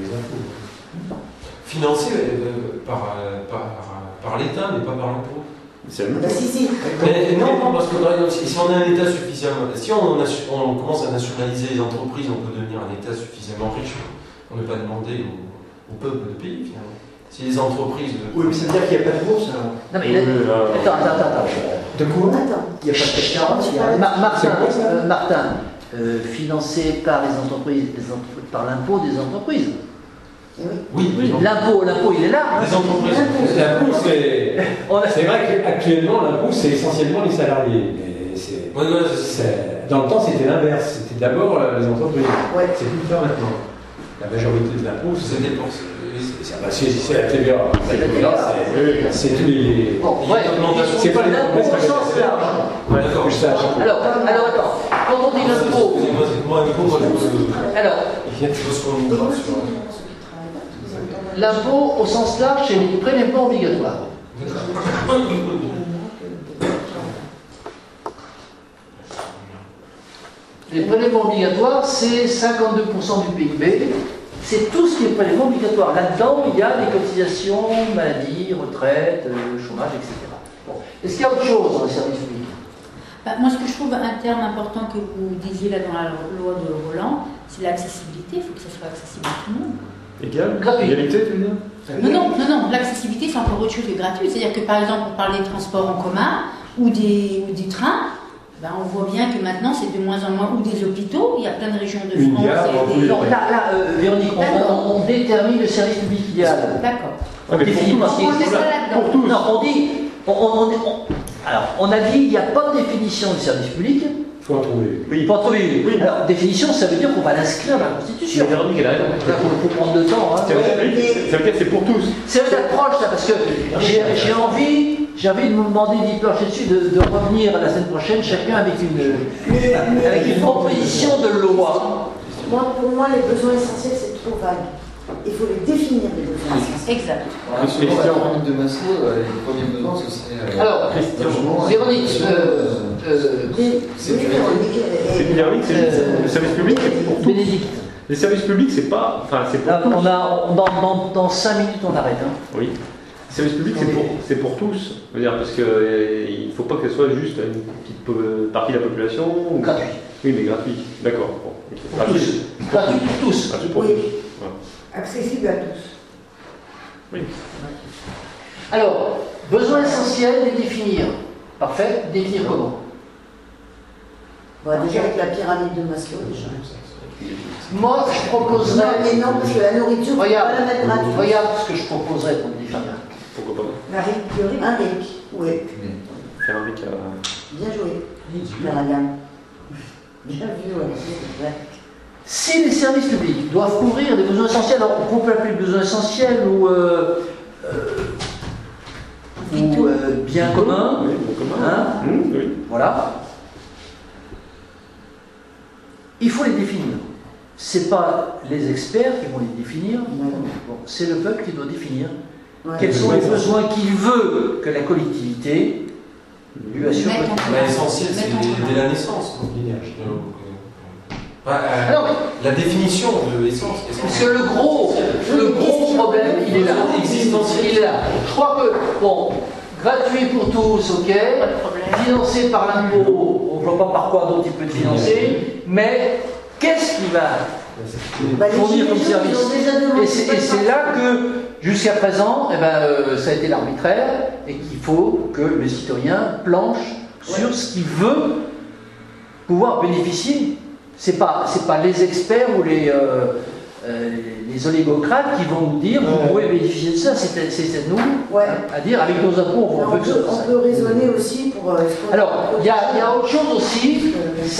F: Financé par l'État, mais pas par l'impôt.
D: C'est à nous.
B: Bah, si.
F: Mais non, parce que si on a un État suffisamment. Si on commence à nationaliser les entreprises, on peut devenir un État suffisamment riche. On ne peut pas demander au peuple de payer finalement. Si les entreprises.
H: Oui, mais ça veut dire qu'il n'y a pas de bourse alors.
A: Non, mais attends.
H: De quoi
B: Attends.
H: Il n'y a pas de CAC 40,
A: Martin, financé par les entreprises, par l'impôt des entreprises.
F: Oui.
A: L'impôt, il est là.
F: Les entreprises.
C: L'impôt, c'est vrai qu'actuellement, l'impôt, c'est essentiellement les salariés. Mais dans le temps, c'était l'inverse. C'était d'abord les entreprises.
B: Ouais.
C: C'est plus le cas maintenant. La majorité de l'impôt,
F: C'était pour.
C: c'est la TVA. C'est tous les.
A: Bon, ouais.
C: C'est pas les
A: l'impôt au sens large.
C: Ouais, que je sache.
A: Alors, attends. Quand on dit l'impôt.
F: Excusez-moi,
A: Alors,
F: il y a des choses qu'on nous parle sur.
A: l'impôt au sens large, c'est les prélèvements obligatoires. Les prélèvements obligatoires, c'est 52% du PIB. C'est tout ce qui est prélèvement obligatoire. Là-dedans, il y a les cotisations, maladie, retraite, chômage, etc. Bon. Est-ce qu'il y a autre chose dans le service public?
E: Moi, ce que je trouve un terme important que vous disiez là dans la loi de Roland, c'est l'accessibilité. Il faut que ça soit accessible à tout le monde.
D: Égal.
A: Gratuit.
D: Égalité, tu veux dire?
E: Non. L'accessibilité, c'est encore autre chose que gratuit. C'est-à-dire que, par exemple, on parle des transports en commun ou des trains. Ben, on voit bien que maintenant, c'est de moins en moins, ou des hôpitaux, il y a plein de régions de France.
A: Non, là, Véronique, on détermine le service public idéal.
E: D'accord.
A: On définit
E: On met ça là-dedans.
A: pour tous. Non, on dit. Alors, on a dit il n'y a pas de définition du service public.
C: Il faut en trouver.
A: Oui. Faut en trouver. Oui. Alors, définition, ça veut dire qu'on va l'inscrire dans la Constitution.
D: Véronique, elle a raison.
A: Il faut prendre le temps. Hein.
D: Ça veut dire que c'est pour tous.
A: C'est une approche, là, parce que j'ai envie j'ai envie de vous demander d'y plancher dessus, de revenir la semaine prochaine, chacun avec une proposition de loi.
B: Pour moi, les besoins essentiels, c'est trop vague. Il faut les définir, les besoins essentiels.
E: Exact.
I: Christian de Maslow, les premiers besoins, ce serait.
A: Alors, Véronique,
C: C'est Véronique, c'est le service public, c'est pour tous.
A: Bénédicte.
C: Les services publics, c'est pas. Enfin, c'est pour tous.
A: Dans 5 minutes, on arrête. Hein.
C: Oui. Les services publics, c'est pour tous. Je veux dire, parce qu'il ne faut pas que ce soit juste une petite partie de la population. Ou...
A: Gratuit.
C: Oui, mais gratuit. D'accord. Bon.
A: Pour tous. Gratuit pour tous.
C: Gratuit pour
B: Oui.
C: tous. Voilà.
G: Accessible à tous.
C: Oui.
A: Alors, besoin essentiel, les définir. Parfait. Définir comment?
B: Déjà avec la pyramide de Maslow, déjà.
A: Moi, je proposerais.
B: Non, mais non, parce que la nourriture, tu peux pas la mettre gratuite.
A: Regarde ce que je proposerais pour le définir.
C: Pourquoi pas?
B: Un RIC, oui.
C: Faire un RIC à.
B: Bien joué. Super, Ariane. Bien vu, ouais.
A: Si les services publics doivent couvrir des besoins essentiels, alors on peut appeler besoins essentiels ou bien commun,
C: Oui, bien commun.
A: hein,
C: Oui.
A: voilà. Il faut les définir. C'est pas les experts qui vont les définir, bon, c'est le peuple qui doit définir quels sont les besoins qu'il veut que la collectivité lui assure.
F: L'essentiel, c'est dès la naissance.
A: Non, mais
F: la définition de l'essence.
A: parce que le gros problème, il est là. Il est là. Je crois que, bon, gratuit pour tous, ok, financé par l'impôt, on ne voit pas par quoi d'autre il peut être financé, mais qu'est-ce qui va fournir comme service? Et c'est là que, jusqu'à présent, eh ben, ça a été l'arbitraire, et qu'il faut que le citoyen planche sur ce qu'il veut pouvoir bénéficier. C'est pas les experts ou les oligocrates qui vont nous dire vous pouvez bénéficier de ça, c'est à nous à dire avec nos impôts on veut que ça.
B: On peut raisonner aussi pour.
A: Alors, il y a autre chose aussi,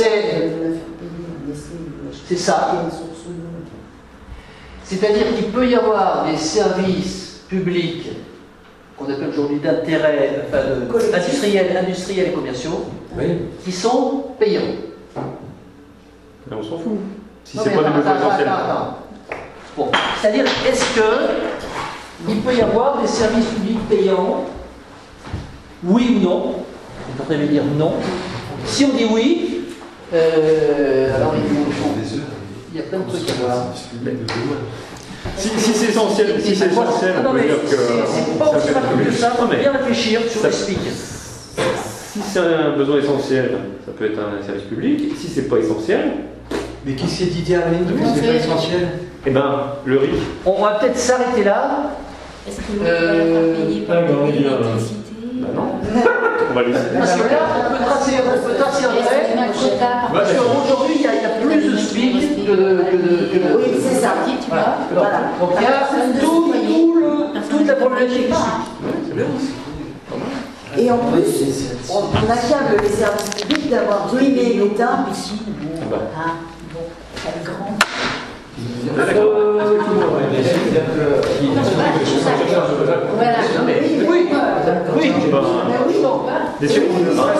A: c'est ça. C'est-à-dire qu'il peut y avoir des services publics qu'on appelle aujourd'hui d'intérêt, industriels et commerciaux, qui sont payants.
C: Mais on s'en fout. Si
A: Non,
C: c'est
A: mais
C: pas des besoins essentiels.
A: Bon, c'est-à-dire, est-ce qu'il peut y avoir des services publics payants? Oui ou non? Vous pourriez me dire non. Si on dit oui, alors il y a plein de trucs à voir.
C: Si c'est essentiel, on peut dire que.
A: C'est pas aussi rapide que ça, il faut bien réfléchir sur l'explique.
C: Si c'est un besoin essentiel, ça peut être un service public. Si c'est pas essentiel.
H: Mais qui s'est dit Aline que c'est pas essentiel?
C: Eh ben, le RIC.
A: On va peut-être s'arrêter là.
E: Est-ce que l'eau va être payée par l'électricité?
C: Bah non. On va laisser.
A: Parce que là, on peut tracer un trait. Parce qu'aujourd'hui, il y a plus de SPIC que de.
B: Oui, c'est ça.
A: Voilà. Donc il y a toute la problématique.
C: C'est bien.
B: Et en plus, on accable les services publics d'avoir ruiné l'État.
E: Voilà.
A: Oui.
C: Des services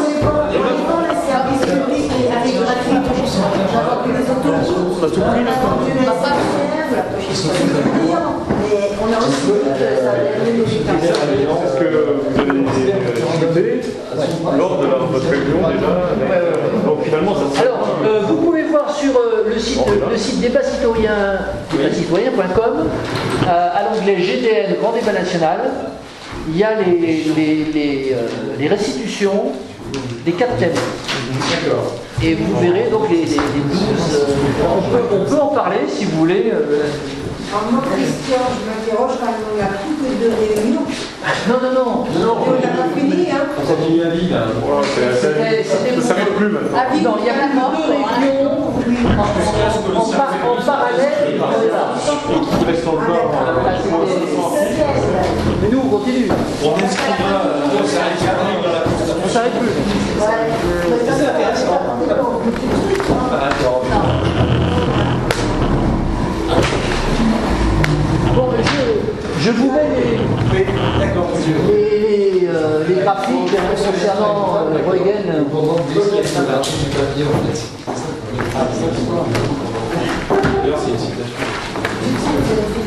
B: publics avec gratuité. J'avais que les autoroutes,
C: on a tout pris là.
B: Mais on a aussi dit que ça allait ruiner l'État.
C: Est-ce que vous avez discuté lors de votre réunion déjà? Donc finalement, ça.
A: Alors, vous pouvez voir sur le site débatcitoyen.com, à l'onglet GDN, Grand Débat National, il y a les restitutions des 4 thèmes.
C: D'accord.
A: Et vous verrez donc les 12. On peut en parler si vous voulez.
G: Moi, Christian, je m'interroge quand même, on n'a plus que 2 réunions.
A: Non.
G: On n'a pas fini, hein.
J: On continue à vie, là.
C: Voilà, ça n'arrive plus maintenant.
A: Ah oui, non, il y a plus de 2 réunions en parallèle.
C: Il reste encore.
A: Mais nous, on continue.
F: On inscrira,
A: On s'arrête plus. Bon, je vous mets les graphique concernant Rögen.
I: Pendant des siècles, c'est la marche du papier en fait.
F: D'ailleurs, c'est une citation.